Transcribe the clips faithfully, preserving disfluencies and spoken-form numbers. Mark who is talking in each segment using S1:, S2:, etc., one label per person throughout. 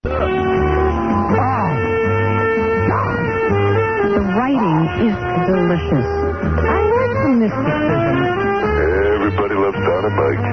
S1: The writing is delicious. I like the mysticism.
S2: Everybody loves Dynamite.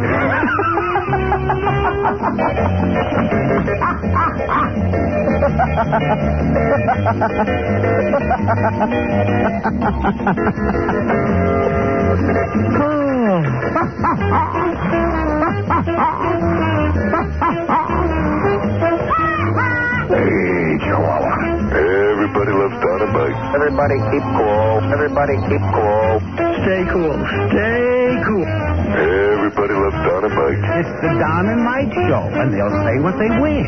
S2: Hey, Chihuahua. Everybody loves Dynamite.
S3: Everybody keep cool. Everybody keep cool.
S4: Stay cool. Stay cool.
S2: Everybody loves Dynamite.
S4: It's the Don and Mike Show, and they'll say what they wish.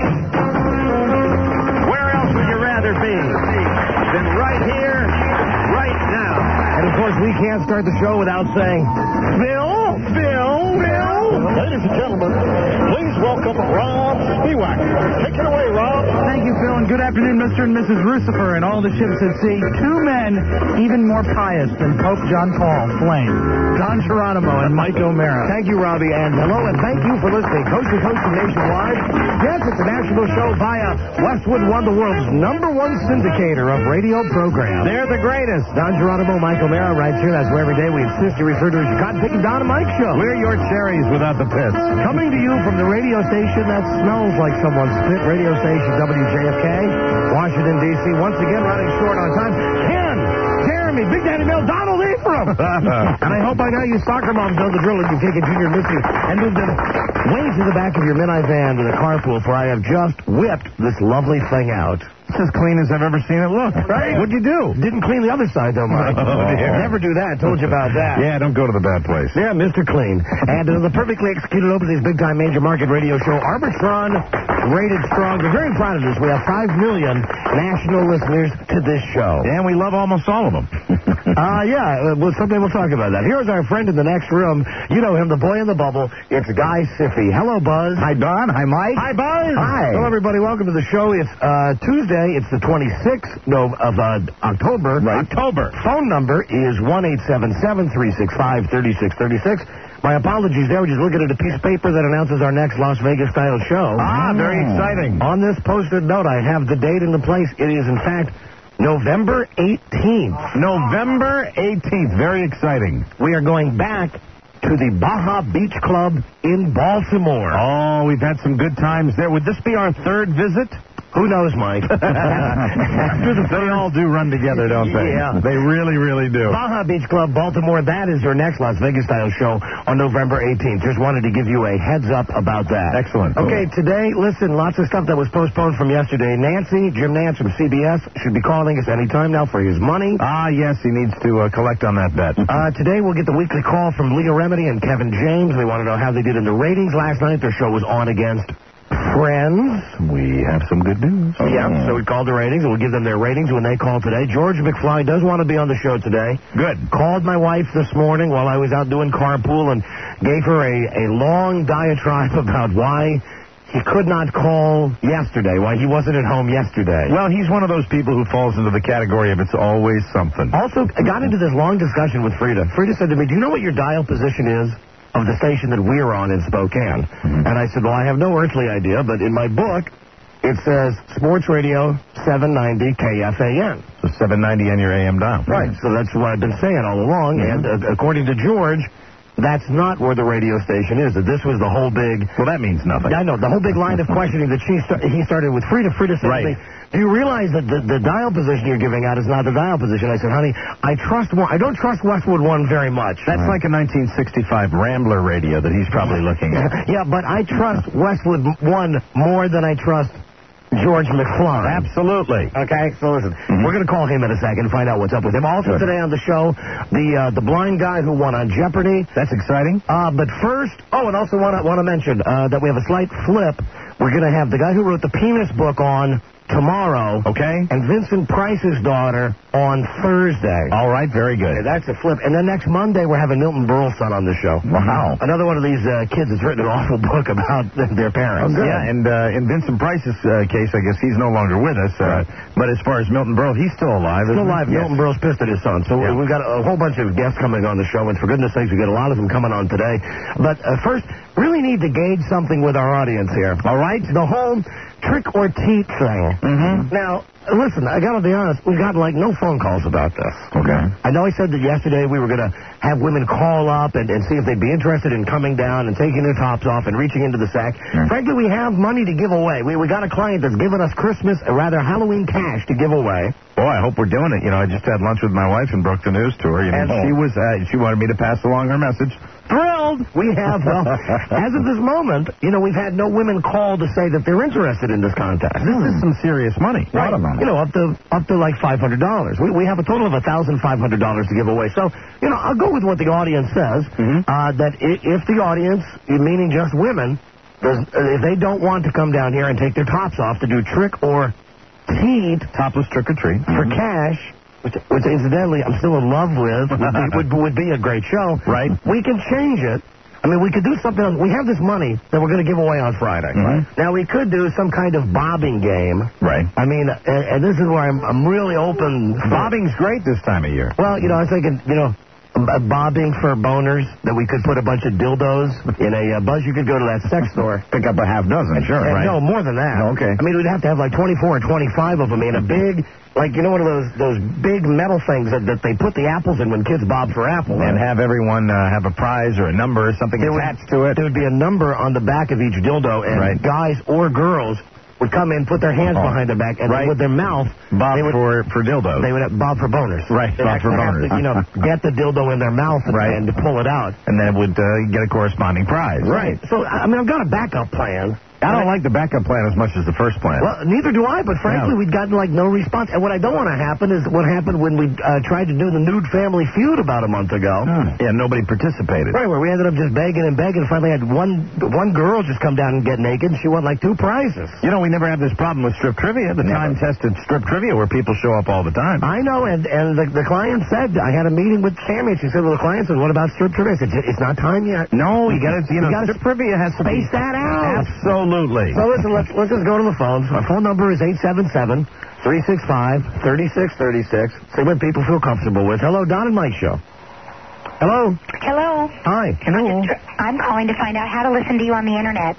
S4: Where else would you rather be than right here, right now?
S5: And, of course, we can't start the show without saying, Bill, Bill, Bill.
S6: Ladies and gentlemen, please welcome Rob Spivak. Take it away, Rob.
S4: Thank you, Phil, and good afternoon, Mister and Missus Lucifer and all the ships at sea. Two men even more pious than Pope John Paul Flame, Don Geronimo and Mike O'Mara.
S5: Thank you, Robbie, and hello, and thank you for listening. Coast to coast and nationwide. Yes, it's a national show via Westwood One, the world's number one syndicator of radio programs.
S4: They're the greatest.
S5: Don Geronimo, Mike O'Mara, right here. That's where every day we insist you refer to as your cotton-picking Don and Mike Show.
S4: We're your cherries without the pits.
S5: Coming to you from the radio station that smells like someone's spit, radio station W J F K, Washington, D C. Once again, running short on time. Ken, Jeremy, Big Daddy Bill, Donald Ephraim. And I hope by now you soccer moms know the drill and you've taken Junior Missy and moved them way to the back of your midnight van to the carpool, for I have just whipped this lovely thing out.
S4: It's as clean as I've ever seen it look.
S5: Right?
S4: What'd you do?
S5: Didn't clean the other side, though, Mike.
S4: Oh, dear.
S5: Never do that. Told you about that.
S4: Yeah, don't go to the bad place.
S5: Yeah, Mister Clean. And uh, the perfectly executed openings big-time major market radio show, Arbitron, rated strong. We're very proud of this. We have five million national listeners to this show.
S4: And we love almost all of them.
S5: uh, yeah, uh, well, someday we'll talk about that. Here's our friend in the next room. You know him, the boy in the bubble. It's Guy Siffy. Hello, Buzz.
S4: Hi, Don. Hi, Mike.
S5: Hi, Buzz.
S4: Hi.
S5: Well, everybody, welcome to the show. It's uh, Tuesday. It's the twenty-sixth no, of uh, October.
S4: Right. October.
S5: Phone number is one eight seven seven, three six five, three six three six. My apologies there. We're just looking at a piece of paper that announces our next Las Vegas-style show.
S4: Ah, very exciting.
S5: On this posted note, I have the date and the place. It is, in fact, November eighteenth.
S4: November eighteenth. Very exciting.
S5: We are going back to the Baja Beach Club in Baltimore.
S4: Oh, we've had some good times there. Would this be our third visit?
S5: Who knows, Mike?
S4: After the they all do run together, don't they?
S5: Yeah.
S4: They really, really do.
S5: Baja Beach Club, Baltimore, that is your next Las Vegas-style show on November eighteenth. Just wanted to give you a heads up about that.
S4: Excellent.
S5: Okay, today, listen, lots of stuff that was postponed from yesterday. Nancy, Jim Nance from C B S, should be calling us anytime now for his money.
S4: Ah, yes, he needs to uh, collect on that bet.
S5: Uh, today, we'll get the weekly call from Leah Remedy and Kevin James. They want to know how they did in the ratings last night. Their show was on against Friends.
S4: We have some good news.
S5: Yeah, so we called the ratings, and we'll give them their ratings when they call today. George McFly does want to be on the show today.
S4: Good.
S5: Called my wife this morning while I was out doing carpool and gave her a, a long diatribe about why he could not call yesterday, why he wasn't at home yesterday.
S4: Well, he's one of those people who falls into the category of it's always something.
S5: Also, I got into this long discussion with Frida. Frida said to me, do you know what your dial position is of the station that we're on in Spokane? Mm-hmm. And I said, well, I have no earthly idea, but in my book, it says Sports Radio seven ninety K F A N.
S4: So seven ninety on your A M dial.
S5: Right, so that's what I've been saying all along, mm-hmm. and uh, according to George, that's not where the radio station is. That this was the whole big...
S4: Well, that means nothing.
S5: I know, the whole big line of questioning that she sta- he started with Frida. Frida said
S4: right.
S5: to me, do you realize that the, the dial position you're giving out is not the dial position? I said, honey, I trust more. I don't trust Westwood One very much.
S4: That's right. Like a nineteen sixty-five Rambler radio that he's probably looking at.
S5: Yeah, but I trust Westwood One more than I trust George McFly.
S4: Absolutely.
S5: Okay, so listen, mm-hmm. we're going to call him in a second and find out what's up with him. Also
S4: Good.
S5: Today on the show, the uh, the blind guy who won on Jeopardy.
S4: That's exciting.
S5: Uh, but first, oh, and also want to want to mention uh, that we have a slight flip. We're going to have the guy who wrote the penis book on tomorrow.
S4: Okay.
S5: And Vincent Price's daughter on Thursday.
S4: All right, very good.
S5: Okay, that's a flip. And then next Monday, we're having Milton Berle's son on the show.
S4: Wow.
S5: Another one of these uh, kids that's written an awful book about their parents.
S4: Oh, yeah, and uh, in Vincent Price's uh, case, I guess he's no longer with us. Uh, right. But as far as Milton Berle, he's still alive.
S5: Still alive.
S4: Yes.
S5: Milton Berle's pissed at his son. So yeah. we've got a whole bunch of guests coming on the show, and for goodness sakes, we got a lot of them coming on today. But uh, first, really need to gauge something with our audience here. All right? The whole... trick or treat thing.
S4: Mm-hmm.
S5: Now, listen, I got to be honest. We've gotten, like, no phone calls about this.
S4: Okay.
S5: I know I said that yesterday we were going to have women call up and, and see if they'd be interested in coming down and taking their tops off and reaching into the sack.
S4: Mm.
S5: Frankly, we have money to give away. We, we got a client that's given us Christmas, or rather Halloween cash to give away.
S7: Boy, I hope we're doing it. You know, I just had lunch with my wife and broke the news to her. You know,
S5: And-
S7: she was, uh, she wanted me to pass along her message.
S5: Thrilled. We have, well, as of this moment, you know, we've had no women call to say that they're interested in this contest.
S7: This is some serious money.
S5: Right. You know, up to up to like five hundred dollars. We we have a total of one thousand five hundred dollars to give away. So, you know, I'll go with what the audience says.
S7: Mhm.
S5: Uh, that i- if the audience, meaning just women, does, uh, if they don't want to come down here and take their tops off to do trick or treat
S7: Topless trick or treat.
S5: for cash, which, which incidentally I'm still in love with, would be, would, would be a great show.
S7: Right.
S5: We can change it. I mean, we could do something. We have this money that we're going to give away on Friday.
S7: Mhm.
S5: Now, we could do some kind of bobbing game.
S7: Right.
S5: I mean, and, and this is where I'm, I'm really open. for-
S7: Bobbing's great this time of year.
S5: Well, you know, I was thinking, you know, uh, bobbing for boners, that we could put a bunch of dildos in a uh, buzz. You could go to that sex store.
S7: Pick up a half dozen, sure,
S5: And
S7: right?
S5: No, more than that.
S7: Okay.
S5: I mean, we'd have to have like twenty-four or twenty-five of them in a big, like, you know, one of those those big metal things that, that they put the apples in when kids bob for apples.
S7: And have everyone uh, have a prize or a number or something
S5: There would-
S7: attached to it.
S5: There would be a number on the back of each dildo, and
S7: Right.
S5: guys or girls would come in, put their hands
S7: Oh.
S5: behind their back, and
S7: Right.
S5: with their mouth,
S7: Bob
S5: they would,
S7: for, for dildos.
S5: they would have bob for boners.
S7: Right,
S5: They'd
S7: bob for
S5: actually have
S7: boners.
S5: to, you know, get the dildo in their mouth and,
S7: Right.
S5: and to pull it out.
S7: And then it would uh, get a corresponding prize.
S5: So, I I mean, I've got a backup plan.
S7: I don't like the backup plan as much as the first plan.
S5: Well, neither do I, but frankly,
S7: No.
S5: we'd gotten, like, no response. And what I don't want to happen is what happened when we uh, tried to do the Nude Family Feud about a month ago.
S7: Hmm. Yeah, nobody participated.
S5: Right, where we ended up just begging and begging. Finally had one one girl just come down and get naked, and she won, like, two prizes.
S7: You know, we never have this problem with strip trivia, the time-tested strip trivia where people show up all the time.
S5: I know, and, and the, the client said, I had a meeting with Sammy, and she said, well, the client said, what about strip trivia? I said, it's not time yet.
S7: No, you got to, you know,
S5: gotta
S7: strip trivia has to
S5: space
S7: be
S5: that out.
S7: Absolutely.
S5: So listen, let's, let's just go to the phones. Our phone number is eight seven seven, three six five, three six three six. See what people feel comfortable with. Hello, Don and Mike Show. Hello.
S8: Hello.
S5: Hi. Hello.
S8: I'm calling to find out how to listen to you on the internet.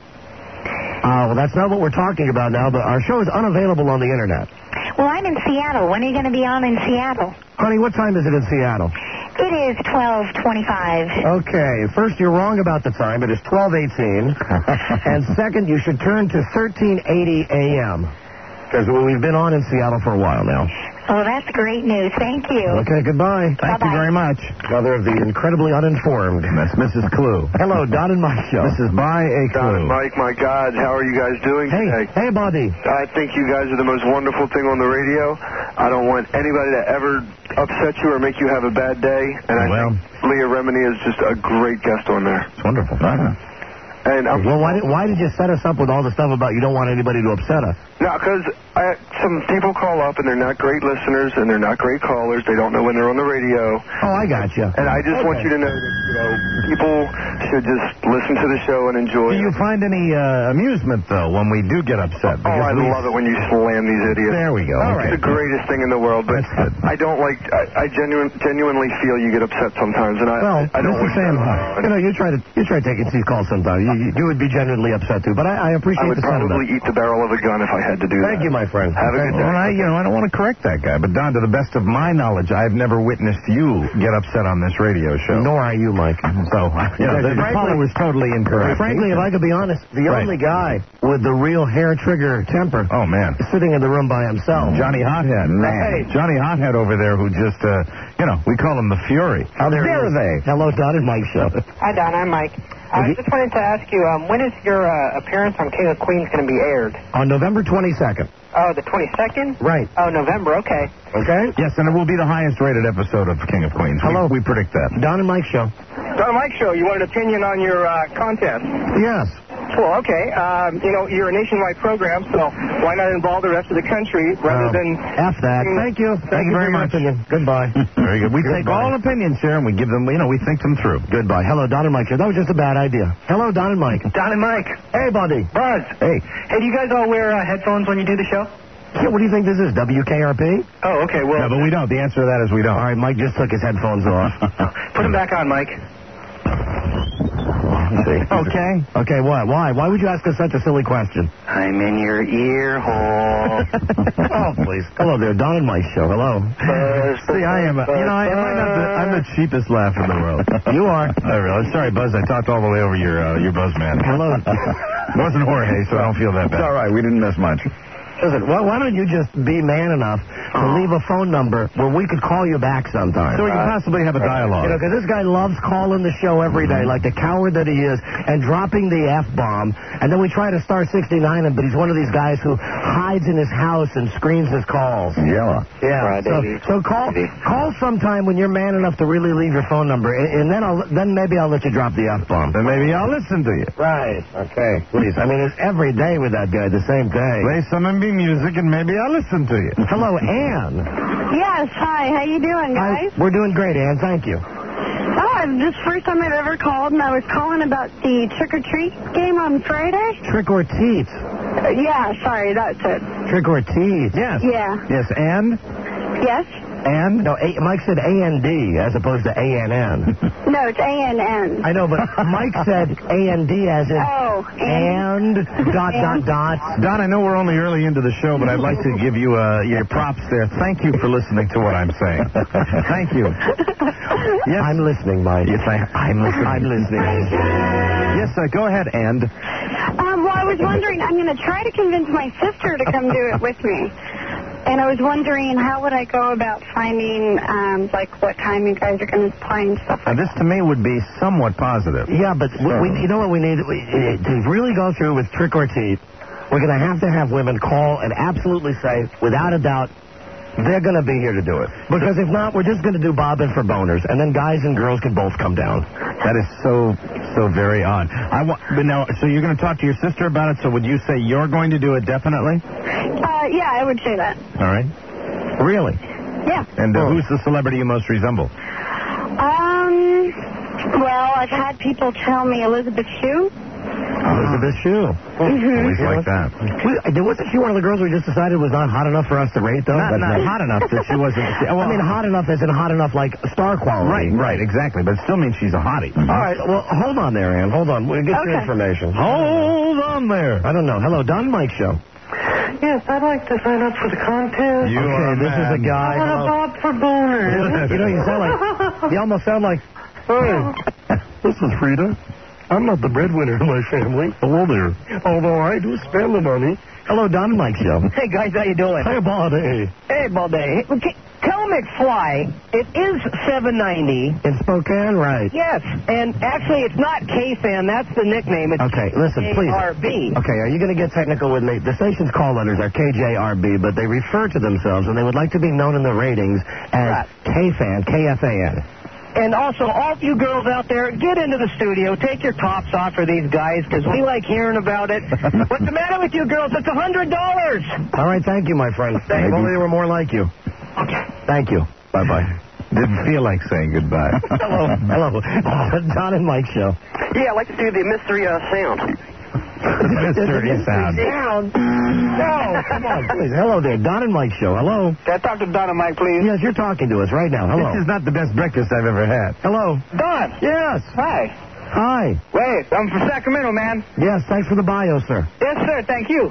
S5: Uh, well, that's not what we're talking about now, but our show is unavailable on the internet.
S8: Well, I'm in Seattle. When are you going to be on in Seattle?
S5: Honey, what time is it in Seattle?
S8: It is twelve twenty-five.
S5: Okay, first, you're wrong about the time. It is twelve eighteen. And second, you should turn to thirteen eighty a.m. Because we've been on in Seattle for a while now.
S8: Oh, that's great news. Thank you.
S5: Okay, goodbye.
S7: Thank you very much.
S5: Mother of the incredibly uninformed.
S7: That's Missus Clue.
S5: Hello, Don and Mike Show.
S7: This is By a
S2: Don and
S7: Clue.
S2: Mike, my God, how are you guys doing
S5: Hey,
S2: today?
S5: hey, buddy.
S2: I think you guys are the most wonderful thing on the radio. I don't want anybody to ever upset you or make you have a bad day. And I
S7: Well.
S2: think Leah Remini is just a great guest on there.
S7: It's wonderful. Uh-huh.
S2: And I'm,
S5: Well, why did, why did you set us up with all the stuff about you don't want anybody to upset us?
S2: no, because some people call up and they're not great listeners and they're not great callers. They don't know when they're on the radio.
S5: Oh, I got you.
S2: And I just want you to know that, you know, people should just listen to the show and enjoy
S7: Do
S2: it.
S7: you find any uh, amusement, though, when we do get upset?
S2: Oh, I
S7: Because we-
S2: love it when you slam these idiots.
S7: There we go.
S2: All right.
S7: Okay.
S2: It's the greatest thing in the world, but
S7: That's good.
S2: I don't like. I, I genuine, genuinely feel you get upset sometimes, and I.
S5: Well,
S2: I don't
S5: Mister
S2: wish
S5: Sam,
S2: that.
S5: you know, you try to you try taking these calls sometimes. You, you, you would be genuinely upset too, but I, I
S2: I
S5: appreciate
S2: would
S5: the sentiment.
S2: probably eat the barrel of a gun if I had to do that.
S5: Thank you, my friend.
S2: Have a good day.
S7: Well, I, you know, I don't want to correct that guy, but Don, to the best of my knowledge, I've never witnessed you get upset on this radio show.
S5: Nor are you, Mike.
S7: So, you know, the, the
S5: Frankly-
S7: caller was totally incorrect.
S5: Frankly, if I could be honest, the
S7: Right.
S5: only guy with the real hair trigger temper
S7: Oh, man.
S5: is sitting in the room by himself.
S7: Johnny Hothead.
S5: Hey.
S7: Johnny Hothead over there who just, uh, you know, we call him the Fury.
S5: Oh, there he
S7: There
S5: is.
S7: they.
S5: Hello, Don and Mike Show.
S9: Hi, Don. I'm Mike. I just wanted to ask you, um, when is your uh, appearance on King of Queens going to be aired?
S5: On November twenty-second.
S9: Oh, the twenty-second?
S5: Right.
S9: Oh, November. Okay.
S5: Okay?
S7: Yes, and it will be the highest rated episode of King of Queens. We-
S5: Hello.
S7: We, predict that.
S5: Don and Mike Show.
S9: Don Mike Show, you wanted an opinion on your uh, contest?
S5: Yes.
S9: Well, okay. Um, you know, you're a nationwide program, so why not involve the rest of the country rather
S5: Uh,
S9: than...
S5: F that. Thank you. Thank,
S7: you
S5: for
S7: very
S5: your
S7: much.
S5: opinion. Goodbye.
S7: Very good. We take
S5: Goodbye.
S7: all opinions here and we give them, you know, we think them through.
S5: Goodbye. Hello, Don and Mike Show. That was just a bad idea. Hello, Don and Mike.
S9: Don and Mike.
S5: Hey, buddy.
S9: Buzz.
S7: Hey,
S9: Hey, do you guys all wear uh, headphones when you do the show?
S5: Yeah, what do you think this is, W K R P?
S9: Oh, okay. Well,
S7: no, but we don't. The answer to that is we don't.
S5: All right, Mike just took his headphones off.
S9: put them back on, Mike.
S5: See?
S4: Okay.
S5: Okay, what? Why? Why would you ask us such a silly question?
S3: I'm in your ear hole.
S5: Oh, please. Hello there, Don and Mike show. Hello.
S7: See, I am, a, you know, I, am I not the, I'm the cheapest laugh in the world.
S5: You are.
S7: I really, sorry, Buzz, I talked all the way over your uh, your Buzz man.
S5: Hello.
S7: It wasn't Jorge, so I don't feel that bad.
S10: It's all right. We didn't miss much.
S5: Listen, why, why don't you just be man enough to leave a phone number where we could call you back sometime?
S7: So we can possibly have a dialogue.
S5: You know, because this guy loves calling the show every day, like the coward that he is, and dropping the F-bomb. And then we try to star sixty-nine him, but he's one of these guys who hides in his house and screens his calls.
S10: Yeah.
S5: Yeah. So, so call call sometime when you're man enough to really leave your phone number, and, and then I'll then maybe I'll let you drop the F-bomb.
S7: Then maybe I'll listen to you.
S5: Right. Okay. Please. I mean, it's every day with that guy, the same thing.
S7: Play some M B music, and maybe I'll listen to you.
S5: Hello, Ann.
S11: Yes, hi. How you doing, guys?
S5: Hi. We're doing great, Ann. Thank you.
S11: Oh, this is the first time I've ever called, and I was calling about the trick-or-treat game on Friday.
S5: Trick or teat.
S11: Uh, yeah, sorry, that's it.
S5: Trick or teat.
S7: Yes.
S11: Yeah.
S7: Yes, and?
S11: Yes?
S5: And? No, a, Mike said A N D as opposed to A N N.
S11: No, it's A N N.
S5: I know, but Mike said A N D as in
S11: oh,
S5: and, and dot,
S11: and.
S5: dot, dot.
S7: Don, I know we're only early into the show, but I'd like to give you uh, your props there. Thank you for listening to what I'm saying. Thank you. Yes.
S5: I'm listening, Mike.
S7: Yes, I, I'm listening.
S5: I'm listening.
S7: Yes, uh, go ahead, and.
S11: Um, well, I was wondering, I'm going to try to convince my sister to come do it with me. And I was wondering, how would I go about finding, um, like, what time you guys are going to play and stuff
S7: Now,
S11: like
S7: this to me would be somewhat positive.
S5: Yeah, but we, we, you know what we need? We, to really go through with trick or treat, we're going to have to have women call and absolutely say, without a doubt, they're going to be here to do it. Because if not, we're just going to do bobbing for boners, and then guys and girls can both come down.
S7: That is so, so very odd. I want, but now, so you're going to talk to your sister about it, so would you say you're going to do it definitely?
S11: Uh, yeah, I would say that.
S7: All right.
S5: Really?
S11: Yeah.
S7: And uh, who's the celebrity you most resemble?
S11: Um, well, I've had people tell me Elizabeth Shue.
S5: Elizabeth Shue.
S11: Mm-hmm.
S7: Always like that.
S5: Wasn't she one of the girls we just decided was not hot enough for us to rate, though?
S7: Not, not hot enough that she wasn't. She, well,
S5: I mean, hot enough isn't hot enough like star quality.
S7: Right, right, exactly. But it still means she's a hottie.
S5: All right, well, hold on there, Ann. Hold on. We'll get
S11: Okay.
S5: your information.
S7: Hold on there.
S5: I don't know. Hello, Don Mike Show.
S9: Yes, I'd like to sign up for the contest.
S7: You
S5: okay,
S7: are
S5: this is a
S7: mad.
S5: guy.
S9: I want to bob for boners.
S5: You know, you sound like, you almost sound like, hey, this is Frida. I'm not the breadwinner in my family. Hello there. Although I do spend the money. Hello, Don and Mike Show.
S12: Hey, guys, how you doing?
S5: Hey, Baldy.
S12: Hey, Baldy. Okay, tell McFly, it is seven ninety.
S5: In Spokane, right?
S12: Yes, and actually, it's not K-Fan. That's the nickname. It's
S5: Okay, listen, please.
S12: K R B.
S5: Okay, are you going to get technical with me? The station's call letters are K J R B, but they refer to themselves, and they would like to be known in the ratings as
S12: Right.
S5: K-Fan, K F A N.
S12: And also, all you girls out there, get into the studio. Take your tops off for these guys, because we like hearing about it. What's the matter with you girls? It's one hundred dollars.
S5: All right, thank you, my friend. If only there were more like you.
S12: Okay.
S5: Thank you. Bye-bye.
S7: Didn't feel like saying goodbye.
S5: Hello. Hello. Don and Mike Show.
S9: Yeah, I'd like to do the mystery uh, sound.
S7: Mystery sound.
S5: Down. No, come on, please. Hello there, Don and Mike Show. Hello.
S9: Can I talk to Don and Mike, please?
S5: Yes, you're talking to us right now. Hello.
S7: This is not the best breakfast I've ever had.
S5: Hello.
S9: Don.
S5: Yes.
S9: Hi.
S5: Hi.
S9: Wait, I'm from Sacramento, man.
S5: Yes, thanks for the bio, sir.
S9: Yes, sir. Thank you.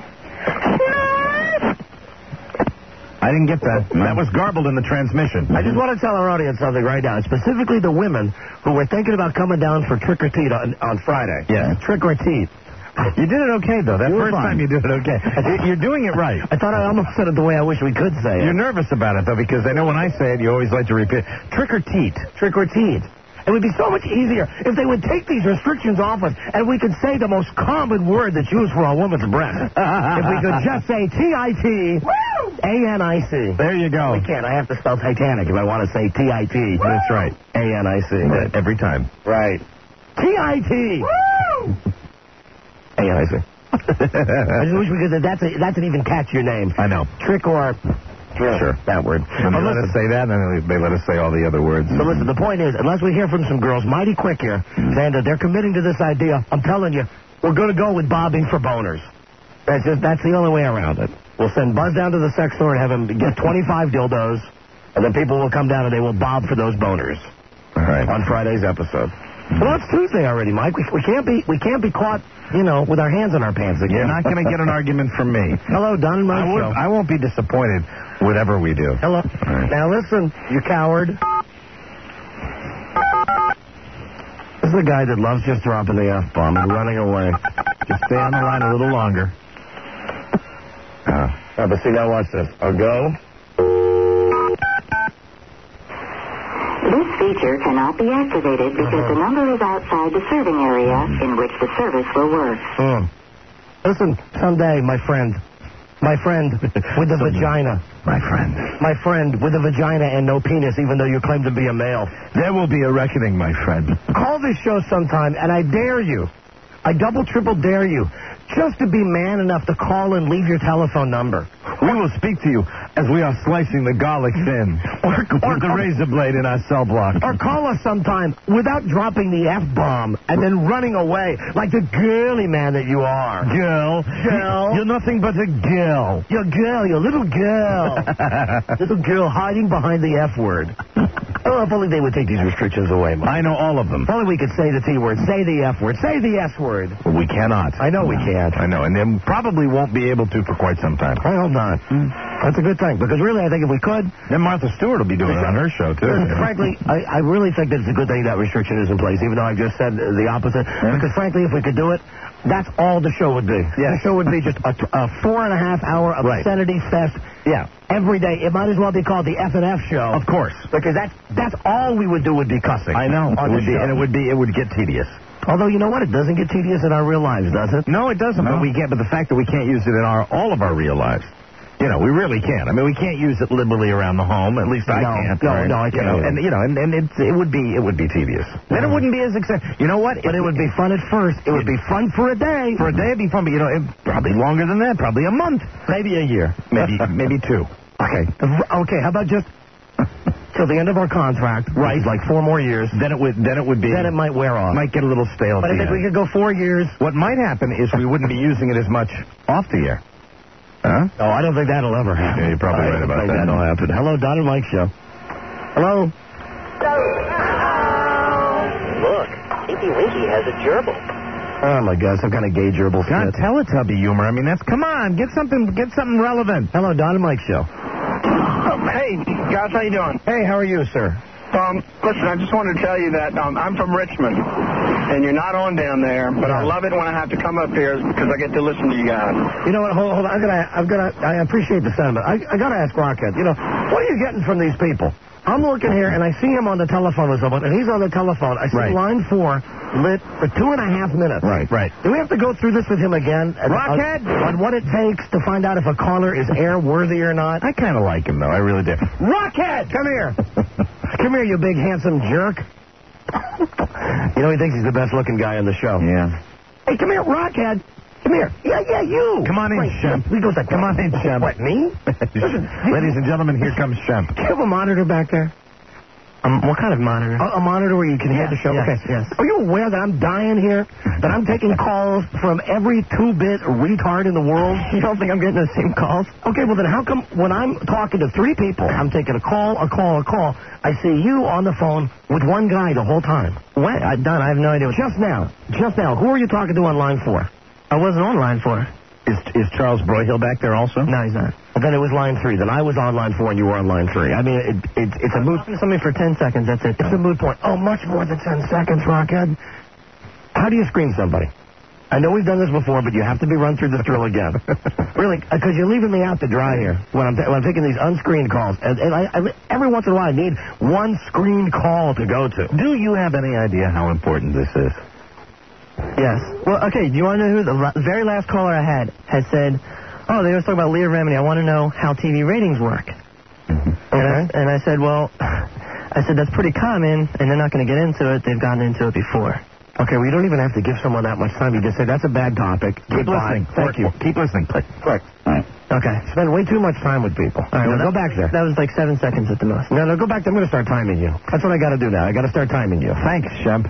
S7: I didn't get that. That was garbled in the transmission.
S5: I just want to tell our audience something right now, specifically the women who were thinking about coming down for trick or treat on, on Friday.
S7: Yes.
S5: Trick or treat.
S7: You did it okay, though. That
S5: You were
S7: first
S5: fine.
S7: time you did it okay. You're doing it right.
S5: I thought I almost said it the way I wish we could say it.
S7: You're nervous about it, though, because I know when I say it, you always like to repeat. Trick or treat.
S5: Trick or treat. It would be so much easier if they would take these restrictions off us and we could say the most common word that's used for a woman's breast. If we could just say T I T A N I C.
S7: There you go.
S5: We can't. I have to spell Titanic if I want to say T I T.
S7: That's right.
S5: A N I C.
S7: Every time.
S5: Right. T I T. A N I C. I just wish we could. That's, a, that's an even catchier name.
S7: I know.
S5: Trick or...
S7: Sure.
S5: That word.
S7: When they let us say that, and then they let us say all the other words.
S5: So listen, the point is, unless we hear from some girls mighty quick here, saying that they're committing to this idea, I'm telling you, we're going to go with bobbing for boners. That's just, that's the only way around it. We'll send Buzz down to the sex store and have him get twenty-five dildos, and then people will come down and they will bob for those boners.
S7: All right.
S5: On Friday's episode. Well, it's Tuesday already, Mike. We, we can't be we can't be caught, you know, with our hands in our pants again.
S7: You're not going to get an argument from me.
S5: Hello, Don and Mike
S7: I, would,
S5: Show.
S7: I won't be disappointed whatever we do.
S5: Hello.
S7: Right.
S5: Now listen, you coward. This is the guy that loves just dropping the F-bomb and running away.
S7: Just stay on the line a little longer.
S5: Uh, oh, but see, now watch this. I'll go.
S10: This feature cannot be activated because the number is outside the serving area in which the service will work.
S5: Mm. Listen, someday, my friend, my friend with the vagina.
S7: My friend.
S5: My friend with a vagina and no penis, even though you claim to be a male.
S7: There will be a reckoning, my friend.
S5: Call this show sometime, and I dare you, I double, triple dare you, just to be man enough to call and leave your telephone number.
S7: We will speak to you as we are slicing the garlic thin
S5: or, or,
S7: with the razor blade in our cell block.
S5: Or call us sometime without dropping the F-bomb and then running away like the girly man that you are.
S7: Girl.
S5: Girl.
S7: You're nothing but a girl.
S5: You're girl. You're a little girl. Little girl hiding behind the F word. Oh, if only they would take these restrictions away, Mike.
S7: I know all of them.
S5: If only we could say the T word, say the F word, say the S word.
S7: Well, we cannot.
S5: I know we can't.
S7: I know, and then probably won't be able to for quite some time.
S5: I hope not. Mm. That's a good thing, because really, I think if we could...
S7: Then Martha Stewart will be doing it on her show, too.
S5: And frankly, I, I really think that it's a good thing that restriction is in place, even though I've just said the opposite. Yeah. Because frankly, if we could do it, that's all the show would be. Yeah. The show would be just a, a four and a half hour obscenity right. fest.
S7: Yeah.
S5: Every day. It might as well be called the F and F show.
S7: Of course.
S5: Because that's, that's all we would do would be cussing.
S7: I know.
S5: On
S7: it would
S5: the
S7: be,
S5: show.
S7: and it would be, it would get tedious.
S5: Although, you know what? It doesn't get tedious in our real lives, does it?
S7: No, it doesn't. No. But we can't. But the fact that we can't use it in our all of our real lives, you know, we really can't. I mean, we can't use it liberally around the home. At least I
S5: no,
S7: can't.
S5: No,
S7: right?
S5: no, I can't.
S7: You know, and you know, and, and it, it would be it would be tedious. Then it wouldn't be as exciting. You know what?
S5: But it, it would be fun at first. It would be fun for a day.
S7: For a day, it'd be fun. But you know, it, probably longer than that. Probably a month. Maybe a year. Maybe maybe two.
S5: Okay. Okay. How about just till the end of our contract?
S7: Right.
S5: Like four more years.
S7: Then it would. Then it would be.
S5: Then it might wear off.
S7: Might get a little stale.
S5: But I think we could go four years.
S7: What might happen is we wouldn't be using it as much off the air. Huh?
S5: Oh, I don't think that'll ever happen.
S7: Yeah, you're probably
S5: I
S7: right about
S5: think
S7: that.
S5: That'll happen. Hello, Don and Mike Show. Hello.
S12: Look, Tinky Winky has a gerbil.
S5: Oh my God, some kind of gay gerbil.
S7: God, Teletubby humor. I mean, that's come on, get something, get something relevant.
S5: Hello, Don and Mike Show.
S9: Hey, guys, how you doing?
S5: Hey, how are you, sir?
S9: Um, listen, I just wanted to tell you that um, I'm from Richmond, and you're not on down there, but
S5: yeah.
S9: I love it when I have to come up here because I get to listen to you guys.
S5: You know what? Hold, hold on. I'm gonna, I'm gonna. I appreciate the sentiment. I, I gotta ask Rockhead. You know, what are you getting from these people? I'm looking here, and I see him on the telephone with someone, and he's on the telephone. I see
S7: right.
S5: line four lit for two and a half minutes.
S7: Right, right.
S5: Do we have to go through this with him again?
S7: Rockhead?
S5: On, on what it takes to find out if a caller is air-worthy or not?
S7: I kind of like him, though. I really do.
S5: Rockhead, come here. Come here, you big, handsome jerk. You know, he thinks he's the best-looking guy on the show.
S7: Yeah.
S5: Hey, come here, Rockhead. Come here. Yeah, yeah, you.
S7: Come on in,
S5: Wait,
S7: Shemp.
S5: He goes like,
S7: come on in, Shemp.
S5: What, me?
S7: Ladies and gentlemen, here comes Shemp.
S5: Do you have a monitor back there?
S12: Um, what kind of monitor?
S5: A, a monitor where you can hear
S12: yes,
S5: the show?
S12: Yes,
S5: okay.
S12: yes.
S5: Are you aware that I'm dying here? That I'm taking calls from every two-bit retard in the world?
S12: You don't think I'm getting the same calls?
S5: Okay, well then how come when I'm talking to three people, I'm taking a call, a call, a call, I see you on the phone with one guy the whole time?
S12: What? I, Don, I have no idea. What
S5: just now. Just now. Who are you talking to on line four?
S12: I wasn't on line four.
S7: Is, is Charles Broyhill back there also?
S12: No, he's not.
S5: Well, then it was line three. Then I was on line four and you were on line three. I mean, it, it, it's a moot...
S12: Something for ten seconds, that's it.
S5: It's a moot point. Oh, much more than ten seconds, Rockhead. How do you screen somebody? I know we've done this before, but you have to be run through this drill again. Really, because you're leaving me out to dry here when I'm, t- when I'm taking these unscreened calls. And, and I, I, every once in a while, I need one screened call to go to.
S7: Do you have any idea how important this is?
S12: Yes. Well, okay, do you want to know who the la- very last caller I had had said, oh, they were talking about Leah Remini. I want to know how T V ratings work.
S5: Mm-hmm.
S12: And, I, and I said, well, I said, that's pretty common, and they're not going to get into it. They've gotten into it before.
S5: Okay, well, you don't even have to give someone that much time. You just say, that's a bad topic.
S7: Keep
S5: Goodbye.
S7: listening.
S5: Thank you.
S7: Keep listening, please.
S5: Correct.
S7: All right.
S5: Okay. Spend way too much time with people.
S12: All right,
S5: no,
S12: well,
S5: go
S12: that,
S5: back there.
S12: That was like seven seconds at the most.
S5: No, no, go back there. I'm going to start timing you. That's what I got to do now. I got to start timing you.
S7: Thanks, Shemp.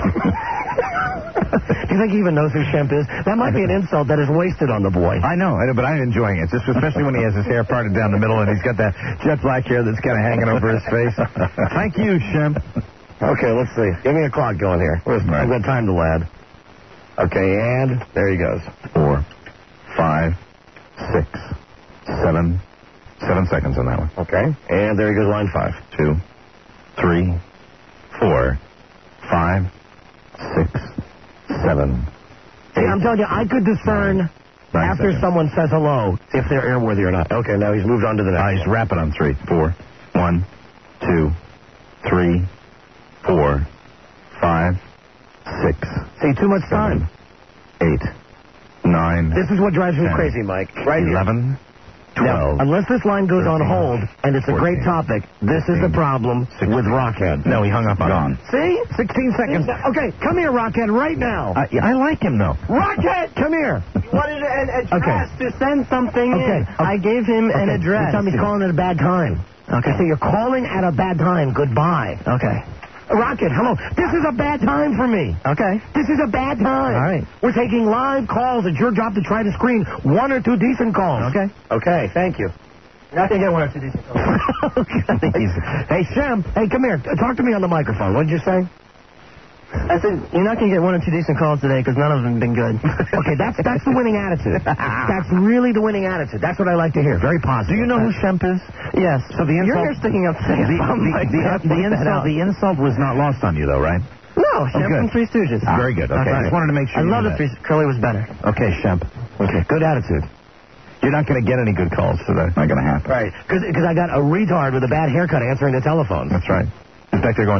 S5: Do you think he even knows who Shemp is? That might be an insult that is wasted on the boy.
S7: I know, I know, but I'm enjoying it, just especially when he has his hair parted down the middle and he's got that jet black hair that's kind of hanging over his face. Thank you, Shemp.
S5: Okay, let's see. Give me a clock going here. Where's, right. I've got time to lad. Okay, and there he goes.
S7: Four, five, six, seven, seven seconds on that one.
S5: Okay, and there he goes, line five.
S7: Two, three, four, five, six, seven.
S5: See, I'm telling you, I could discern
S7: nine, nine
S5: after
S7: seconds.
S5: someone says hello if they're airworthy or not. Okay, now he's moved on to the next.
S7: Uh, he's rapping on three. Four, one, two, three, four, five, six.
S5: See, too much time.
S7: Eight, nine.
S5: This is what drives me
S7: ten,
S5: crazy, Mike. Right
S7: eleven,
S5: here.
S7: twelve.
S5: Now, unless this line goes on
S7: thirteen,
S5: hold, and it's a great
S7: fourteen,
S5: topic, this is the problem
S7: sixteen.
S5: with Rockhead.
S7: No, he hung up on it.
S5: See? sixteen seconds. Okay, come here, Rockhead, right now.
S7: I, I like him, though.
S5: Rockhead, come here.
S12: He wanted an address
S5: Okay.
S12: to send something
S5: Okay.
S12: in. I gave him an
S5: Okay.
S12: address.
S5: You tell me he's calling at a bad time.
S12: Okay.
S5: So you're calling at a bad time. Goodbye.
S12: Okay.
S5: Rocket, hello. This is a bad time for me.
S12: Okay.
S5: This is a bad time.
S12: All right.
S5: We're taking live calls. It's your job to try to screen one or two decent calls.
S12: Okay.
S5: Okay, thank you.
S12: You're not going to get one or two decent calls.
S5: Okay. Hey, Shem, hey, come here. Talk to me on the microphone. What did you say?
S12: I said, you're not going to get one or two decent calls today because none of them have been good.
S5: Okay, that's that's the winning attitude. That's really the winning attitude. That's what I like to hear. Very positive.
S7: Do you know who Shemp is?
S12: Yes.
S7: So the insult...
S12: You're here sticking up to say
S7: the,
S12: something
S7: the,
S12: like
S7: the,
S12: that.
S7: the, the, insult, the insult was not lost on you, though, right?
S12: No, Shemp
S7: good.
S12: from Three Stooges.
S7: Ah, very good. Okay, I just wanted to make sure
S12: I
S7: you
S12: love
S7: knew
S12: the
S7: that.
S12: Three Curly was better.
S7: Okay, Shemp.
S5: Okay, good attitude.
S7: You're not going to get any good calls today. Not going to happen.
S5: Right, because I got a retard with a bad haircut answering the telephone.
S7: That's right. He's back there going...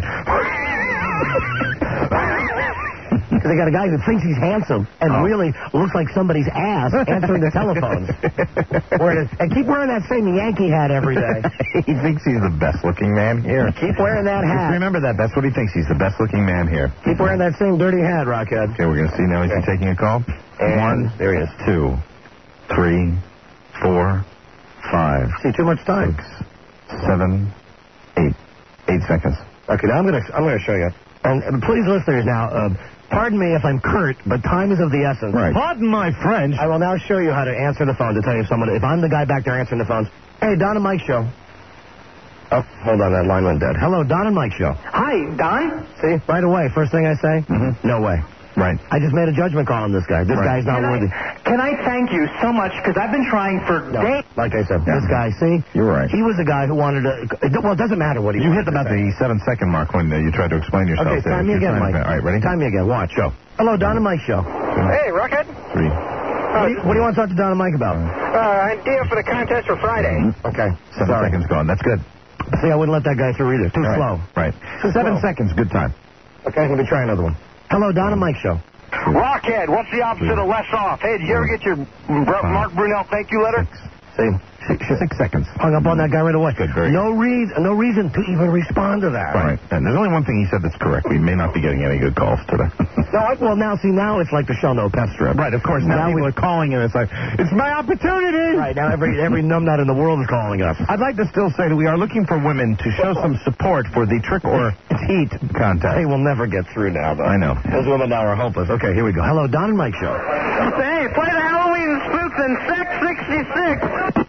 S5: Because they got a guy who thinks he's handsome and
S7: Oh.
S5: really looks like somebody's ass answering the telephones. And keep wearing that same Yankee hat every day.
S7: He thinks he's the best-looking man here.
S5: Keep wearing that
S7: Just
S5: hat.
S7: remember that. That's what he thinks. He's the best-looking man here.
S5: Keep wearing that same dirty hat, Rockhead.
S7: Okay, we're going to see now. Is he taking a call?
S5: And
S7: One,
S5: there he is.
S7: two, three, four, five,
S5: See, too much time.
S7: six, seven, eight. Eight seconds.
S5: Okay, now I'm gonna I'm gonna show you. And, and please, listeners, now, uh, pardon me if I'm curt, but time is of the essence.
S7: Right.
S4: Pardon my French.
S5: I will now show you how to answer the phone to tell you if someone if I'm the guy back there answering the phones. Hey, Don and Mike show. Oh, hold on, that line went dead. Hello, Don and Mike show.
S12: Hi, Don.
S5: See, right away, first thing I say,
S7: Mm-hmm.
S5: no way.
S7: Right.
S5: I just made a judgment call on this guy. This
S7: Right.
S5: guy's not
S12: Can I-
S5: worthy.
S12: Can I thank you so much because I've been trying for
S5: No,
S12: days.
S5: like I said,
S7: Yeah.
S5: this guy, see?
S7: You're right.
S5: He was a guy who wanted to, well, it doesn't matter what he
S7: You
S5: wanted
S7: hit about
S5: to say.
S7: the seven-second mark when uh, you tried to explain yourself.
S5: Okay,
S7: there.
S5: time me
S7: You're
S5: again,
S7: trying
S5: Mike.
S7: to- All right, ready?
S5: Time me again. Watch.
S7: Go.
S5: Hello, Don and Mike show.
S9: Hey, Rocket.
S7: Three.
S5: What do, you, what do you want to talk to Don and Mike about?
S9: Uh, idea for the contest for Friday.
S5: Okay.
S7: Seven
S5: Sorry.
S7: seconds gone. That's good.
S5: See, I wouldn't let that guy through either. Too
S7: All right.
S5: slow.
S7: Right.
S5: Too
S7: Seven
S5: slow.
S7: seconds. Good time.
S5: Okay, let me try another one. Hello, Don and Mike show.
S9: Rockhead, what's the opposite of less off? Hey, did you ever get your Br- Mark Brunel thank you letter?
S5: See,
S7: Six, six seconds.
S5: hung up on that guy right away.
S7: Good, very
S5: no reason, no reason to even respond to that.
S7: Right. And there's only one thing he said that's correct. We may not be getting any good calls today.
S5: No, I, well, now see, now it's like the show no pep strip.
S7: Right, of course. Now,
S5: Now
S7: people
S5: we-
S7: are calling and it's like, it's my opportunity.
S5: Right now, every every numbnut in the world is calling us.
S7: I'd like to still say that we are looking for women to show some support for the trick or teat contest.
S5: They will never get through now, though.
S7: I know.
S5: Those women now are hopeless. Okay, here we go. Hello, Don and Mike show.
S12: Hey, play the Halloween Spooks in Sex sixty-six.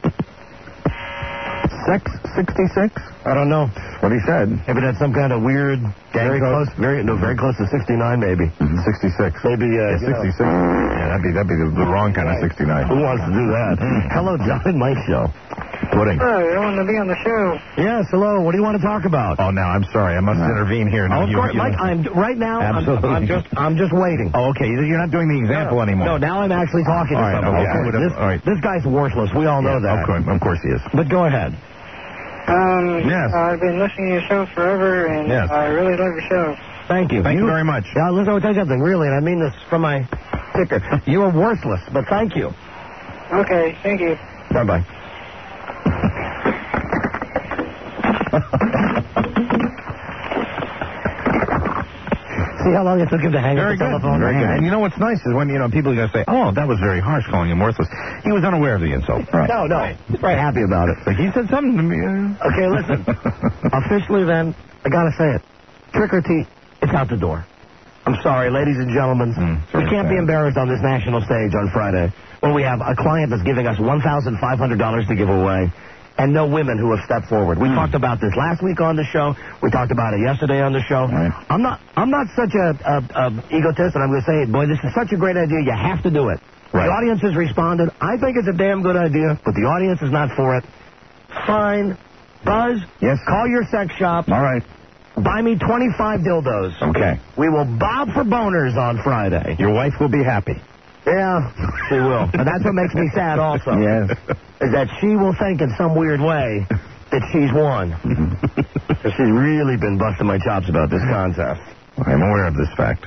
S7: Sex sixty-six?
S5: I don't know.
S7: What he said.
S5: Maybe that's some kind of weird, very
S7: code?
S5: close, very no, very close to sixty-nine, maybe.
S7: Mm-hmm. sixty-six.
S5: Maybe, uh,
S7: Yeah,
S5: you know.
S7: sixty-six. Yeah, that'd be, that'd be the, the wrong kind of sixty-nine.
S5: Who wants to do that? Hello, John and Mike show.
S7: Pudding.
S9: Oh, you want to be on the show?
S5: Yes, hello. What do you want to talk about?
S7: Oh, now, I'm sorry. I must intervene here.
S5: Oh,
S7: Now,
S5: of
S7: you-
S5: course,
S7: you-
S5: Mike. I'm right now. I'm,
S7: Absolutely.
S5: I'm just, I'm just waiting.
S7: Oh, okay. You're not doing the example anymore.
S5: No, now I'm actually talking
S7: All
S5: to
S7: right,
S5: somebody.
S7: okay, whatever.
S5: This,
S7: All right.
S5: this guy's worthless. We all know
S7: Yeah,
S5: that.
S7: Of course, of course he is.
S5: But go ahead.
S9: Um,
S7: Yes.
S9: I've been listening to your show forever, and
S7: Yes.
S9: I really love your show.
S5: Thank you.
S7: Thank you very much.
S5: Yeah, listen, I'll tell you something, really, and I mean this from my ticker. You are worthless, but thank you.
S9: Okay, thank you.
S5: Bye-bye. See how long it took him to hang
S7: Very
S5: up the
S7: good.
S5: telephone?
S7: Very good. And you know what's nice is when, you know, people are going to say, oh, that was very harsh calling him worthless. He was unaware of the insult. Right.
S5: No, no. He's very happy about it.
S7: Like, he said something to me. uh,
S5: Okay, listen. Officially, then, I gotta say it. Trick or treat, it's out the door. I'm sorry, ladies and gentlemen.
S7: Mm,
S5: we
S7: very
S5: can't be
S7: sad.
S5: embarrassed on this national stage on Friday when we have a client that's giving us one thousand five hundred dollars to give away. and no women who have stepped forward. We mm. talked about this last week on the show. We talked about it yesterday on the show. Right. I'm not I'm not such a, a, a egotist, and I'm going to say, boy, this is such a great idea. You have to do it. Right. The audience has responded. I think it's a damn good idea, but the audience is not for it. Fine. Buzz,
S7: yes.
S5: Call your sex shop.
S7: All right.
S5: Buy me twenty-five dildos.
S7: Okay.
S5: We will bob for boners on Friday.
S7: Your wife will be happy.
S5: Yeah, she will. And that's what makes me sad also.
S7: Yes.
S5: Is that she will think in some weird way that she's won. Because she's really been busting my chops about this contest.
S7: I'm aware of this fact.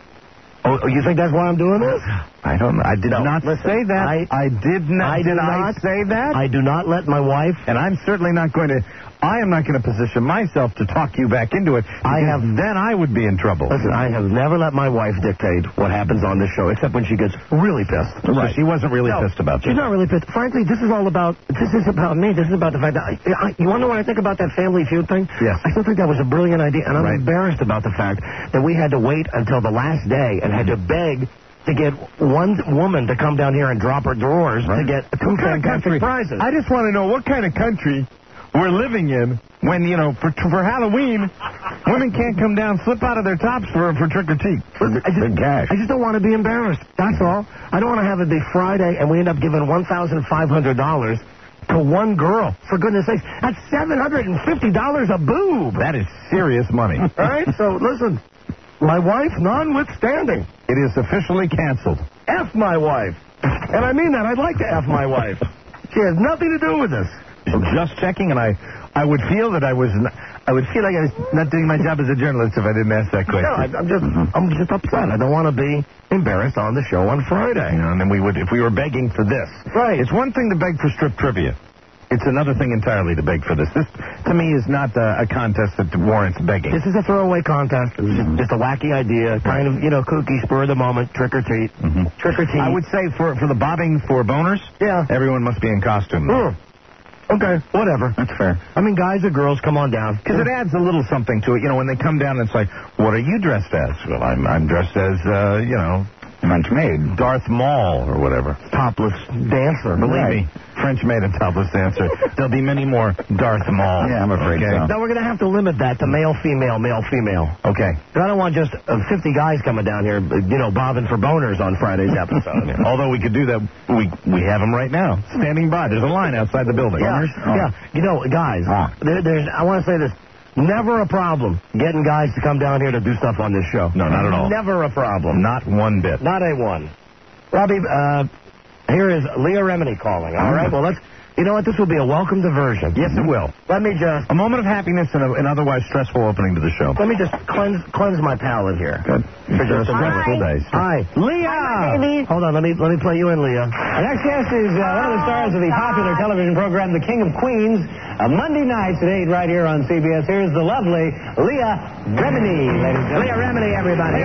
S5: Oh, you think that's why I'm doing this?
S7: I don't know. I did
S5: no,
S7: not
S5: listen,
S7: say that.
S5: I,
S7: I did not.
S5: I
S7: did
S5: not
S7: I say that?
S5: I do not let my wife.
S7: And I'm certainly not going to. I am not going to position myself to talk you back into it.
S5: I have.
S7: Then I would be in trouble.
S5: Listen, I have never let my wife dictate what happens on this show, except when she gets really pissed.
S7: Right. So she wasn't really
S5: no,
S7: pissed about this.
S5: She's not really pissed. Frankly, this is all about. This is about me. This is about the fact that. I, I, you want to know what I think about that Family Feud thing?
S7: Yes.
S5: I still think that was a brilliant idea, and I'm
S7: right.
S5: embarrassed about the fact that we had to wait until the last day and had to beg to get one woman to come down here and drop her drawers right. to get two fantastic prizes.
S7: I just want to know what kind of country we're living in when, you know, for for Halloween, women can't come down, flip out of their tops for for trick-or-treat.
S5: I just, I just don't want to be embarrassed. That's all. I don't want to have it be Friday and we end up giving one thousand five hundred dollars to one girl. For goodness sakes, that's seven hundred fifty dollars a boob.
S7: That is serious money.
S5: All right, so listen. My wife, notwithstanding.
S7: It is officially canceled.
S5: F my wife. And I mean that. I'd like to F my wife. She has nothing to do with this.
S7: Just checking, and I, I would feel that I was, not, I would feel like I was not doing my job as a journalist if I didn't ask that question.
S5: No, I, I'm just, mm-hmm. I'm just upset. I don't want to be embarrassed on the show on Friday.
S7: You know, and then we would, if we were begging for this.
S5: Right.
S7: It's one thing to beg for strip trivia. It's another thing entirely to beg for this. This, to me, is not a, a contest that warrants begging.
S5: This is a throwaway contest. It was just, just a wacky idea, kind of, you know, kooky, spur of the moment, trick or treat.
S7: Mm-hmm.
S5: Trick or treat.
S7: I would say for for the bobbing for boners,
S5: yeah,
S7: everyone must be in costume.
S5: Mm. Okay, whatever.
S7: That's fair.
S5: I mean, guys or girls, come on down.
S7: Because it adds a little something to it. You know, when they come down, it's like, what are you dressed as? Well, I'm I'm dressed as, uh, you know, French maid, Darth Maul, or whatever.
S5: Topless dancer.
S7: Believe
S5: right.
S7: me, French maid and topless dancer. There'll be many more Darth Maul.
S3: Yeah, I'm afraid
S7: okay.
S3: so.
S5: No, we're going to have to limit that to male, female, male, female.
S7: Okay.
S5: I don't want just uh, fifty guys coming down here, you know, bobbing for boners on Friday's episode.
S7: Although we could do that, we we have them right now, standing by. There's a line outside the building.
S5: Yeah,
S7: oh.
S5: yeah. You know, guys,
S7: oh.
S5: there, there's. I want to say this. Never a problem getting guys to come down here to do stuff on this show.
S7: No, not at all.
S5: Never a problem.
S7: Not one bit.
S5: Not a one. Robbie, uh, here is Leah Remini calling. All right, well, let's, you know what, this will be a welcome diversion.
S7: Yes, it will.
S5: Let me just...
S7: A moment of happiness and an otherwise stressful opening to the show.
S5: Let me just cleanse cleanse my palate here.
S7: Good.
S5: For just a
S7: stressful days.
S5: Hi.
S8: Leah! Hi, baby.
S5: Hold on, let me let me play you in, Leah.
S13: Our next guest is uh, one of the stars of the popular television program, The King of Queens, uh, Monday nights at eight right here on C B S. Here's the lovely Leah Remini, ladies and gentlemen.
S5: Leah Remini, everybody.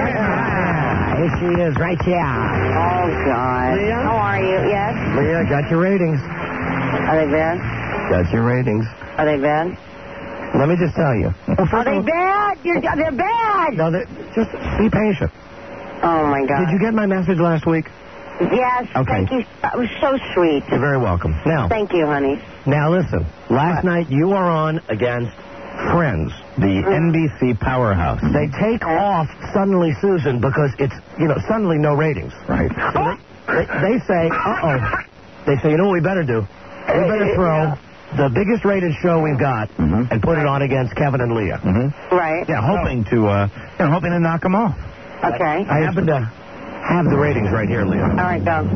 S13: Yeah.
S5: Here she is, right here.
S8: Oh, God.
S5: Leah?
S8: How are you? Yes?
S5: Leah, got your ratings.
S8: Are they bad?
S5: Got your ratings.
S8: Are they bad?
S5: Let me just tell you.
S8: Are they bad? You're, they're bad.
S5: No, they're, just be patient.
S8: Oh, my God.
S5: Did you get my message last week?
S8: Yes.
S5: Okay.
S8: Thank you. That was so sweet.
S5: You're very welcome. Now.
S8: Thank you, honey.
S5: Now, listen. Last
S8: what?
S5: night you are on against Friends, the
S8: Mm.
S5: N B C powerhouse. They take off Suddenly Susan because it's, you know, suddenly no ratings.
S7: Right.
S5: So they, they, they say, uh-oh. They say, you know what we better do? We better throw the biggest rated show we've got
S7: mm-hmm.
S5: and put it on against Kevin and Leah.
S7: Mm-hmm.
S8: Right.
S7: Yeah, hoping to, uh, you know, hoping to knock them off.
S8: Okay.
S5: I happen to have the ratings right here, Leah.
S8: All right, go.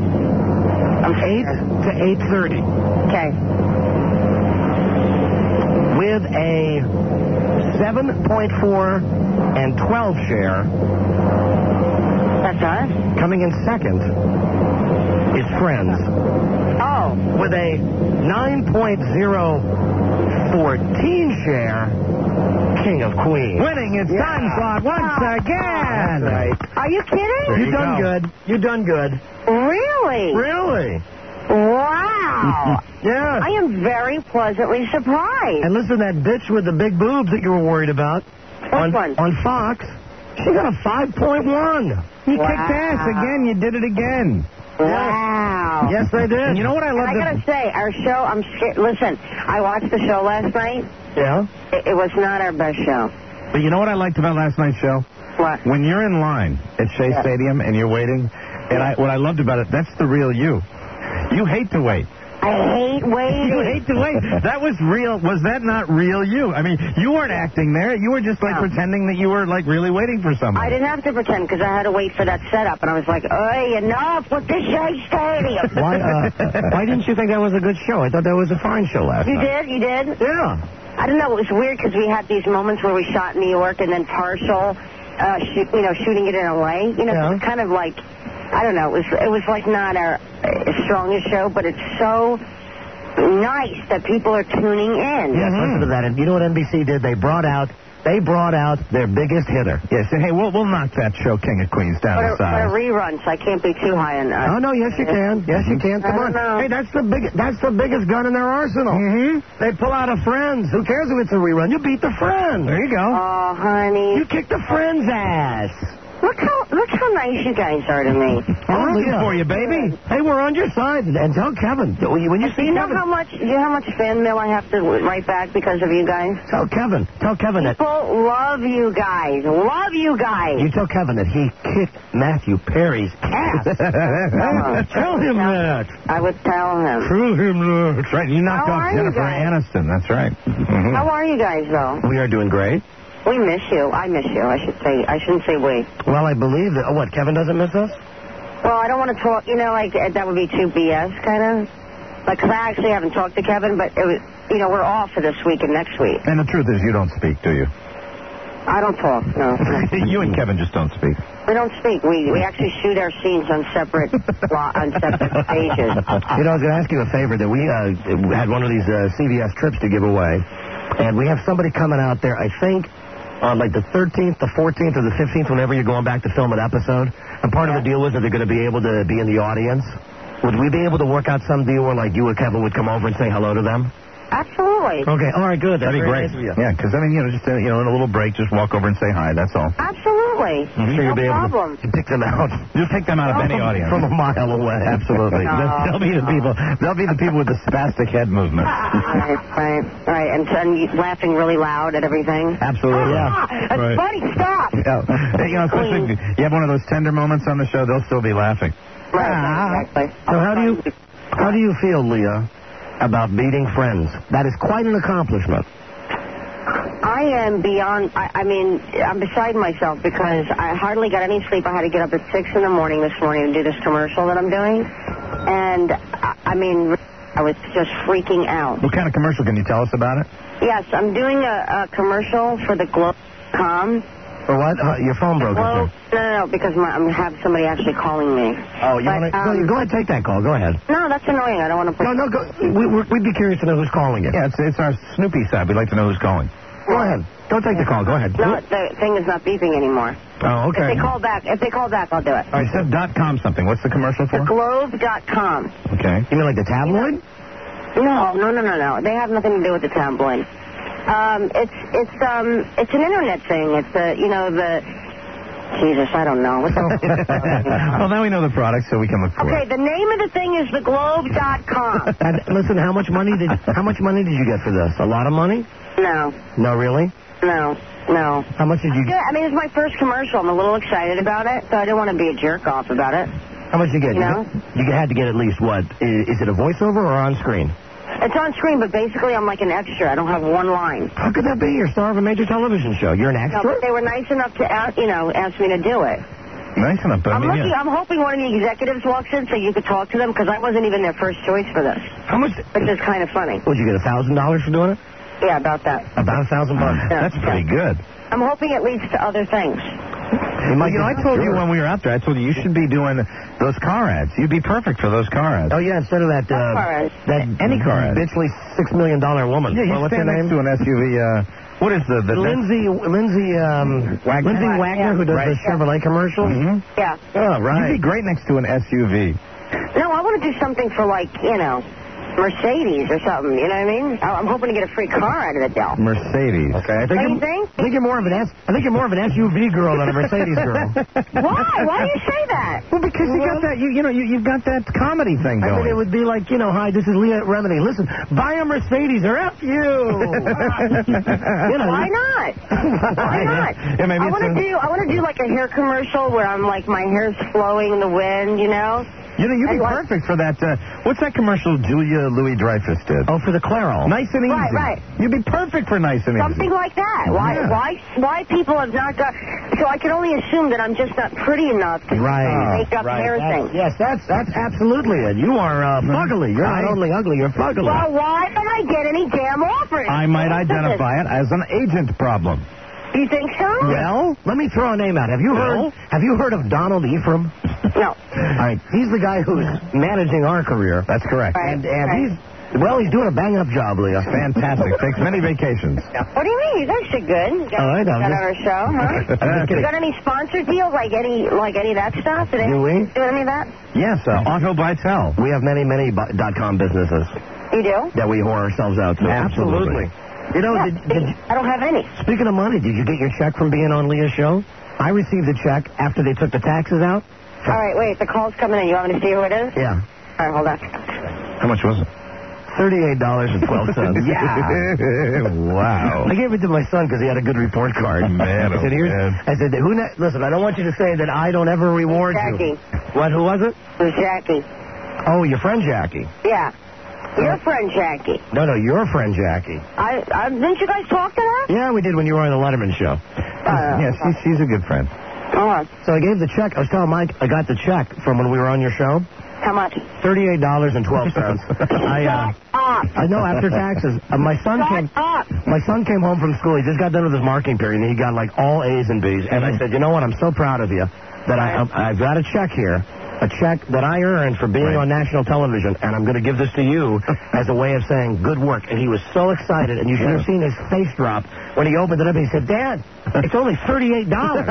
S8: I'm
S5: eight to eight thirty.
S8: Okay.
S5: With a seven point four and twelve share.
S8: That's us?
S5: Coming in second is Friends.
S8: Oh.
S5: With a nine point oh fourteen share, King of Queens.
S7: Winning its
S5: Yeah.
S7: time slot once
S8: Oh.
S7: again.
S5: That's right.
S8: Are you kidding?
S5: You've
S7: you
S5: done
S7: go.
S5: good. You've done good.
S8: Really?
S5: Really?
S8: Wow.
S5: Yeah.
S8: I am very pleasantly surprised.
S5: And listen, that bitch with the big boobs that you were worried about on,
S8: one?
S5: on Fox, she got a five point one.
S7: You
S8: Wow.
S7: kicked ass again. You did it again.
S8: Wow.
S5: Yes, they did.
S7: And you know what I love?
S8: I gotta say, our show, I'm scared. Listen, I watched the show last night.
S5: Yeah?
S8: It, it was not our best show.
S7: But you know what I liked about last night's show?
S8: What?
S7: When you're in line at Shea
S8: Yeah.
S7: Stadium and you're waiting, and I, what I loved about it, that's the real you. You hate to wait.
S8: I hate waiting.
S7: You hate to wait. That was real. Was that not real you? I mean, you weren't acting there. You were just like
S8: No.
S7: pretending that you were like really waiting for someone.
S8: I didn't have to pretend because I had to wait for that setup, and I was like, "Oi, enough with the Shea Stadium."
S5: Why, uh, why didn't you think that was a good show? I thought that was a fine show last
S8: You
S5: night.
S8: did? You did?
S5: Yeah.
S8: I don't know. It was weird because we had these moments where we shot in New York and then partial, uh, shoot, you know, shooting it in L A. You know,
S5: Yeah.
S8: it's kind of like, I don't know. It was it was like not our uh, strongest show, but it's so nice that people are tuning in.
S5: Yes, listen to that. And you know what N B C did? They brought out, they brought out their biggest hitter.
S7: Yes, and hey, we'll we'll knock that show King of Queens down
S8: But
S7: to
S8: a, but a
S7: size.
S8: rerun, so I can't be too high on that.
S5: Oh no, yes you can. Yes you can. Come
S8: I
S5: on.
S8: don't know.
S5: Hey, that's the big that's the biggest gun in their arsenal.
S7: Mm-hmm.
S5: They pull out a Friends. Who cares if it's a rerun? You beat the Friends.
S7: There you go.
S8: Oh, honey.
S5: You kick the Friends' ass.
S8: Look how look how nice you guys are to me.
S7: I'm rooting for you, baby.
S5: Hey, we're on your side. And tell Kevin. When you, when you
S8: Do
S5: see
S8: you know
S5: Kevin,
S8: how much? Do you know how much fan mail I have to write back because of you guys?
S5: tell Kevin. Tell Kevin that.
S8: People love you guys. Love you guys.
S5: You tell Kevin that he kicked Matthew Perry's ass. Tell him that.
S8: I would tell him.
S7: Prove him that. That's right. You knocked
S8: How
S7: off
S8: are you
S7: Jennifer
S8: guys?
S7: Aniston. That's right. Mhm.
S8: How are you guys, though?
S5: We are doing great.
S8: We miss you. I miss you. I should say. I shouldn't say we.
S5: Well, I believe that. Oh, what? Kevin doesn't miss us?
S8: Well, I don't want to talk. You know, like uh, that would be too B S, kind of. Like, 'cause I actually haven't talked to Kevin, but it was. You know, we're off for this week and next week.
S7: And the truth is, you don't speak, do you?
S8: I don't talk. No.
S7: You and Kevin just don't speak.
S8: We don't speak. We we actually shoot our scenes on separate lo- on separate stages.
S5: You know, I was going to ask you a favor. That we uh, had one of these uh, C V S trips to give away, and we have somebody coming out there. I think on like the thirteenth, the fourteenth, or the fifteenth, whenever you're going back to film an episode. And part of the deal was that they're going to be able to be in the audience. Would we be able to work out some deal where like you and Kevin would come over and say hello to them?
S8: Absolutely.
S5: Okay. All right. Good. That's
S7: That'd be
S5: very
S7: great.
S5: nice of you.
S7: Yeah, because I mean, you know, just uh, you know, in a little break, just walk over and say hi. That's all.
S8: Absolutely.
S5: I'm sure you'll
S8: No
S5: be able
S8: problem.
S5: to pick them out.
S7: Just take them out of any audience.
S5: From a mile away.
S7: Absolutely.
S8: No.
S7: They'll, they'll be the people. They'll be the people with the spastic head movement.
S8: Right, right, right. And, and you laughing really loud at everything.
S7: Absolutely.
S8: Ah, that's
S7: Right.
S8: funny. Stop.
S7: Yeah. Hey, you know, especially if you have one of those tender moments on the show, they'll still be laughing.
S8: Right, right, exactly.
S5: So how do you how do you feel, Leah, about beating Friends? That is quite an accomplishment.
S8: I am beyond, I, I mean, I'm beside myself because I hardly got any sleep. I had to get up at six in the morning this morning to do this commercial that I'm doing. And, I, I mean, I was just freaking out.
S7: What kind of commercial can you tell us about it?
S8: Yes, I'm doing a, a commercial for the Globe dot com.
S5: For what? Uh, your phone broke.
S8: Well,
S5: up
S8: no, no, no, because my, I'm going to have somebody actually calling me.
S5: Oh, you
S8: But,
S5: want to
S8: um,
S5: go ahead, take that call. Go ahead.
S8: No, that's annoying. I don't want to put...
S5: No, no, go. We, we're- we'd be curious to know who's calling you.
S7: Yeah, it's it's our Snoopy side. We'd like to know who's calling.
S5: Go ahead. Go take the call. Go ahead.
S8: No, the thing is not beeping anymore.
S7: Oh, okay.
S8: If they call back, if they call back, I'll do it.
S7: All right, said dot com something. What's the commercial for?
S8: The Globe dot com.
S7: Okay.
S5: You mean like the tabloid?
S8: No, no, no, no, no. They have nothing to do with the tabloid. Um, it's it's um it's an internet thing. It's the you know the Jesus, I don't know. What the
S7: Well, now we know the product, so we can look for
S8: Okay,
S7: it.
S8: the name of the thing is the Globe dot com.
S5: And listen, how much money did how much money did you get for this? A lot of money?
S8: No,
S5: No, really?
S8: no, no.
S5: How much did you?
S8: Yeah, I mean, it's my first commercial. I'm a little excited about it, so I didn't want to be a jerk off about it.
S5: How much did you get?
S8: You know?
S5: You had to get at least what? Is, is it a voiceover or on screen?
S8: It's on screen, but basically I'm like an extra. I don't have one line.
S5: How could that be? You're star of a major television show. You're an
S8: No,
S5: extra?
S8: but they were nice enough to, ask, you know, ask me to do it.
S7: Nice enough, but I
S8: I'm
S7: mean,
S8: looking.
S7: yeah.
S8: I'm hoping one of the executives walks in so you could talk to them because I wasn't even their first choice for this,
S5: How much?
S8: which is kind of funny.
S5: Would you get a thousand dollars for doing it?
S8: Yeah, about that.
S5: About a thousand bucks.
S8: Yeah.
S7: That's pretty good.
S8: I'm hoping it leads to other things.
S5: You
S7: Well,
S5: might
S7: you know, I
S5: get-
S7: told you
S5: Sure.
S7: when we were out there, I told you you should be doing those car ads. You'd be perfect for those car ads.
S5: Oh yeah, instead of that uh,
S8: car ad?
S5: that
S7: Any car ad.
S5: bitchly six million dollar woman.
S7: Yeah, you
S5: Well, what's her
S7: stand next
S5: name?
S7: to an S U V. Uh, what is the... the
S5: Lindsay Lindsay um,
S7: Wagner.
S5: Lindsay Wagner, who does
S7: Right.
S5: the Chevrolet commercials.
S7: Mm-hmm.
S8: Yeah.
S5: Oh
S7: You'd
S5: right.
S7: be great next to an S U V.
S8: No, I want to do something for like you know, Mercedes or something, you know what I mean? I- I'm hoping to get a free car out of the deal.
S7: Mercedes.
S5: Okay, I think,
S8: What do
S5: you're,
S8: you think?
S5: I think you're more of an S. I think you're more of an S U V girl than a Mercedes girl.
S8: Why? Why do you say that?
S7: Well, because you got that, you, you know, you, you've got that comedy thing
S5: I
S7: going.
S5: mean, it would be like, you know, hi, this is Leah Remini. Listen, buy a Mercedes or F you. you know,
S8: Why not? Why not?
S7: Yeah, maybe
S8: I
S7: it's
S8: want to
S7: a-
S8: do. I want to do like a hair commercial where I'm like my hair's flowing in the wind, you know.
S7: You know, you'd be
S8: And like-
S7: perfect for that. Uh, what's that commercial Julia Louis-Dreyfus did?
S5: Oh, for the Clairol.
S7: Nice and easy.
S8: Right, right.
S7: You'd be perfect for Nice and
S8: Something
S7: easy.
S8: like that. Why?
S7: Yeah.
S8: Why? Why people have not got? So I can only assume that I'm just not pretty enough to
S5: Right.
S8: make up
S5: right.
S8: hair
S5: That's-
S8: things.
S5: Yes, that's that's absolutely it. You are uh, fuggly. You're not
S7: I-
S5: only ugly, you're fuggly.
S8: Well, why don't I get any damn offers?
S7: I might
S8: What is this?
S7: identify it as an agent problem.
S8: You think so?
S5: Well, let me throw a name out. Have you heard?
S7: Bill?
S5: Have you heard of Donald Ephraim?
S8: No.
S5: All right, he's the guy who's managing our career.
S7: That's correct.
S8: Right.
S5: And, and
S8: Right.
S5: he's well, he's doing a bang-up job, Leah.
S7: Fantastic. Takes many vacations.
S8: What do you mean? You guys did good. You got,
S5: All right, I'm
S8: got
S5: just-
S8: on our show, huh?
S5: I'm just
S8: You
S5: kidding.
S8: got any sponsor deals, like any, like any of that stuff? Did
S5: Do
S8: any,
S5: we?
S8: do any of that?
S7: Yes, uh, Auto by Tel.
S5: We have many, many bu- dot com businesses
S8: You do?
S5: that we whore ourselves out to.
S7: Absolutely.
S5: You know,
S8: Yeah,
S5: did, did,
S8: I don't have any.
S5: speaking of money, did you get your check from being on Leah's show? I received a check after they took the taxes out.
S8: All right, wait. The call's coming in. You want me to see who it is?
S5: Yeah.
S8: All right, hold on.
S7: How much was it?
S5: thirty-eight dollars and twelve cents.
S7: Yeah. Wow.
S5: I gave it to my son because he had a good report card.
S7: Man,
S5: I said,
S7: oh,
S5: Here's,
S7: man.
S5: I said, who? Ne- listen, I don't want you to say that I don't ever reward
S8: Jackie.
S5: you. What? Who was it?
S8: It was Jackie.
S5: Oh, your friend Jackie.
S8: Yeah. Your friend Jackie.
S5: No, no, your friend Jackie.
S8: I, I didn't you guys talk to her?
S5: Yeah, we did when you were on the Letterman show.
S8: Uh,
S7: Yeah, she's, she's a good friend.
S8: Oh,
S5: So I gave the check. I was telling Mike I got the check from when we were on your show.
S8: how much?
S5: Thirty-eight dollars and twelve cents. I uh,
S8: Shut up.
S5: I know after taxes. Uh, my son
S8: Shut
S5: came.
S8: up.
S5: My son came home from school. He just got done with his marking period, and he got like all A's and B's. And I said, you know what? I'm so proud of you that I I've got a check here, a check that I earned for being
S7: Right.
S5: on national television, and I'm going to give this to you as a way of saying good work. And he was so excited, and you should have seen his face drop when he opened it up. And he said, Dad, it's only thirty-eight dollars.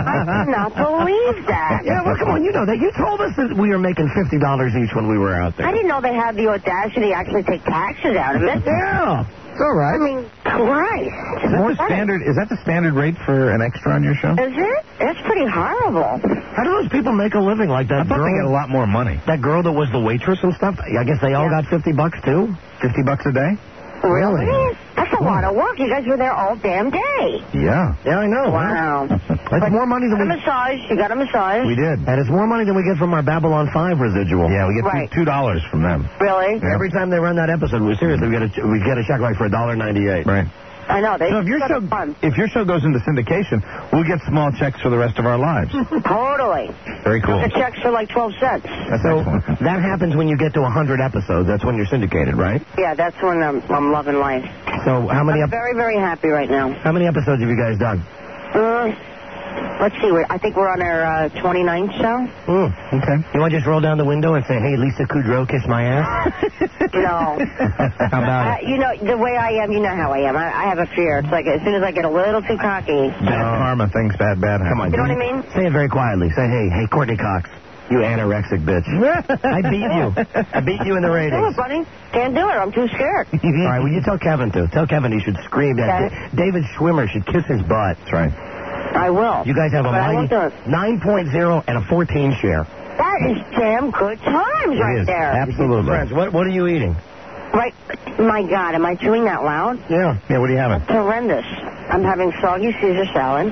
S8: I cannot believe that.
S5: Yeah, well, come on, you know that. You told us that we were making fifty dollars each when we were out there.
S8: I didn't know they had the audacity to actually take taxes out of it.
S5: Yeah, it's all right.
S8: I mean, Christ.
S7: Is that the standard? Is that the standard rate for an extra on your show?
S8: Is it? That's pretty horrible.
S5: How do those people make a living like that
S7: I thought
S5: girl?
S7: they get a lot more money.
S5: That girl that was the waitress and stuff. I guess they all
S8: Yeah.
S5: got fifty bucks too.
S7: Fifty bucks a day?
S5: Really?
S8: That's a lot of work. You guys were there all damn day.
S7: Yeah.
S5: Yeah, I know.
S8: Wow.
S5: That's more money than
S8: A
S5: we.
S8: massage. You got a massage.
S7: We did.
S5: And it's more money than we get from our Babylon five residual.
S7: Yeah, we get
S8: Right.
S7: two dollars from them.
S8: Really?
S7: Yeah.
S5: Every time they run that episode, we seriously we get a we get a check like for a dollar ninety-eight.
S7: Right.
S8: I know. They
S7: So if your
S8: got
S7: show
S8: fun.
S7: if your show goes into syndication, we'll get small checks for the rest of our lives.
S8: Totally.
S7: Very cool.
S8: The checks for like twelve cents.
S7: That's
S5: So
S7: excellent.
S5: that happens when you get to one hundred episodes. That's when you're syndicated, right?
S8: Yeah, that's when I'm, I'm loving life.
S5: So how many
S8: I'm
S5: ep-
S8: very, very happy right now.
S5: how many episodes have you guys done?
S8: Uh, let's see. we I think we're on our uh, twenty-ninth show.
S5: Mm, okay. You want to just roll down the window and say, "Hey, Lisa Kudrow, kiss my ass"?
S8: No.
S5: How about
S8: Uh,
S5: it?
S8: you know, the way I am, you know how I am. I, I have a fear. It's like as soon as I get a little too cocky.
S7: Bad karma, things bad, bad.
S5: Come on.
S8: You know what I mean?
S5: Say it very quietly. Say, "Hey, hey, Courtney Cox, you anorexic bitch. I beat you. I beat you in the
S8: Do
S5: ratings."
S8: it, buddy. Can't do it. I'm too scared.
S5: All right, well, you tell Kevin to. Tell Kevin he should scream that.
S8: Okay.
S5: Da- David Schwimmer should kiss his butt.
S7: That's right.
S8: I will.
S5: You guys have a
S8: But I won't do it.
S5: nine point oh and a fourteen share.
S8: That is damn good times right
S7: is.
S8: there.
S7: Absolutely.
S5: Friends, what, what are you eating?
S8: Right. My God, am I chewing that loud?
S5: Yeah.
S7: Yeah, what are you having?
S8: It's horrendous. I'm having soggy Caesar salad.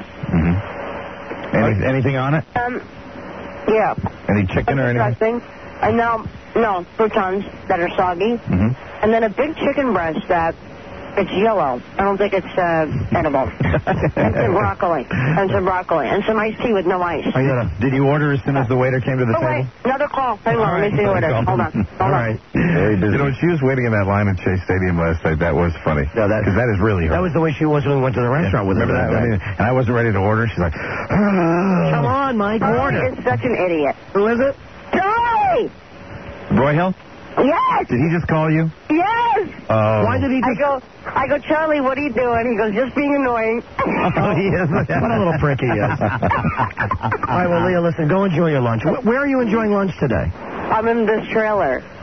S7: Mm-hmm. Any, anything on it?
S8: Um, yeah.
S7: Any chicken or anything?
S8: Dressing. And now, no, croutons that are soggy.
S7: Mm-hmm.
S8: And then a big chicken breast that it's yellow. I don't think it's uh, edible. And some broccoli. And some broccoli. And some iced tea with no ice.
S7: Oh, yeah. Did you order as soon as the waiter came to the
S8: Oh, wait.
S7: table?
S8: Another call. Hang on. Let me see what it is. Hold on. Hold
S7: All
S8: on.
S7: right. Very busy. You know, she was waiting in that line at Chase Stadium last night. That was funny.
S5: No, that-
S7: Because that is really her.
S5: That was the way she was when we went to the restaurant with her.
S7: Remember that?
S5: that
S7: I
S5: day.
S7: mean, and I wasn't ready to order. She's like,
S5: Come on, Mike,
S8: Charlie
S5: order.
S8: is such an idiot.
S5: Who is it?
S8: Charlie!
S7: Broyhill?
S8: Yes!
S7: Did he just call you?
S8: Yes!
S7: Oh.
S5: Why did he
S8: I
S5: just...
S8: go, I go, Charlie, what are you doing? He goes, just being annoying.
S7: Oh, he is.
S5: What a little prick he is. All right, well, Leah, listen, go enjoy your lunch. Wh- Where are you enjoying lunch today?
S8: I'm in this trailer.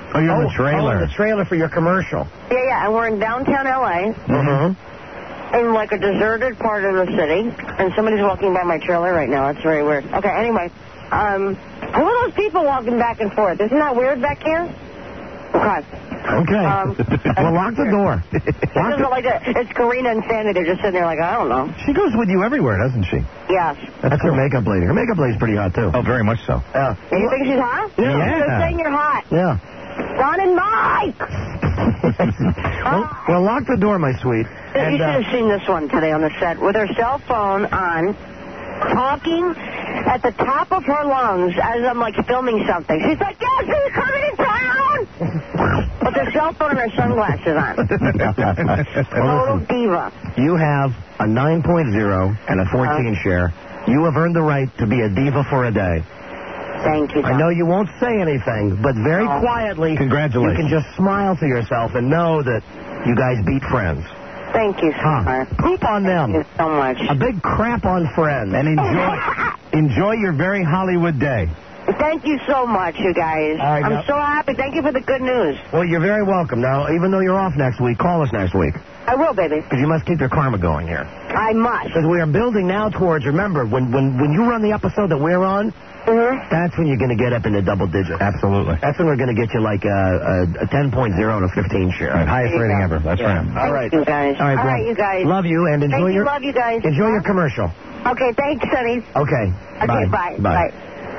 S7: Oh, you're in the
S5: Oh,
S7: trailer.
S5: the trailer for your commercial.
S8: Yeah, yeah, and we're in downtown L A.
S5: Mm-hmm.
S8: In like a deserted part of the city, and somebody's walking by my trailer right now. That's very weird. Okay, anyway, um, who are those people walking back and forth? Isn't that weird back here? Okay.
S5: Okay.
S8: Um,
S5: well, lock the door.
S8: It doesn't like that. It's Karina and Sandy. They're just sitting there like, I don't know.
S7: She goes with you everywhere, doesn't she?
S8: Yes.
S5: That's her makeup lady. Her makeup lady's pretty hot, too.
S7: Oh, very much so.
S5: Yeah.
S8: And you think she's hot?
S5: Yeah.
S8: You're saying you're hot.
S5: Yeah.
S8: Ron and Mike!
S5: well, well, lock the door, my sweet.
S8: You
S5: And,
S8: should
S5: uh,
S8: have seen this one today on the set with her cell phone on, talking at the top of her lungs as I'm, like, filming something. She's like, yes, are you coming in town? With her cell phone and her sunglasses on. Total diva.
S5: You have a nine point oh and a fourteen
S8: Uh,
S5: share. You have earned the right to be a diva for a day.
S8: Thank you, Tom.
S5: I know you won't say anything, but very
S8: Oh.
S5: quietly,
S7: Congratulations.
S5: you can just smile to yourself and know that you guys beat friends.
S8: Thank you, sweetheart.
S5: Huh. Poop on them.
S8: Thank you so much.
S5: A big crap on friends.
S7: And enjoy enjoy your very Hollywood day.
S8: Thank you so much, you guys.
S5: All right,
S8: I'm
S5: now-
S8: so happy. Thank you for the good news.
S5: Well, you're very welcome. Now, even though you're off next week, call us next week.
S8: I will, baby.
S5: Because you must keep your karma going here.
S8: I must.
S5: Because we are building now towards, remember, when, when, when you run the episode that we're on,
S8: Mm-hmm.
S5: that's when you're going to get up into double digits.
S7: Absolutely.
S5: That's when we're going to get you like a, a, a ten point oh and a fifteen share.
S7: Right, highest
S8: There you
S7: rating
S8: go.
S7: ever. That's
S5: Yeah.
S7: right.
S5: All right.
S8: Thank you, guys.
S5: All right,
S8: All
S5: bro.
S8: right, you guys.
S5: Love you and enjoy
S8: Thank you.
S5: your
S8: Love you guys.
S5: enjoy your commercial.
S8: Okay, thanks, Sonny.
S5: Okay.
S8: Okay, bye.
S5: Bye.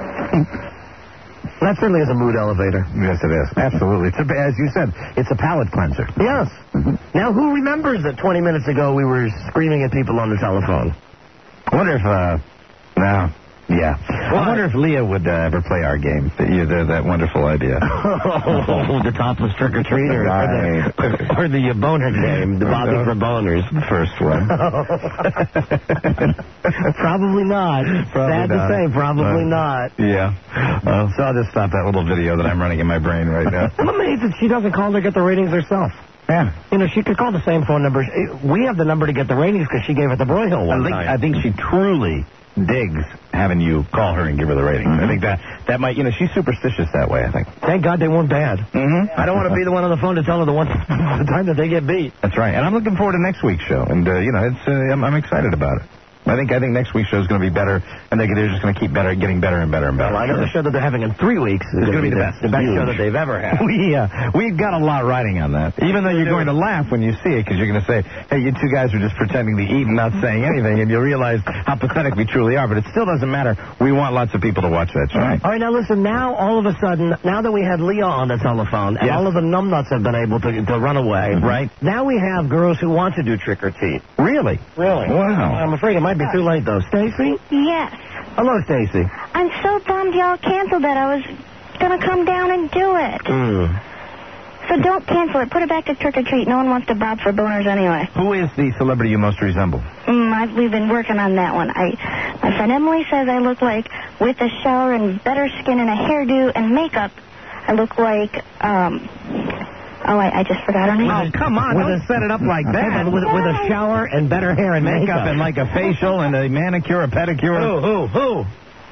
S5: That certainly is a mood elevator.
S7: Yes, it is. Absolutely. It's a, as you said, it's a palate cleanser.
S5: Yes. Now, who remembers that twenty minutes ago we were screaming at people on the telephone?
S7: I wonder if, uh, no. Yeah. I wonder if Leah would uh, ever play our game. That, you, the, that wonderful idea.
S5: Oh, the topless trick-or-treater.
S7: Right.
S5: Or the, or the uh, boner game, the Bobby for boners.
S7: The first one.
S5: Probably not.
S7: Probably
S5: Sad
S7: not.
S5: to say, probably
S7: Uh,
S5: not.
S7: Yeah. Uh, so I'll just stop that little video that I'm running in my brain right now.
S5: I'm amazed that she doesn't call to get the ratings herself.
S7: Yeah.
S5: You know, she could call the same phone number. We have the number to get the ratings because she gave it to Broyhill one
S7: I think,
S5: time.
S7: I think she truly digs having you call her and give her the ratings.
S5: Mm-hmm.
S7: I think that that might, you know, she's superstitious that way, I think.
S5: Thank God they weren't bad.
S7: Mm-hmm.
S5: I don't want to be the one on the phone to tell her the one the time that they get beat.
S7: That's right. And I'm looking forward to next week's show. And, uh, you know, it's uh, I'm, I'm excited about it. I think I think next week's show is going to be better, and they, they're just going to keep better, getting better and better and better.
S5: Well, I know the show that they're having in three weeks is
S7: It's going to be the best.
S5: The best
S7: Huge.
S5: show that they've ever had.
S7: We, uh, we've got a lot riding on that. Even though you're going to laugh when you see it, because you're going to say, hey, you two guys are just pretending to eat and not saying anything, and you'll realize how pathetic we truly are. But it still doesn't matter. We want lots of people to watch that show.
S5: All right, now listen, now all of a sudden, now that we had Leah on the telephone, and
S7: Yes.
S5: all of the numbnuts have been able to, to run away,
S7: Right.
S5: now we have girls who want to do trick-or-treat.
S7: Really?
S5: Really?
S7: Wow.
S5: I'm afraid it might be too late, though. Stacy?
S11: Yes.
S5: Hello, Stacy.
S11: I'm so bummed y'all canceled it. I was going to come down and do it.
S5: Mm.
S11: So don't cancel it. Put it back to trick or treat. No one wants to bob for boners anyway.
S7: Who is the celebrity you most resemble?
S11: Mm, I, we've been working on that one. I, my friend Emily says I look like, with a shower and better skin and a hairdo and makeup, I look like, um... Oh, I, I just forgot her name.
S7: Oh, come on. Don't set it up like that.
S5: With, with a shower and better hair and
S7: Makeup
S5: makeup.
S7: and like a facial and a manicure, a pedicure.
S5: Who, who, who?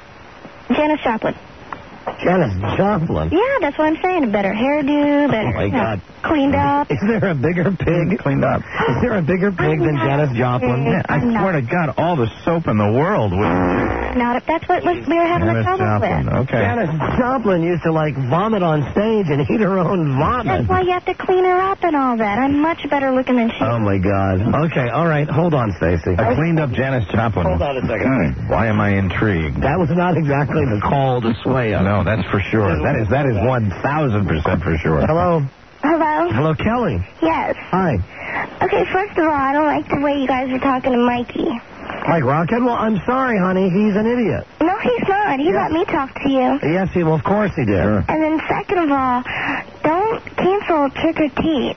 S11: Janis Joplin.
S5: Janis Joplin.
S11: Yeah, that's what I'm saying. A better hairdo, better,
S5: Oh, my
S11: you know,
S5: God.
S11: cleaned up.
S5: Is there a bigger pig?
S7: Cleaned up.
S5: Is there a bigger pig than Janis Joplin?
S7: Yeah, I swear to God, all the soap in the world would...
S11: Not if that's what was, we were having
S7: Janis
S11: the trouble
S7: Joplin.
S11: with.
S7: Okay.
S5: Janis Joplin used to, like, vomit on stage and eat her own vomit.
S11: That's why you have to clean her up and all that. I'm much better looking than she.
S5: Oh, my God. Okay, all right. Hold on, Stacy.
S7: A cleaned up Janis Joplin.
S5: Hold on a second.
S7: Hmm, Why am I intrigued?
S5: That was not exactly the call to sway us.
S7: No, that's for sure. That is that is one thousand percent for sure.
S5: Hello.
S11: Hello?
S5: Hello, Kelly.
S11: Yes.
S5: Hi.
S11: Okay, first of all, I don't like the way you guys were talking to Mikey.
S5: Mike Rockhead? Well, I'm sorry, honey. He's an idiot.
S11: No, he's not. He
S5: Yes.
S11: let me talk to you.
S5: Yes, he, well, of course he did.
S11: And then second of all, don't cancel Trick or Treat.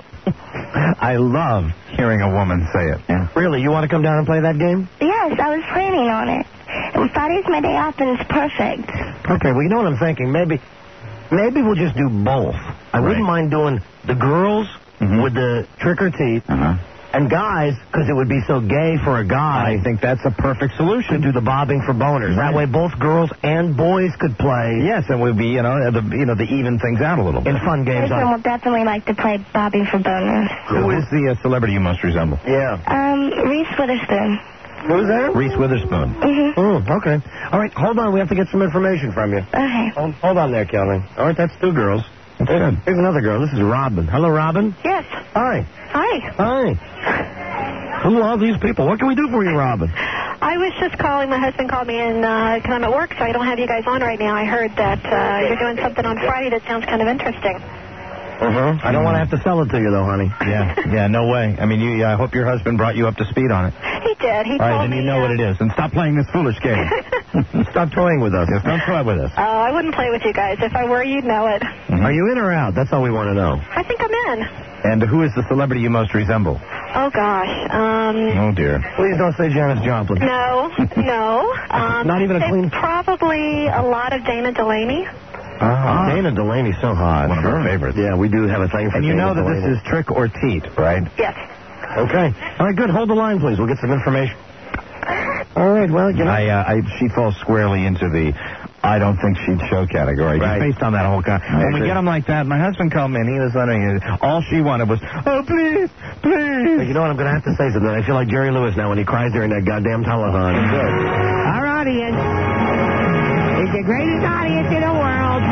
S7: I love hearing a woman say it. Yeah.
S5: Really, you want to come down and play that game?
S11: Yes, I was planning on it. And Friday's my day off, and it's perfect.
S5: Okay, well, you know what I'm thinking? Maybe maybe we'll just do both. I wouldn't mind doing the girls
S7: Mhm.
S5: with the trick-or-treat,
S7: Uh-huh.
S5: And guys, because it would be so gay for a guy,
S7: I think that's a perfect solution.
S5: to do the bobbing for boners. That way both girls and boys could play.
S7: Yes, and we'd be, you know, the, you know, the even things out a little bit.
S5: In fun games.
S11: Jason will definitely like to play bobbing for boners.
S7: Who is the uh, celebrity you most resemble?
S5: Yeah.
S11: Um, Reese Witherspoon.
S5: Who's that?
S7: Reese Witherspoon.
S11: Mm-hmm.
S5: Oh, okay. All right, hold on. We have to get some information from you.
S11: Okay.
S5: Hold, hold on there, Kelly. All right, that's two girls. Here's, here's another girl. This is Robin. Hello, Robin.
S14: Yes.
S5: Hi.
S14: Hi.
S5: Hi. Who are these people? What can we do for you, Robin?
S14: I was just calling. My husband called me, and because I'm at work, so I don't have you guys on right now. I heard that uh, you're doing something on Friday that sounds kind of interesting.
S5: Uh-huh. I don't want to have to sell it to you, though, honey.
S7: Yeah, yeah, no way. I mean, you, I hope your husband brought you up to speed on it.
S14: He did. He
S7: All right,
S14: told
S7: then
S14: me.
S7: you know
S14: uh,
S7: what it is. And stop playing this foolish game.
S5: Stop toying with us.
S7: Yes, don't toy with us.
S14: Oh, I wouldn't play with you guys. If I were, you'd know it.
S7: Mm-hmm.
S5: Are you in or out? That's all we want to know.
S14: I think I'm in.
S7: And who is the celebrity you most resemble?
S14: Oh, gosh. Um,
S7: Oh, dear.
S5: Please don't say Janis Joplin.
S14: no, no. Um,
S5: Not even a
S14: I'd say
S5: clean-
S14: Probably a lot of Dana Delaney.
S5: Ah. Dana Delaney's so hot.
S7: One of our favorites.
S5: Yeah, we do have a thing for
S7: And you
S5: Dana
S7: know that
S5: Delaney.
S7: this is trick or teat, right?
S14: Yes.
S5: Okay. All right, good. Hold the line, please. We'll get some information. All right, well, you know.
S7: I, uh, I, she falls squarely into the I don't think she'd show category.
S5: Right.
S7: Just based on that whole... Con- when we
S5: agree.
S7: get them like that, my husband called me and he was wondering, all she wanted was, oh, please, please.
S5: But you know what? I'm going to have to say something. I feel like Jerry Lewis now when he cries during that goddamn telethon. Good.
S1: Our audience is the greatest audience in the world.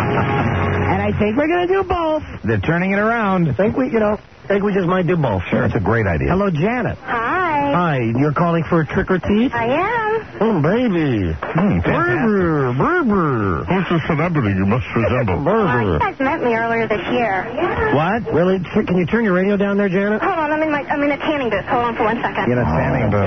S1: And I think we're going to do both.
S7: They're turning it around.
S5: I think we, you know, I think we just might do both.
S7: Sure, it's a great idea.
S5: Hello, Janet.
S11: Hi.
S5: Hi, you're calling for a trick or treat?
S11: I am.
S5: Oh, baby.
S7: Hmm,
S5: Burger, burger.
S7: Who's the celebrity you must resemble?
S11: Oh,
S5: Burger.
S11: you guys met me earlier this year.
S5: What? Really? Tr- Can you turn your radio down there, Janet?
S11: Hold on, I'm in my I'm in a tanning booth. Hold on for one second.
S7: In a tanning booth.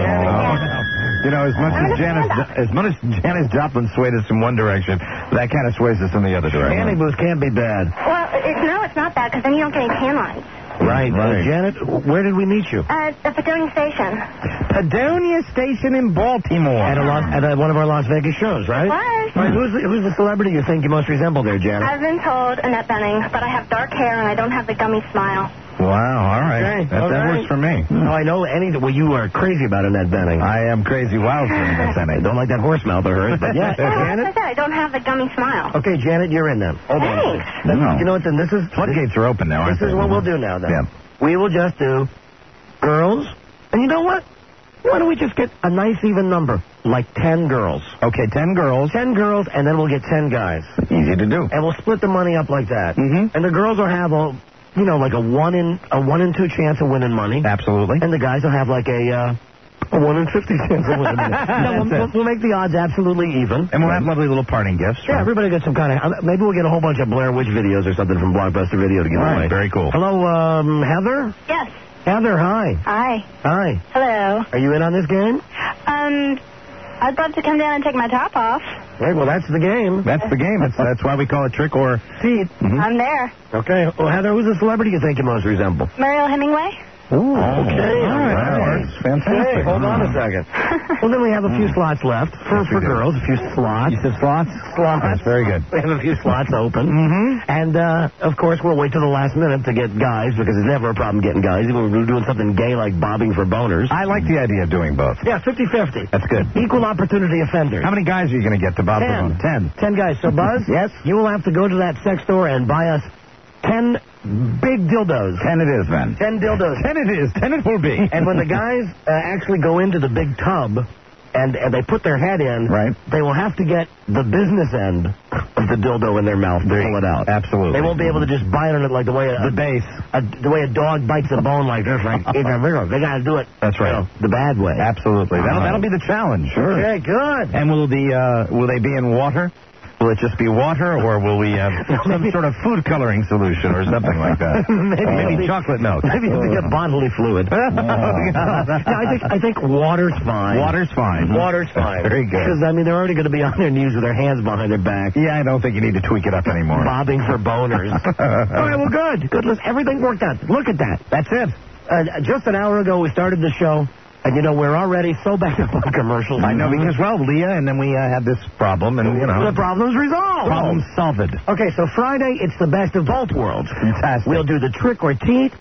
S7: You know, as much as Janis, as much as Janis Joplin swayed us in one direction, that kind of sways us in the other direction.
S5: Tanning booth can't be bad.
S11: Well, it, no, it's not bad because then you don't get any tan lines.
S5: Right.
S7: Right.
S5: Uh, Janet, where did we meet you?
S11: Uh, at the Padonia Station.
S7: Padonia Station in Baltimore.
S5: At, a Las, at a, one of our Las Vegas shows, right?
S11: What?
S5: All right, who's, the, who's the celebrity you think you most resemble there, Janet?
S11: I've been told Annette Bening, but I have dark hair and I don't have the gummy smile.
S7: Wow, all right.
S5: Okay,
S7: that
S5: all
S7: that
S5: right.
S7: works for me.
S5: Oh, I know any. Well, you are crazy about Annette Bening.
S7: I am crazy wild for Annette
S5: I
S7: Bening.
S5: don't like that horse mouth of hers, but yeah,
S11: Well, like I
S5: Janet.
S11: said, I don't have the gummy smile.
S5: Okay, Janet, you're in then. Hold on.
S11: Thanks.
S5: Then,
S7: No.
S5: You know what? Then this is
S7: Floodgates are open now, aren't
S5: This is
S7: they?
S5: what we'll do now. Then
S7: Yeah.
S5: we will just do girls, and you know what? Why don't we just get a nice even number, like ten girls?
S7: Okay, ten girls.
S5: Ten girls, and then we'll get ten guys,
S7: Easy to do.
S5: and we'll split the money up like that.
S7: Mm-hmm.
S5: And the girls will have a, you know, like a one in a one in two chance of winning money,
S7: Absolutely.
S5: and the guys will have like a. Uh, a one in fifty chance of winning money. No, we'll, we'll, we'll make the odds absolutely even.
S7: And we'll have lovely little parting gifts.
S5: Yeah, everybody gets some kind of. uh, Maybe we'll get a whole bunch of Blair Witch videos or something from Blockbuster Video to give
S7: All
S5: away.
S7: right, very cool.
S5: Hello, um, Heather.
S11: Yes.
S5: Heather, hi.
S11: Hi.
S5: Hi.
S11: Hello.
S5: Are you in on this game?
S11: Um, I'd love to come down and take my top off.
S5: Right. Well, that's the game.
S7: That's the game. That's, that's why we call it trick or teat. Mm-hmm.
S11: I'm there.
S5: Okay. Well, Heather, who's the celebrity you think you most resemble?
S11: Mariel Hemingway?
S5: Ooh, okay.
S7: All right. That works. Fantastic.
S5: Hey, hold on a second. Well, then we have a few slots left for, for girls. A few slots.
S7: You said slots?
S5: Slots.
S7: That's very good.
S5: We have a few slots open.
S7: Mm-hmm.
S5: And, uh, of course, we'll wait till the last minute to get guys because it's never a problem getting guys. Even if we're doing something gay like bobbing for boners.
S7: I like the idea of doing both.
S5: Yeah, fifty-fifty.
S7: That's good.
S5: Equal opportunity offenders.
S7: How many guys are you going to get to bob for
S5: Ten.
S7: boners? Ten.
S5: Ten guys. So, Buzz,
S7: Yes?
S5: you will have to go to that sex store and buy us ten big dildos.
S7: Ten it is, then.
S5: Ten dildos.
S7: Ten it is. Ten it will be.
S5: And when the guys uh, actually go into the big tub and, and they put their head in,
S7: Right.
S5: they will have to get the business end of the dildo in their mouth to pull it out.
S7: Absolutely.
S5: They won't be able to just bite on it like the way a,
S7: The base.
S5: a, the way a dog bites a bone like this. Like, they got to do it.
S7: That's right.
S5: you know, the bad way.
S7: Absolutely. That'll, that'll be the challenge. Sure.
S5: Okay, good.
S7: And will the uh, will they be in water? Will it just be water, or will we have some sort of food coloring solution or something like that?
S5: Maybe
S7: Or
S5: it'll
S7: maybe
S5: be-
S7: chocolate milk.
S5: Maybe you have to get bodily fluid.
S7: Oh,
S5: Yeah, I think I think water's fine.
S7: Water's fine.
S5: Water's fine.
S7: Very good.
S5: Because, I mean, they're already going to be on their knees with their hands behind their back.
S7: Yeah, I don't think you need to tweak it up anymore.
S5: Bobbing for boners. All right, well, good. Good. Listen, everything worked out. Look at that.
S7: That's it.
S5: Uh, just an hour ago, we started the show, and, you know, we're already so backed up on commercials.
S7: I know, because, well, Leah, and then we uh, had this problem, and, you know.
S5: The problem's resolved.
S7: Problem solved.
S5: Okay, so Friday, it's the best of both worlds.
S7: Fantastic.
S5: We'll do the trick or teat,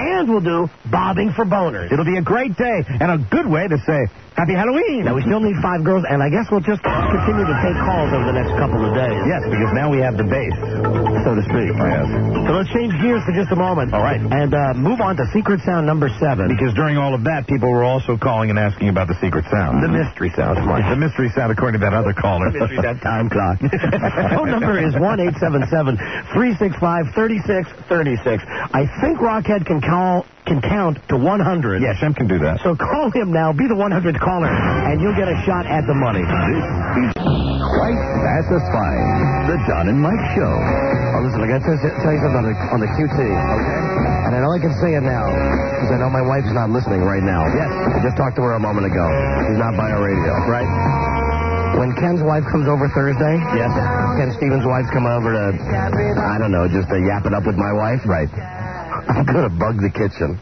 S5: and we'll do bobbing for boners.
S7: It'll be a great day and a good way to say Happy Halloween.
S5: Now, we still need five girls, and I guess we'll just continue to take calls over the next couple of days.
S7: Yes, because now we have the base,
S5: so to speak.
S7: Yes.
S5: So let's change gears for just a moment.
S7: All right.
S5: And uh, move on to Secret Sound number seven.
S7: Because during all of that, people were also calling and asking about the secret sound.
S5: The mystery sound, Mike.
S7: The mystery sound, according to that other caller.
S5: The mystery that time clock. Phone number is one eight seven seven, three six five, three six three six. I think Rockhead can call... can count to one hundred.
S7: Yes, Shem can do that.
S5: So call him now. Be the one hundredth caller, and you'll get a shot at the money.
S15: This is quite satisfying. The Don and Mike Show.
S5: Oh, listen, I got to tell you something on the, on the Q T, okay? And I know I can say it now, because I know my wife's not listening right now. Yes. I just talked to her a moment ago. She's not by our radio. Right. When Ken's wife comes over Thursday, yes. Ken Stevens' wife's come over to, I don't know, just to yap it up with my wife. Right. I'm going to bug the kitchen.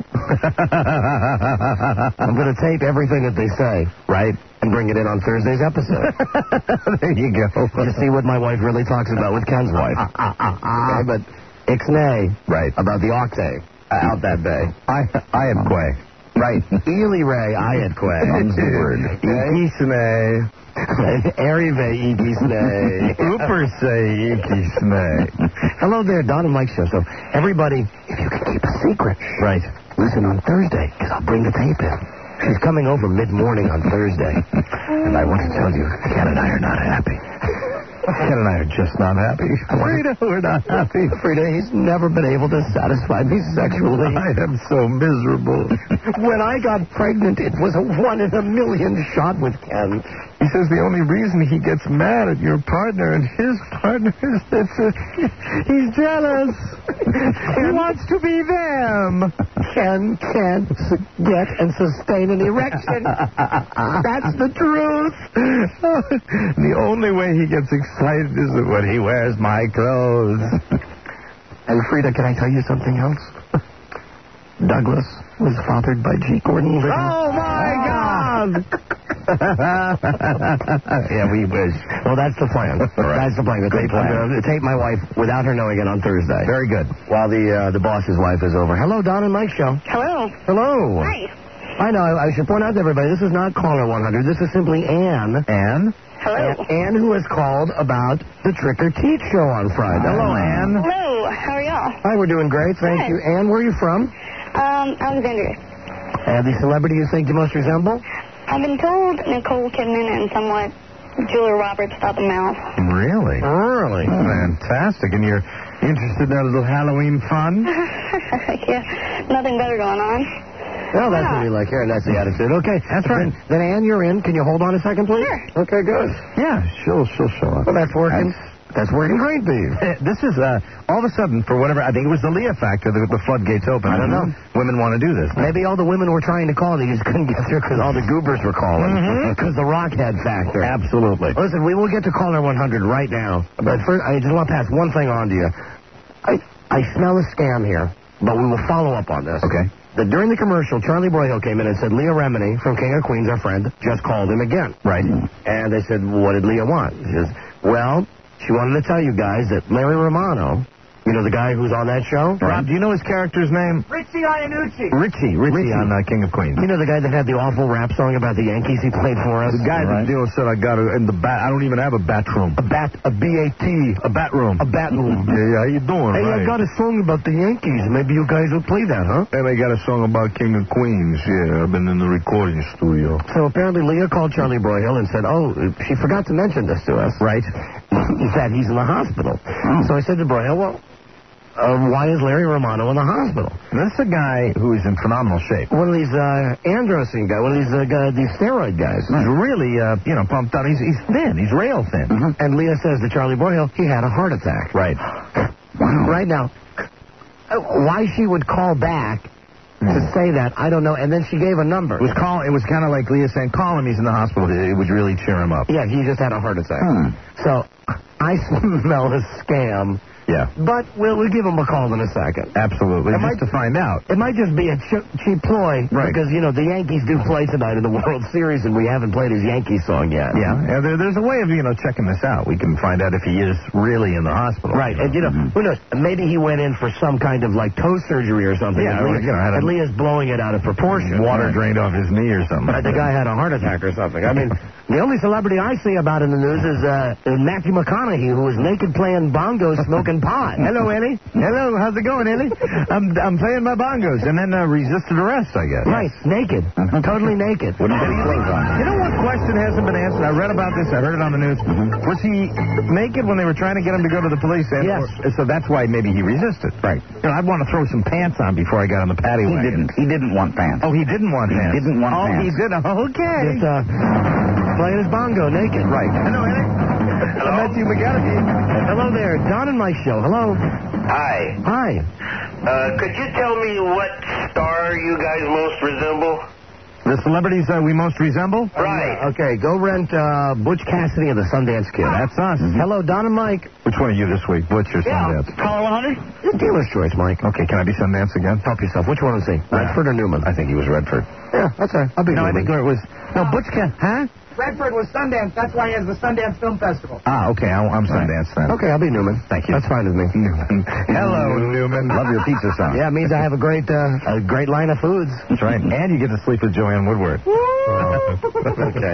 S5: I'm going to tape everything that they say, right, and bring it in on Thursday's episode.
S7: There you go.
S5: To see what my wife really talks about with Ken's wife. Okay, but ixnay, right, about the octave uh, out that bay.
S7: I I am Quay.
S5: Right. Ely Ray, I had Quay.
S7: Word. Ikisne.
S5: Erive Ikisne.
S7: Ooper say Ikisne.
S5: Hello there, Don and Mike Show. So, everybody, if you can keep a secret, right, listen on Thursday, because I'll bring the tape in. She's coming over mid-morning on Thursday. And I want to tell you, Ken and I are not happy.
S7: Ken and I are just not happy.
S5: Frida, we're not happy. Frida, he's never been able to satisfy me sexually.
S7: I am so miserable.
S5: When I got pregnant, it was a one in a million shot with Ken.
S7: He says the only reason he gets mad at your partner and his partner is that uh, he's jealous. He wants to be them.
S5: Ken can't get and sustain an erection. That's the truth.
S7: The only way he gets excited is when he wears my clothes.
S5: And Frida, can I tell you something else? Douglas was fathered by G. Gordon Liddy.
S7: Oh, my God!
S5: Yeah, we wish. Well, that's the plan. Right. That's the plan. The tape, plan. Uh, tape my wife without her knowing it on Thursday.
S7: Very good.
S5: While the uh, the boss's wife is over. Hello, Don and Mike Show.
S14: Hello.
S5: Hello.
S14: Hi.
S5: I know. I, I should point out to everybody, this is not caller one hundred. This is simply Ann.
S7: Ann?
S14: Hello.
S5: Ann, who has called about the Trick or Teat show on Friday.
S7: Hello, Ann.
S14: Hello. How are y'all?
S5: Hi, we're doing great. Thank
S14: Good.
S5: you. Ann, where are you from?
S14: Um, Alexandria.
S5: And the celebrity you think you most resemble?
S14: I've been told Nicole Kidman and somewhat Julia Roberts about the mouth.
S7: Really?
S5: Really?
S7: Oh, fantastic. And you're interested in a little Halloween fun?
S14: Yeah, nothing better going on.
S5: Well, that's what we like here, and that's the attitude. Okay,
S7: that's right.
S5: Then, then, Ann, you're in. Can you hold on a second, please?
S14: Sure.
S5: Okay, good.
S7: Yeah, she'll, she'll show up.
S5: Well, that's working. That's, that's working great, Beav.
S7: This is, uh, all of a sudden, for whatever, I think it was the Leah factor that the floodgates open.
S5: I don't know.
S7: Women want to do this.
S5: Maybe all the women were trying to call, they just couldn't get through because all the goobers were calling. Because the Rockhead factor.
S7: Absolutely.
S5: Listen, we will get to caller one hundred right now. But first, I just want to pass one thing on to you. I, I smell a scam here, but we will follow up on this.
S7: Okay.
S5: That during the commercial, Charlie Broyhill came in and said, Leah Remini from King of Queens, our friend, just called him again.
S7: Right.
S5: And they said, what did Leah want? She says, well, she wanted to tell you guys that Larry Romano, you know the guy who's on that show?
S7: Rob, do you know his character's name?
S12: Richie Iannucci.
S7: Richie. Richie,
S5: Richie.
S7: on uh, King of Queens.
S5: You know the guy that had the awful rap song about the Yankees he played for us?
S7: The guy
S5: right.
S7: that deal said I got it in the bat. I don't even have a bat room.
S5: A bat, a B A T.
S7: A bat room.
S5: A bat room.
S7: Yeah, yeah, how you doing?
S5: Hey,
S7: right.
S5: I got a song about the Yankees. Maybe you guys will play that, huh?
S7: And I got a song about King of Queens. Yeah, I've been in the recording studio.
S5: So apparently Leah called Charlie Broyhill and said, oh, she forgot to mention this to us.
S7: Right.
S5: That he's in the hospital. Oh. So I said to Broyhill, well, Uh, why is Larry Romano in the hospital?
S7: This is a guy who is in phenomenal shape.
S5: One of these uh, androgen guys, one of these uh, guys, these steroid guys.
S7: He's really, uh, you know, pumped out. He's, he's thin. He's rail thin.
S5: Mm-hmm. And Leah says to Charlie Broyhill, he had a heart attack.
S7: Right.
S5: Wow. Right now, why she would call back to say that, I don't know. And then she gave a number.
S7: It was call. It was kind of like Leah saying, call him. He's in the hospital. It would really cheer him up.
S5: Yeah, he just had a heart attack.
S7: Hmm.
S5: So I smell a scam.
S7: Yeah.
S5: But we'll, we'll give him a call in a second.
S7: Absolutely.
S5: It
S7: Just
S5: might-
S7: to find out.
S5: It might just be a ch- cheap ploy,
S7: Right.
S5: because, you know, the Yankees do play tonight in the World Series, and we haven't played his Yankee song yet.
S7: Yeah, yeah there, there's a way of, you know, checking this out. We can find out if he is really in the hospital.
S5: Right, and, you know, who knows, maybe he went in for some kind of, like, toe surgery or something.
S7: Yeah,
S5: and
S7: or,
S5: Lee,
S7: you know, had a-
S5: and Lee is blowing it out of proportion.
S7: Water
S5: Right.
S7: drained off his knee or something.
S5: But the guy had a heart attack or something. I mean, the only celebrity I see about in the news is uh, Matthew McConaughey, who was naked playing bongos, smoking pot. Hello, Ellie.
S7: Hello, how's it going, Ellie? I'm, I'm playing my bongos, and then uh, resisted arrest, I guess.
S5: Right, naked. Totally naked.
S7: What did he clothes on? You know what question hasn't been answered? I read about this. I heard it on the news. Was he naked when they were trying to get him to go to the police? And,
S5: Yes.
S7: or- so that's why maybe he resisted. Right. You know, I'd want to throw some pants on before I got on the patio
S3: He
S7: wagon.
S3: didn't. He didn't want pants.
S7: Oh, he didn't want pants.
S3: He didn't want
S7: oh,
S3: pants.
S7: he did. Okay.
S5: Just uh, playing his bongo naked.
S7: Right. Hello, Ellie. Hello. Matthew McConaughey.
S5: Hello there, Don and Mike show. Hello.
S16: Hi.
S5: Hi.
S16: Uh, could you tell me what star you guys most resemble?
S7: The celebrities uh, we most resemble?
S16: Right.
S5: Okay, go rent uh, Butch Cassidy and the Sundance Kid.
S7: That's us.
S5: Hello, Don and Mike.
S7: Which one are you this week? Butch or Sundance?
S16: Caller one hundred?
S5: Your dealer's choice, Mike.
S7: Okay, can I be Sundance again?
S5: Help yourself. Which one is he? Redford or Newman?
S7: I think he was Redford.
S5: Yeah, that's all right. I'll be
S7: No, I
S5: Newman.
S7: think it was... No, Butch Cassidy... Huh?
S4: Redford was Sundance. That's why he has the Sundance Film Festival.
S7: Ah, okay. I, I'm Sundance then.
S5: Okay, I'll be Newman.
S7: Thank you.
S5: That's fine with me.
S7: Newman. Hello, Newman. Love your pizza song.
S5: Yeah, it means I have a great, uh, a great line of foods.
S7: That's right. And you get to sleep with Joanne Woodward. okay.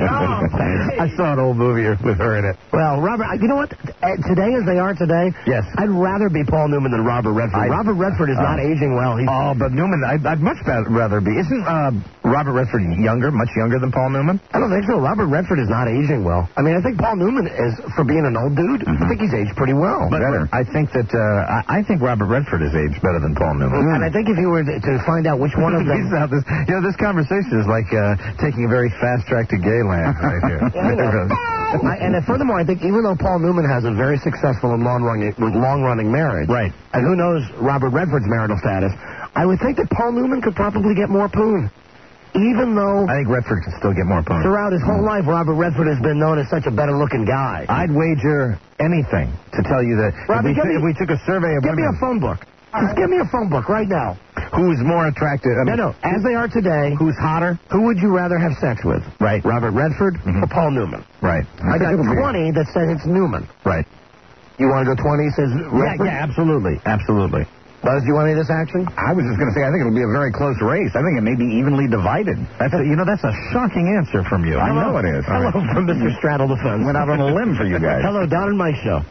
S7: I saw an old movie with her in it.
S5: Well, Robert, you know what? Uh, Today, as they are today,
S7: Yes.
S5: I'd rather be Paul Newman than Robert Redford.
S7: I-
S5: Robert Redford is not
S7: uh,
S5: aging well. He's
S7: Oh, but Newman, I'd, I'd much ba- rather be. Isn't uh, Robert Redford younger, much younger than Paul Newman?
S5: I don't think so. Robert Redford is not aging well. I mean, I think Paul Newman is, for being an old dude, I think he's aged pretty well.
S7: But I think that uh, I, I think Robert Redford is aged better than Paul Newman.
S5: And I think if you were to, to find out which one of them...
S7: He's not this, you know, this conversation is like uh, taking a very fast track to gay land right here.
S5: Yeah, I know. I, and uh, furthermore, I think even though Paul Newman has a very successful and long-running, long-running marriage,
S7: Right.
S5: and who knows Robert Redford's marital status, I would think that Paul Newman could probably get more poon. Even though
S7: I think Redford can still get more points.
S5: throughout his whole life, Robert Redford has been known as such a better-looking guy.
S7: I'd wager anything to tell you that
S5: Robbie,
S7: if, we,
S5: give me-
S7: if we took a survey of
S5: Give me
S7: women
S5: a phone book. Just give me a phone book right now.
S7: who's more attractive, I mean,
S5: No, no. As they are today,
S7: who's hotter,
S5: who would you rather have sex with?
S7: right,
S5: Robert Redford or Paul Newman?
S7: right.
S5: I got twenty that says it's Newman.
S7: Right.
S5: You want to go twenty says
S7: Yeah,
S5: Redford?
S7: yeah, absolutely, absolutely.
S5: Buzz, do you want any of this action?
S7: I was just going to say, I think it'll be a very close race. I think it may be evenly divided. That's a, you know, that's a shocking answer from you. I know it is.
S5: Hello from Mister Straddle the Fence.
S7: Went out on a limb for you guys.
S5: Hello, Don and Mike show.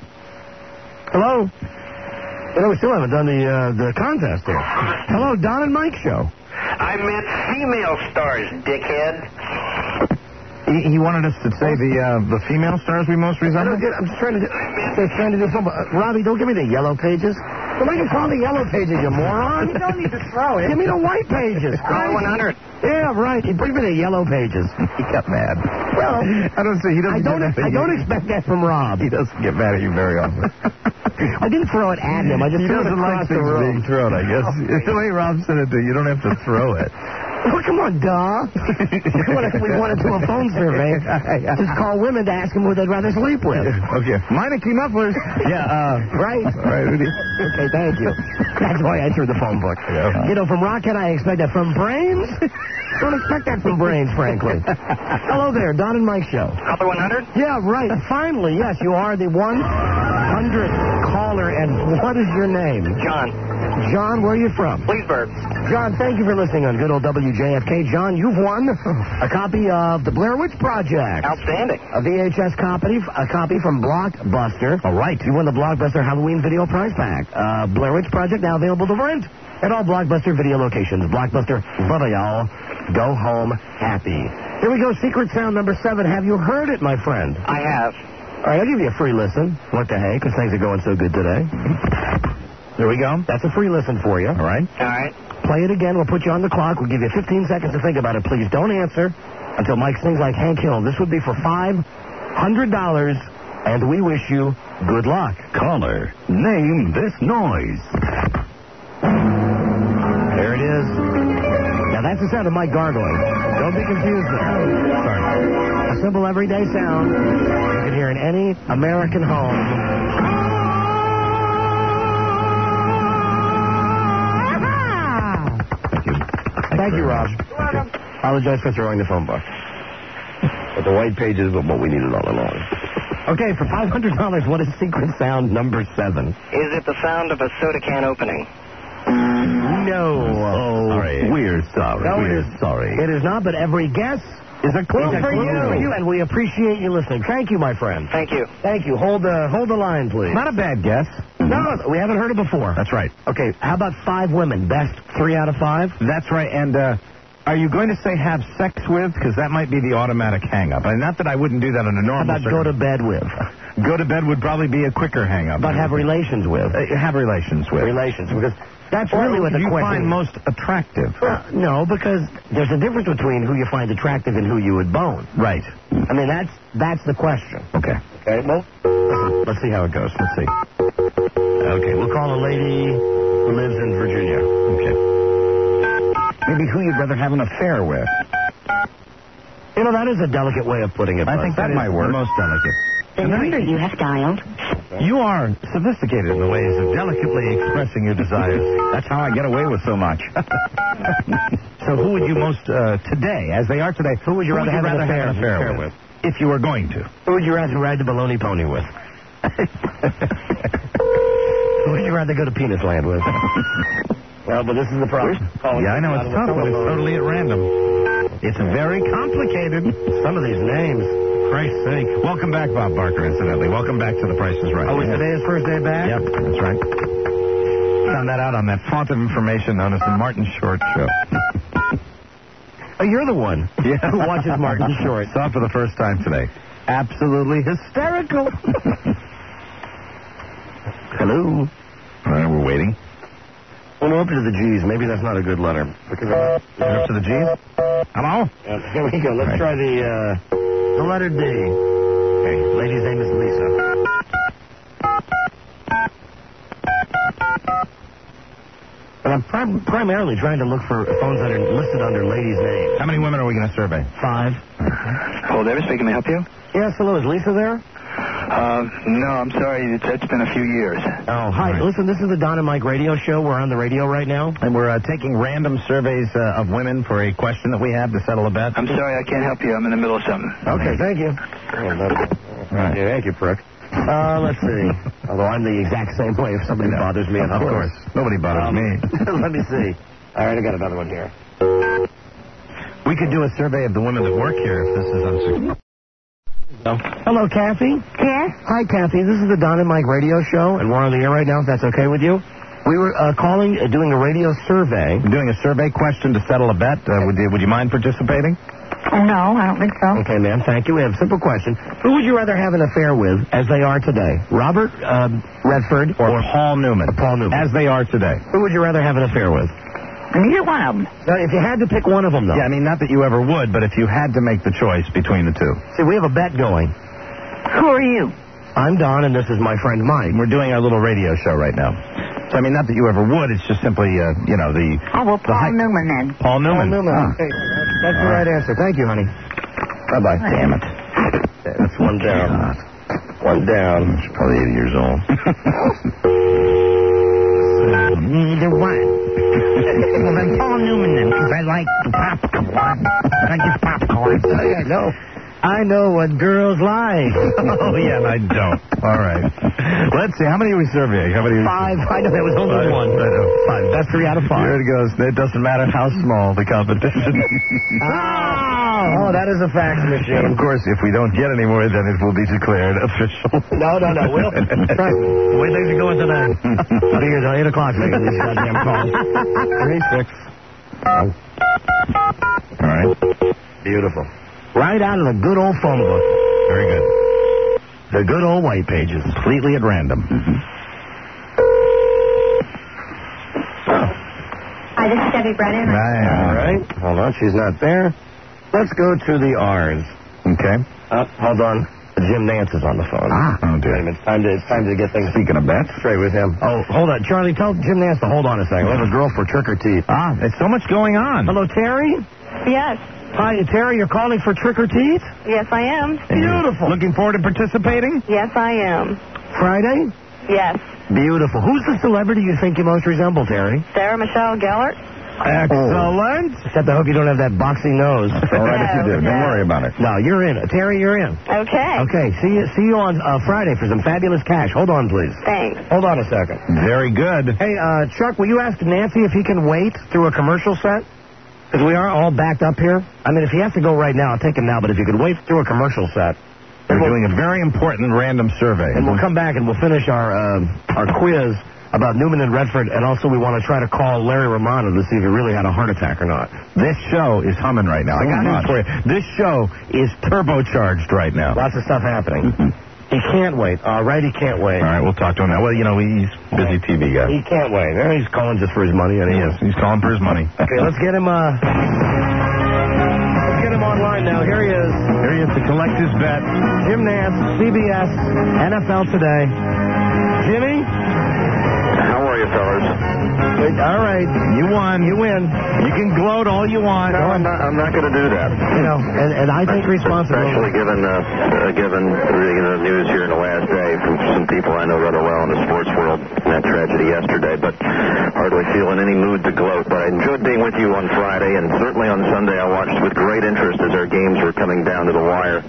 S5: Hello. You know, we still haven't done the uh, the contest here. Hello, Don and Mike show.
S16: I meant female stars, dickhead.
S7: He, he wanted us to say the uh, the female stars we most
S5: I
S7: resemble.
S5: don't get, I'm just trying to do, just trying to do something. Uh, Robbie, don't give me the yellow pages. Somebody can call the yellow pages, you moron.
S4: You don't need to throw it.
S5: Give me the white pages.
S16: Call one hundred.
S5: Yeah, right. He bring me the yellow pages.
S7: He got mad.
S5: Well,
S7: I don't say he doesn't.
S5: I don't.
S7: Get mad
S5: I
S7: at
S5: don't
S7: you.
S5: expect that from Rob.
S7: He doesn't get mad at you very often.
S5: I didn't throw it at him. I just
S7: he
S5: threw it
S7: doesn't like
S5: across the
S7: things
S5: room.
S7: being thrown, I guess. It's the way Rob said it, you don't have to throw it.
S5: Oh, come on, duh. we want to we want to do a phone survey. Just call women to ask them who they'd rather sleep with.
S7: Okay. Meineke mufflers. Yeah, uh,
S5: Right?
S7: all right, Rudy.
S5: Okay, thank you. That's why I threw the phone book.
S7: Yeah.
S5: You know, from Rocket, I expect that. From Brains? Don't expect that from Brains, frankly. Hello there, Don and Mike show.
S16: Caller one hundred?
S5: Yeah, right. Finally, yes, you are the one hundredth caller, and what is your name?
S16: John.
S5: John, where are you from?
S16: Leesburg.
S5: John, thank you for listening on good old W J F K. John, you've won a copy of The Blair Witch Project.
S16: Outstanding.
S5: A V H S copy, a copy from Blockbuster. All right. You won the Blockbuster Halloween Video Prize Pack. Uh, Blair Witch Project now available to rent at all Blockbuster video locations. Blockbuster, love y'all. Go home happy. Here we go, secret sound number seven. Have you heard it, my friend?
S16: I have.
S5: All right, I'll give you a free listen. What the heck, because things are going so good today. There we go. That's a free listen for you. All right.
S16: All right.
S5: Play it again. We'll put you on the clock. We'll give you fifteen seconds to think about it. Please don't answer until Mike sings like Hank Hill. This would be for five hundred dollars, and we wish you good luck.
S15: Caller, name this noise.
S5: There it is. Now, that's the sound of Mike gargling. Don't be confused there. Sorry. A simple everyday sound you can hear in any American home. Thank you, Rob. Apologize for throwing the phone book. But the white pages were what we needed all along. Okay, for five hundred dollars, what is secret sound number seven?
S9: Is it the sound of a soda can opening?
S5: No.
S15: Oh,
S5: sorry.
S15: we're sorry.
S5: No,
S15: we're
S5: it is,
S15: sorry.
S5: It is not, but every guess
S15: is a clue,
S5: is a
S15: for,
S5: clue
S15: you.
S5: for you, and we appreciate you listening. Thank you, my friend.
S9: Thank you.
S5: Thank you. Hold the hold the line, please.
S7: Not a bad guess.
S5: No, we haven't heard it before.
S7: That's right.
S5: Okay, how about five women? Best three out of five?
S7: That's right. And uh, are you going to say have sex with? Because that might be the automatic hang-up. And not that I wouldn't do that on a
S5: How
S7: normal
S5: about go to bed with?
S7: Go to bed would probably be a quicker hang-up.
S5: But have relations with?
S7: Uh, have relations with.
S5: Relations, because that's
S7: Or
S5: really what the
S7: you
S5: question
S7: find most attractive.
S5: Uh, no, because there's a difference between who you find attractive and who you would bone.
S7: Right.
S5: I mean, that's that's the question.
S7: Okay.
S5: Okay, well, listen, let's see how it goes. Let's see. Okay, we'll call a lady who lives in Virginia.
S7: Okay. Maybe who you'd rather have an affair with.
S5: You know, that is a delicate way of putting it.
S7: I
S5: Buzz.
S7: think that,
S5: that
S7: might
S5: is
S7: work.
S5: the most delicate.
S10: The number you have dialed.
S7: You are sophisticated in the ways of delicately expressing your desires. That's how I get away with so much. So who would you most, uh, today, as they are today,
S5: Who would you rather, have, an affair,
S7: have an affair,
S5: affair
S7: with,
S5: with?
S7: if you were going to?
S5: Who would you rather ride the baloney pony with? Who would you rather go to Penis Land with? Well, but this is the problem.
S7: Yeah, I know it's tough, but it's totally at random. It's very complicated.
S5: Some of these names.
S7: Christ's sake. Welcome back, Bob Barker, incidentally. Welcome back to The Price is Right.
S5: Oh, is today his first day back?
S7: Yep, that's right. Found that out on that font of information known as the Martin Short Show.
S5: Oh, you're the one
S7: Yeah.
S5: who watches Martin Short.
S7: Saw it for the first time today. Absolutely hysterical.
S5: Hello?
S7: All right, we're waiting.
S5: Well, no, up to the G's. Maybe that's not a good letter. Because uh,
S7: Up to the G's? Hello?
S5: uh, here we go. Let's
S7: Right.
S5: try the uh, the letter D. Okay, lady's name is Lisa. And I'm prim- primarily trying to look for phones that are listed under ladies' names.
S7: How many women are we going to survey?
S5: Five.
S2: Hello, David speaking. May I help you?
S5: Yes, hello. Is Lisa there?
S2: Uh, no, I'm sorry. It's, it's been a few years.
S5: Oh, hi.
S7: Right.
S5: Listen, this is the Don and Mike radio show. We're on the radio right now.
S7: And we're uh, taking random surveys uh, of women for a question that we have to settle a bet.
S2: I'm sorry, I can't help you. I'm in the middle of something.
S5: Okay, thank you. Oh, that's-
S7: Right.
S5: Yeah, thank you, prick. Uh, let's see. Although I'm the exact same way if somebody bothers me.
S7: Of course. Nobody bothers
S5: Um,
S7: me.
S5: Let me see. All right, I got another one here.
S7: We could do a survey of the women that work here if this is unsuccessful.
S5: Hello, Kathy.
S8: Yes?
S5: Hi, Kathy. This is the Don and Mike radio show, and we're on the air right now, if that's okay with you. We were uh, calling, uh, doing a radio survey.
S7: We're doing a survey question to settle a bet. Uh, would, you, would you mind participating?
S8: Oh, no, I don't think so.
S5: Okay, ma'am, thank you. We have a simple question. Who would you rather have an affair with as they are today? Robert um, Redford
S7: Or, Paul Newman?
S5: or Paul Newman?
S7: As they are today.
S5: Who would you rather have an affair with?
S8: Neither one of them.
S5: Now, if you had to pick one of them, though.
S7: Yeah, I mean, not that you ever would, but if you had to make the choice between the two.
S5: See, we have a bet going.
S8: Who are you?
S5: I'm Don, and this is my friend Mike.
S7: We're doing our little radio show right now. So, I mean, not that you ever would, it's just simply, uh, you know, the...
S8: Oh, well,
S7: the
S8: Paul
S7: height-
S8: Newman then.
S7: Paul Newman.
S5: Paul Newman.
S7: Ah.
S5: Okay, that's the right answer. Thank you, honey. Bye-bye.
S7: Damn it.
S5: That's one down. One down.
S7: She's probably eighty years old.
S5: Neither one.
S8: Well, then Paul Newman then, because I like the popcorn. I like his popcorn.
S5: I know. I know what girls like.
S7: Oh, yeah, and I don't. All right. Let's see. How many are we surveying? How many? Are we
S5: Five. I know that was only
S7: Five.
S5: one.
S7: I know.
S5: Five. That's three out of five.
S7: Here it goes. It doesn't matter how small the competition.
S5: Oh, oh, that is a fax machine.
S7: And of course, if we don't get any more, then it will be declared official.
S5: No, no, no. We'll, trust me. The way things are going tonight. I'll be here till eight o'clock making these goddamn calls. Three, six. Oh.
S7: All right.
S5: Beautiful. Right out of the good old phone book.
S7: Very good.
S5: The good old white pages.
S7: Completely at random.
S11: Hi, this is Debbie Brennan.
S5: All right. Hold on. She's not there. Let's go to the R's.
S7: Okay.
S5: Uh, hold on. Jim Nance is on the phone.
S7: Ah. Oh, dear.
S5: Wait a minute. It's time to, it's time to get things
S7: Speaking of bets.
S5: straight with him. Oh, hold on. Charlie, tell Jim Nance to hold on a second. We have a girl for trick or treat.
S7: Ah, there's so much going on.
S5: Hello, Terry?
S14: Yes.
S5: Hi, Terry. You're calling for trick or treat?
S14: Yes, I am.
S5: Beautiful.
S7: Looking forward to participating?
S14: Yes, I am.
S5: Friday?
S14: Yes.
S5: Beautiful. Who's the celebrity you think you most resemble, Terry?
S14: Sarah Michelle Gellar?
S5: Excellent. Except I hope you don't have that boxy nose.
S7: All right if you do. Don't worry about it.
S5: No, you're in. Terry, you're in.
S14: Okay.
S5: Okay, see you, see you on uh, Friday for some fabulous cash. Hold on, please.
S14: Thanks.
S5: Hold on a second.
S7: Very good.
S5: Hey, uh, Chuck, will you ask Nancy if he can wait through a commercial set? Because we are all backed up here. I mean, if he has to go right now, I'll take him now. But if you could wait through a commercial set.
S7: We're doing a very important random survey.
S5: And we'll come back and we'll finish our uh, our quiz about Newman and Redford. And also we want to try to call Larry Romano to see if he really had a heart attack or not.
S7: This show is humming right now. I got news for you. This show is turbocharged right now.
S5: Lots of stuff happening. He can't wait. All right, he can't wait.
S7: All right, we'll talk to him now. Well, you know, he's a busy T V guy.
S5: He can't wait. Eh, He's calling just for his money. And he is.
S7: He's calling for his money.
S5: Okay, let's get him, uh... Let's get him online now. Here he is.
S7: Here he is to collect his bet.
S5: Jim Nance, C B S, N F L Today. Jimmy?
S2: How are you, fellas?
S5: All right.
S7: You won.
S5: You win.
S7: You can gloat all you want.
S2: No, I'm not, I'm not going to do that.
S5: You know, and, and I think responsibility.
S2: Especially given, uh, uh, given the news here in the last day from some people I know rather well in the sports world, and that tragedy yesterday, but hardly feel in any mood to gloat. But I enjoyed being with you on Friday, and certainly on Sunday I watched with great interest as our games were coming down to the wire.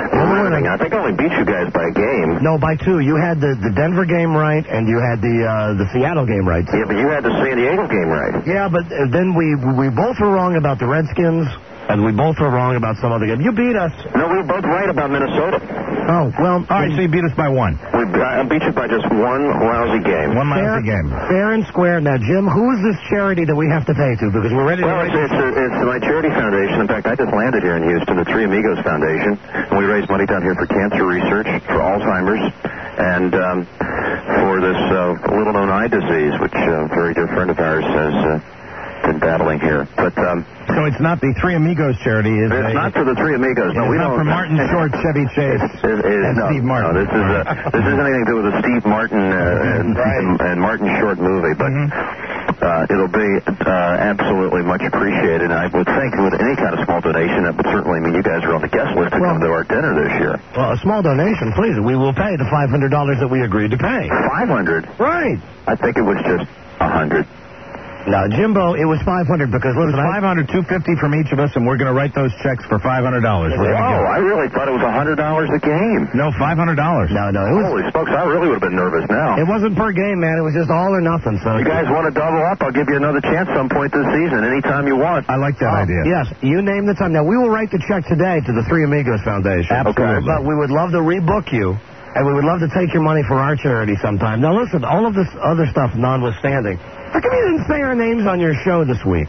S2: I think I only beat you guys by a game.
S5: No, by two. You had the, the Denver game right, and you had the uh, the Seattle game right.
S2: Yeah, but you had the San Diego game right.
S5: Yeah, but uh, then we we both were wrong about the Redskins, and we both were wrong about some other game. You beat us.
S2: No, we were both right about Minnesota.
S5: Oh, well.
S7: All right, so you beat us by one.
S2: We, I beat you by just one lousy game.
S7: One
S5: fair,
S7: lousy game.
S5: Fair and square. Now, Jim, who is this charity that we have to pay to? Because we're ready to...
S2: Well, it's, it's, it's my charity foundation. In fact, I just landed here in Houston, the Three Amigos Foundation, and we raise money down here for cancer research, for Alzheimer's, and um, for this uh, little-known eye disease, which uh, a very dear friend of ours has uh, been battling here. But... Um,
S7: So it's not the Three Amigos charity, is it?
S2: It's not for the Three Amigos. No,
S7: it's
S2: we
S7: not
S2: don't.
S7: for Martin Short, Chevy Chase,
S2: it, it,
S7: and
S2: no,
S7: Steve Martin.
S2: No, this is uh, this isn't anything to do with the Steve Martin uh, and,
S5: right.
S2: and, and Martin Short movie, but
S7: mm-hmm.
S2: uh, it'll be uh, absolutely much appreciated. And I would think with any kind of small donation, that would certainly mean you guys are on the guest list to
S5: well,
S2: come to our dinner this year.
S5: Well, a small donation, please. We will pay the five hundred dollars that we agreed to pay.
S2: five hundred
S5: dollars? Right.
S2: I think it was just one hundred dollars.
S5: Now, Jimbo, it was five hundred dollars because, listen,
S7: five hundred dollars, two hundred fifty dollars from each of us, and we're going to write those checks for five hundred dollars.
S2: Oh, I really thought it was one hundred dollars a game.
S7: No, five hundred dollars.
S5: No, no. It was,
S2: Holy smokes, I really would have been nervous now.
S5: It wasn't per game, man. It was just all or nothing. So
S2: you guys want to double up? I'll give you another chance some point this season, anytime you want.
S7: I like that
S5: oh,
S7: idea.
S5: Yes, you name the time. Now, we will write the check today to the Three Amigos Foundation.
S7: Absolutely.
S5: But we would love to rebook you, and we would love to take your money for our charity sometime. Now, listen, all of this other stuff notwithstanding, how come you didn't say our names on your show this week?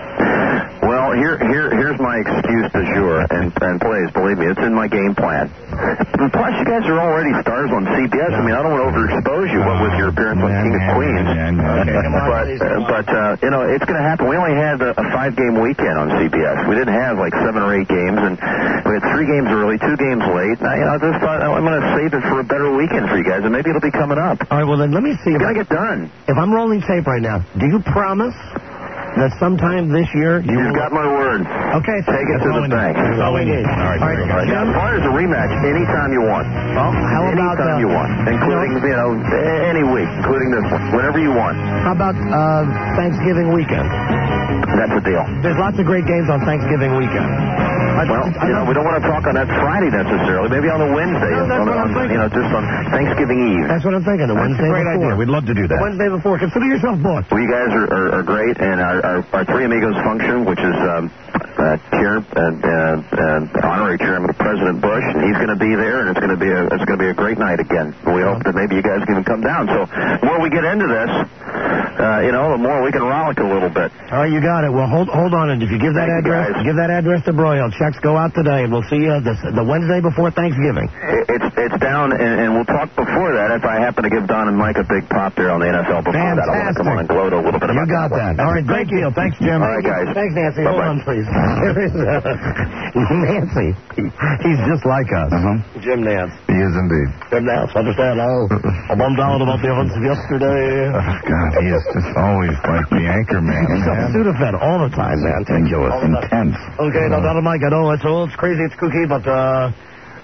S2: Well, here, here, here's my excuse du jour, and, and please, believe me, it's in my game plan. Plus, you guys are already stars on C B S. I mean, I don't want to overexpose you what with your appearance on King of Queens. But, uh, but uh, you know, it's going to happen. We only had a, a five-game weekend on C B S. We didn't have, like, seven or eight games, and we had three games early, two games late. I, you know, I just thought, I'm going to save it for a better weekend for you guys, and maybe it'll be coming up.
S5: All right, well, then let me see.
S2: You got to get done.
S5: If I'm rolling tape right now, do you promise that sometime this year you
S2: You've
S5: will...
S2: got my word.
S5: Okay,
S2: take it to the bank.
S5: That's all we need.
S7: All right,
S5: all right,
S7: all right.
S2: As far as a rematch, anytime you want.
S5: Well, how about
S2: anytime
S5: uh,
S2: you want, including you know any week, including this one, whenever you want.
S5: How about uh, Thanksgiving weekend?
S2: That's a deal.
S5: There's lots of great games on Thanksgiving weekend. I,
S2: well,
S5: I, I
S2: you know, we don't want to talk on that Friday necessarily. Maybe on a Wednesday.
S5: No, that's
S2: on,
S5: what I'm
S2: on,
S5: thinking.
S2: You know, just on Thanksgiving Eve.
S5: That's what I'm thinking. The
S7: That's
S5: Wednesday
S7: a great
S5: before.
S7: idea. We'd love to do that.
S5: The Wednesday before. Consider yourself booked.
S2: Well, you guys are, are, are great, and our, our, our Three Amigos function, which is um, uh, chair and uh, uh, honorary chairman of President Bush, and he's going to be there, and it's going to be a it's going to be a great night again. We hope that maybe you guys can even come down. So the more we get into this, uh, you know, the more we can rollick a little bit.
S5: All right, you got it. Well, hold hold on, and if you give that
S2: Thank
S5: address, give that address to Broyhill. Checks go out today, and we'll see you this, the Wednesday before Thanksgiving.
S2: It's it's down, and, and we'll talk before that. If I happen to give Don and Mike a big pop there on the N F L before
S5: Fantastic.
S2: that, I want to come on and gloat a little bit about
S5: You got that.
S2: that.
S5: All right, great deal. Thanks, Jim.
S2: All right, guys.
S5: Thanks, Nancy.
S2: Bye-bye.
S5: Hold on, please. Here is uh, Nancy. He, he's just like us.
S7: Uh-huh.
S5: Jim Nance.
S7: He is indeed.
S5: Jim Nance, understand now. I'm bummed out about the events of yesterday.
S7: Oh, God, he is just always like the anchor man.
S5: He's on Sudafed all the time, man.
S7: Ridiculous, intense.
S5: Okay, now, Don and Mike, I know it's, oh, it's crazy, it's kooky, but, uh...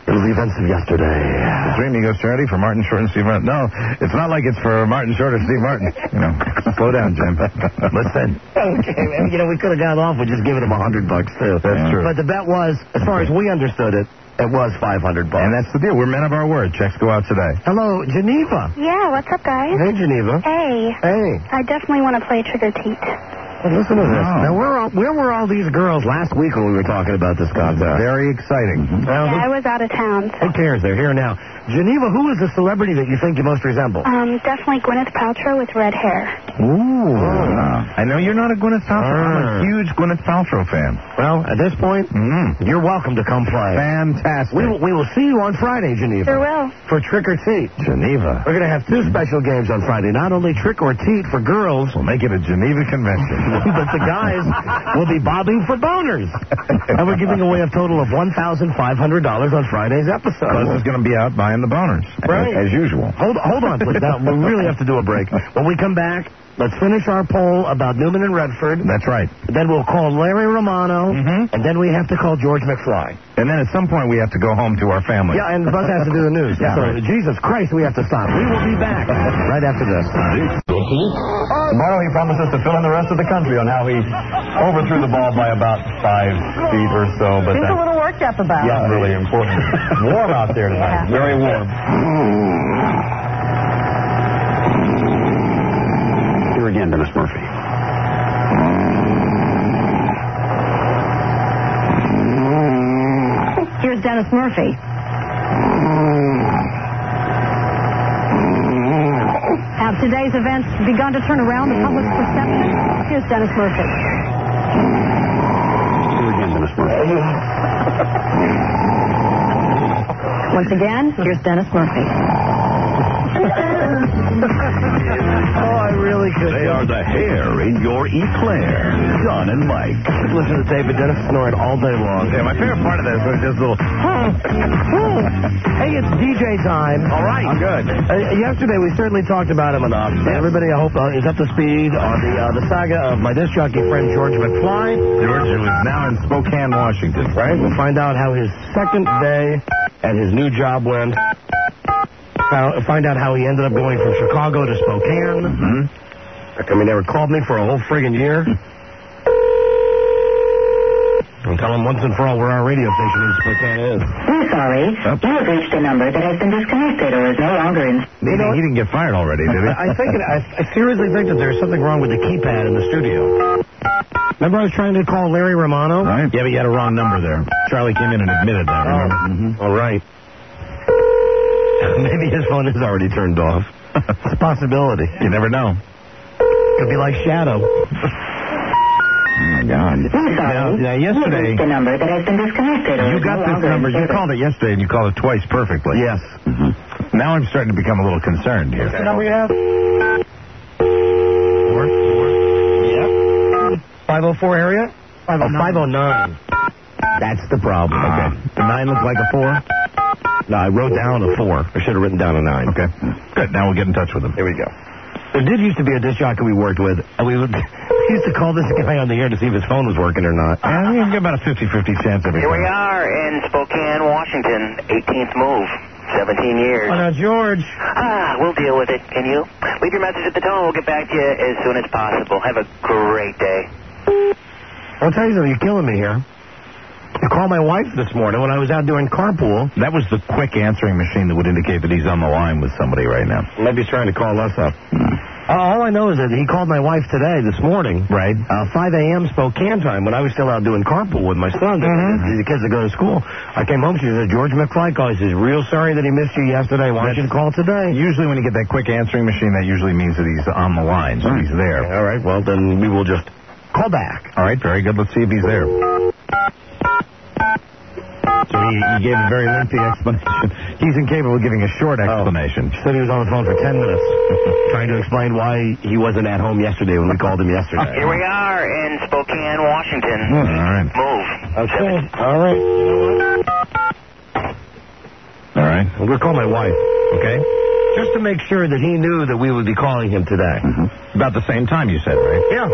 S5: It was the events of yesterday.
S7: Three Amigos charity for Martin Short and Steve Martin. No, it's not like it's for Martin Short or Steve Martin. You know, slow down, Jim. Listen.
S5: Okay, man. You know, we could have gone off with just giving him a hundred bucks, too.
S7: That's true.
S5: But the bet was, as far as we understood it, it was five hundred bucks.
S7: And that's the deal. We're men of our word. Checks go out today.
S5: Hello, Geneva.
S11: Yeah, what's up, guys?
S5: Hey, Geneva.
S11: Hey.
S5: Hey.
S11: I definitely want to play Trick or Treat.
S5: Well, listen to this.
S7: Oh.
S5: Now, where, are, where were all these girls last week when we were talking about this contest?
S7: Very exciting.
S5: Well,
S11: Yeah,
S5: who,
S11: I was out of town.
S5: who cares? They're here now. Geneva, who is the celebrity that you think you most resemble?
S11: Um, definitely Gwyneth Paltrow with red hair.
S7: Ooh. I know you're not a Gwyneth Paltrow. I'm a
S5: Ah.
S7: huge Gwyneth Paltrow fan.
S5: Well, at this point,
S7: Mm.
S5: you're welcome to come play.
S7: Fantastic.
S5: We will, we will see you on Friday, Geneva.
S11: Sure will.
S5: For Trick or Treat.
S7: Geneva.
S5: We're going to have two special games on Friday. Not only Trick or Treat for girls,
S7: We'll make it a Geneva convention.
S5: but the guys will be bobbing for boners. And we're giving away a total of one thousand five hundred dollars on Friday's episode.
S7: Buzz is going to be out buying the boners.
S5: Right.
S7: As, as usual.
S5: Hold, hold on, please. Now, we really have to do a break. When we come back, let's finish our poll about Newman and Redford.
S7: That's right.
S5: Then we'll call Larry Romano,
S7: Mhm.
S5: and then we have to call George McFly.
S7: And then at some point we have to go home to our family.
S5: Yeah, and Buzz has to do the news.
S7: Yeah,
S5: so,
S7: right.
S5: Jesus Christ, we have to stop. We will be back right after this.
S13: Tomorrow he promises to fill in the rest of the country on how he overthrew the ball by about five feet or so. But
S1: He's a
S13: that's
S1: little worked up about
S13: yeah,
S1: it.
S13: really important. Warm out there tonight.
S1: Yeah.
S13: Very warm.
S15: Here again, Dennis Murphy.
S1: Here's Dennis Murphy. Have today's events begun to turn around the public's perception? Here's Dennis Murphy.
S15: Here again, Dennis Murphy.
S1: Once again, here's Dennis Murphy.
S5: Oh, I really could.
S15: They are the hair in your eclair. Don and Mike.
S5: Listen to David Dennis snoring all day long.
S7: Yeah, my favorite part of this was just a little...
S5: Hey, it's D J time. All right.
S7: I'm good.
S5: Uh, yesterday, we certainly talked about him enough. Everybody, I hope, uh, is up to speed on the uh, the saga of my disc jockey friend George McFly.
S7: George, who is now in Spokane, Washington.
S5: Right? We'll find out how his second day at his new job went. Found- Find out how he ended up going from Chicago to Spokane.
S7: Mm-hmm.
S5: I mean, they were called me for a whole friggin' year. And tell them once and for all where our radio station in Spokane is.
S10: We're sorry. You have reached a number that has been disconnected or is no longer in...
S7: He, didn't- he didn't get fired already, did he?
S5: I think it, I, I seriously think that there's something wrong with the keypad in the studio. Remember I was trying to call Larry Romano?
S7: Right. Yeah, but you had a wrong number there. Charlie came in and admitted that. remember?
S5: Mm-hmm. All right. Maybe his phone is already turned off. It's a possibility.
S7: You never know.
S5: Could be like Shadow.
S7: Oh, my God.
S10: We're sorry.
S7: Now, now, yesterday,
S10: You have reached a number that has been disconnected or
S7: you
S10: is
S7: got
S10: no
S7: this
S10: longer in
S7: number. You
S10: service.
S7: called it yesterday, and you called it twice perfectly.
S5: Yes.
S7: Mm-hmm. Now I'm starting to become a little concerned here.
S5: What's the number you have?
S7: Four, four.
S5: Yep. five oh four area? Oh, five oh nine. That's the problem. Okay. The nine looks like a four? No, I wrote down a four. I should have written down a nine.
S7: Okay. Good. Now we'll get in touch with him.
S5: Here we go. There did used to be a disc jockey we worked with, and we would we used to call this guy on the air to see if his phone was working or not.
S7: Yeah, you get about a fifty-fifty chance every
S16: Here we
S7: time.
S16: are in Spokane, Washington, eighteenth move, seventeen years.
S5: Oh, now, George.
S16: Ah, we'll deal with it. Can you? Leave your message at the tone. We'll get back to you as soon as possible. Have a great day.
S5: I'll tell you something. You're killing me here. I called my wife this morning when I was out doing carpool.
S7: That was the quick answering machine that would indicate that he's on the line with somebody right now.
S5: Maybe he's trying to call us up. Uh, all I know is that he called my wife today, this morning.
S7: Right.
S5: Uh, five a.m. Spokane time when I was still out doing carpool with my son.
S7: Mm-hmm.
S5: The kids that go to school. I came home, she said, George McFly called. He says, real sorry that he missed you yesterday. Why don't you call today?
S7: Usually when you get that quick answering machine, that usually means that he's on the line, so he's there.
S5: All right, well, then we will just call back.
S7: All right, very good. Let's see if he's there. So he, he gave a very lengthy explanation. He's incapable of giving a short explanation.
S5: He said he was on the phone for ten minutes trying to explain why he wasn't at home yesterday when we called him yesterday.
S16: Here we are in Spokane, Washington.
S7: All right.
S16: Move.
S5: Okay. All right.
S7: All right.
S5: I'm going to call my wife.
S7: Okay.
S5: Just to make sure that he knew that we would be calling him today.
S7: Mm-hmm. About the same time, you said, right?
S5: Yeah.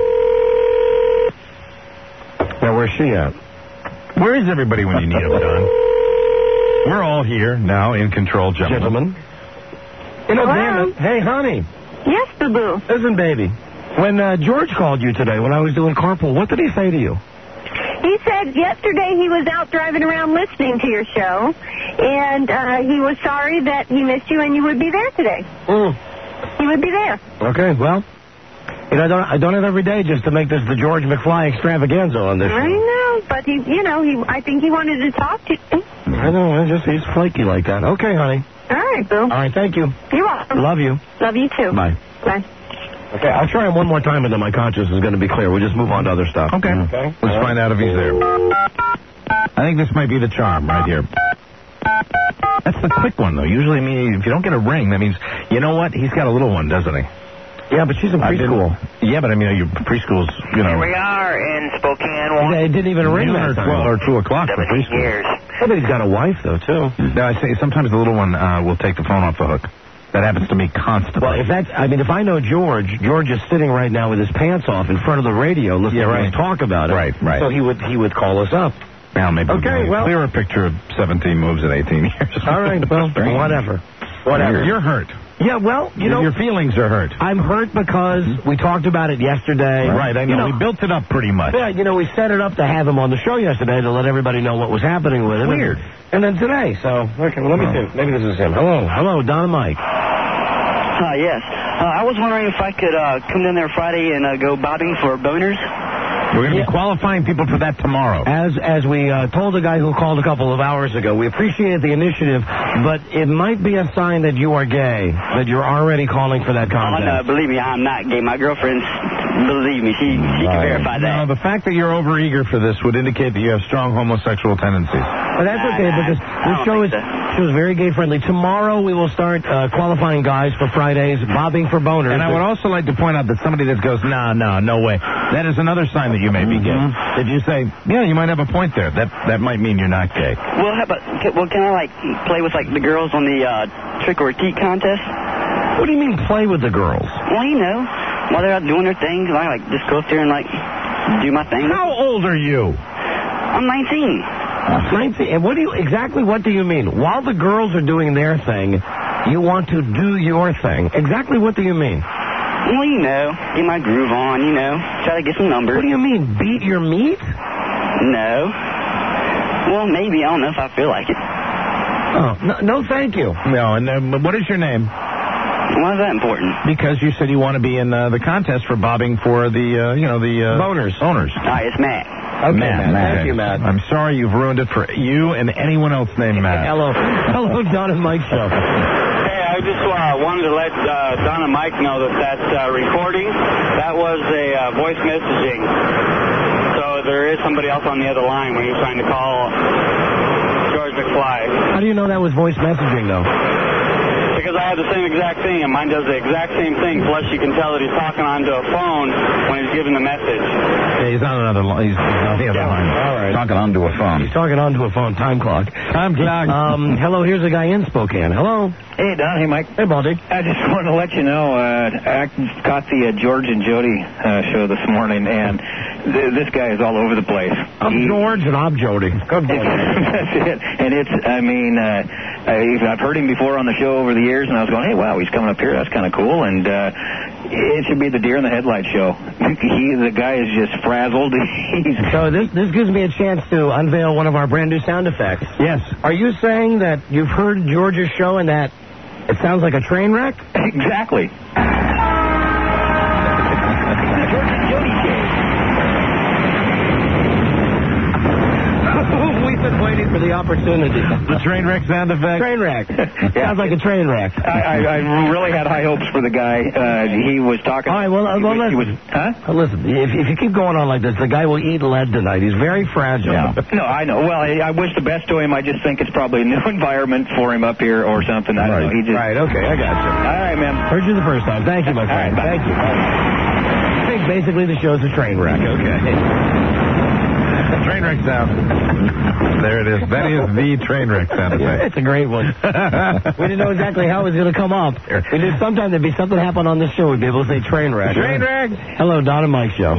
S5: Now, where's she at?
S7: Where is everybody when you need them, Don? We're all here now in control, gentlemen.
S5: Gentlemen. You know,
S8: Hello?
S5: damn it. Hey, honey.
S8: Yes, boo-boo.
S5: Listen, baby. When uh, George called you today, when I was doing carpool, what did he say to you?
S8: He said yesterday he was out driving around listening to your show, and uh, he was sorry that he missed you and you would be there today.
S5: Mm.
S8: He would be there.
S5: Okay, well, you know, I don't, I don't have every day just to make this the George McFly extravaganza on this
S8: I
S5: show.
S8: know, but he, you know, he. I think he wanted to talk to you.
S5: I know, I just he's flaky like that. Okay, honey.
S8: All right, boo.
S5: All right, thank you.
S8: You're welcome.
S5: Love you.
S8: Love you too.
S5: Bye.
S8: Bye.
S5: Okay, I'll try him one more time, and then my conscience is going to be clear. We'll just move on to other stuff.
S7: Okay.
S5: Okay.
S7: Let's find out if he's there. I think this might be the charm right here. That's the quick one, though. Usually, I mean, if you don't get a ring, that means, you know what? He's got a little one, doesn't he?
S5: Yeah, but she's in preschool.
S7: Yeah, but I mean, your preschool's, you know.
S16: Here we are in Spokane.
S5: It didn't even ring
S7: Noon
S5: that
S7: or
S5: time.
S7: twelve or two o'clock for
S16: seventeen
S7: preschool.
S16: years.
S5: Yeah, but he's got a wife, though, too.
S7: No, I say sometimes the little one uh, will take the phone off the hook. That happens to me constantly.
S5: Well, if that's, I mean, if I know George, George is sitting right now with his pants off in front of the radio listening
S7: Yeah, right.
S5: to us talk about it.
S7: Right, right.
S5: So he would he would call us up.
S7: Now maybe
S5: Okay,
S7: we'll
S5: well-
S7: clear a picture of seventeen moves at eighteen years.
S5: All right, well, whatever. Whatever.
S7: You're hurt.
S5: Yeah, well, you know,
S7: Your feelings are hurt.
S5: I'm hurt because we talked about it yesterday.
S7: Right, I know.
S5: You know,
S7: We built it up pretty much.
S5: Yeah, you know, we set it up to have him on the show yesterday to let everybody know what was happening with him.
S7: Weird.
S5: And then today, so, okay, well, let me see. Maybe this is him. Hello. Hello, Don and Mike.
S3: Uh, yes. Uh, I was wondering if I could uh, come down there Friday and uh, go bobbing for boners.
S7: We're going to be qualifying people for that tomorrow.
S5: As as we uh, told the guy who called a couple of hours ago, we appreciate the initiative, but it might be a sign that you are gay, that you're already calling for that
S3: Oh,
S5: contest.
S3: no, believe me, I'm not gay. My girlfriend, believe me, she, she can verify that.
S7: No, the fact that you're overeager for this would indicate that you have strong homosexual tendencies.
S5: But that's okay, because this show is, show is very gay-friendly. Tomorrow we will start uh, qualifying guys for Fridays, bobbing for boners.
S7: And I would also like to point out that somebody that goes, no, no, no way, that is another sign that you may be gay.
S5: Mm-hmm.
S7: If you say, yeah, you might have a point there, that that might mean you're not gay.
S3: Well, how about, can, well, can I, like, play with, like, the girls on the uh, trick or treat contest?
S5: What do you mean play with the girls?
S3: Well, you know, while they're out doing their thing, I, like, just go up there and, like, do my thing.
S7: How old are you?
S3: I'm nineteen.
S5: nineteen. And what do you, exactly what do you mean? While the girls are doing their thing, you want to do your thing. Exactly what do you mean?
S3: Well, you know, get my groove on, you know, try to get some numbers.
S5: What do you mean, beat your meat?
S3: No. Well, maybe. I don't know if I feel like it.
S5: Oh, no, no thank you.
S7: No, and uh, what is your name?
S3: Why is that important?
S7: Because you said you want to be in uh, the contest for bobbing for the, uh, you know, the... Uh,
S5: Boners.
S7: Owners.
S3: All right, it's Matt.
S5: Okay,
S7: Matt.
S5: Matt. Thank
S7: Okay.
S5: you, Matt.
S7: I'm sorry you've ruined it for you and anyone else named Matt.
S5: Hello. Hello, Don and Mike Show.
S17: Hey, I just uh, wanted to let uh, Don and Mike know that that uh, recording, that was a uh, voice messaging. So there is somebody else on the other line when you're trying to call George McFly.
S5: How do you know that was voice messaging, though?
S17: Because I have the same exact thing, and mine does the exact same thing. Plus, you can tell that he's talking onto a phone when he's giving the message.
S7: Yeah, he's on another line. He's, he's on the other line.
S5: All right.
S7: Talking onto a phone.
S5: He's talking onto a phone. Time clock.
S7: Time clock.
S5: Um, hello, here's a guy in Spokane. Hello.
S9: Hey, Don. Hey, Mike.
S5: Hey, Baldy.
S9: I just wanted to let you know, uh, I caught the uh, George and Jody uh, show this morning, and th- this guy is all over the place.
S5: I'm
S9: He-
S5: George and I'm Jody. Good boy.
S9: That's it. And it's, I mean, uh, I, I've heard him before on the show over the years, and I was going, hey, wow, he's coming up here. That's kind of cool. And uh, it should be the Deer in the Headlight show. He, the guy is just frazzled. He's
S5: So this this gives me a chance to unveil one of our brand new sound effects.
S7: Yes.
S5: Are you saying that you've heard George's show and that it sounds like a train wreck?
S9: Exactly.
S5: We've been waiting for the opportunity.
S7: The train wreck sound effect?
S5: Train wreck. Sounds like a train wreck.
S9: I, I, I really had high hopes for the guy. Uh, he was talking.
S5: All right, well, uh,
S9: he
S5: well
S9: was, he
S5: listen.
S9: was, huh?
S5: Uh, listen, if, if you keep going on like this, the guy will eat lead tonight. He's very fragile.
S9: No, I know. Well, I, I wish the best to him. I just think it's probably a new environment for him up here or something. I don't
S5: Right.
S9: know. He just.
S5: Right, okay, I got you.
S9: All right, man.
S5: Heard you the first time. Thank you, my friend.
S9: All right, bye.
S5: Thank you. I think basically the show's a train wreck. Okay.
S7: Train wreck sound. There it is. That is the train wreck sound effect.
S5: It's a great one. We didn't know exactly how it was going to come up. We knew sometime there'd be something happen on this show. We'd be able to say train wreck.
S7: Train wreck.
S5: Hello, Don and Mike Show.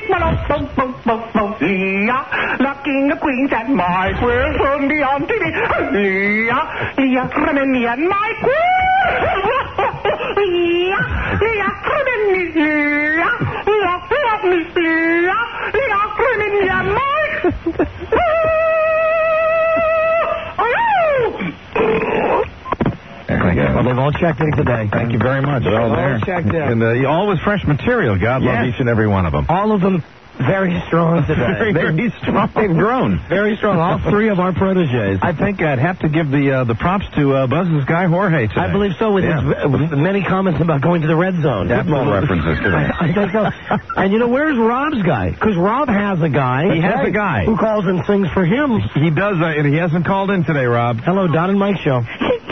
S18: Leah, the king of queens and Mike will soon be on T V. Leah, Leah Remini and Mike will. Leah, Leah Remini, Leah, Leah, Leah, Miss Leah, Leah Remini and Mike.
S5: Well, they've all checked in today.
S7: Thank you very much. They're all
S5: All
S7: there.
S5: checked in.
S7: And uh, all with fresh material. God love
S5: Yes.
S7: each and every one of them.
S5: All of them very strong today.
S7: Very, very strong. They've grown.
S5: Very strong. All three of our proteges.
S7: I think I'd have to give the uh, the props to uh, Buzz's guy Jorge today.
S5: I believe so, with
S7: Yeah.
S5: his v- many comments about going to the red zone.
S7: Football references today.
S5: I, I think so. And you know, where's Rob's guy? Because Rob has a guy.
S7: He has
S5: Right.
S7: a guy.
S5: Who calls and sings for him.
S7: He does, uh, and he hasn't called in today, Rob.
S5: Hello, Don and Mike Show.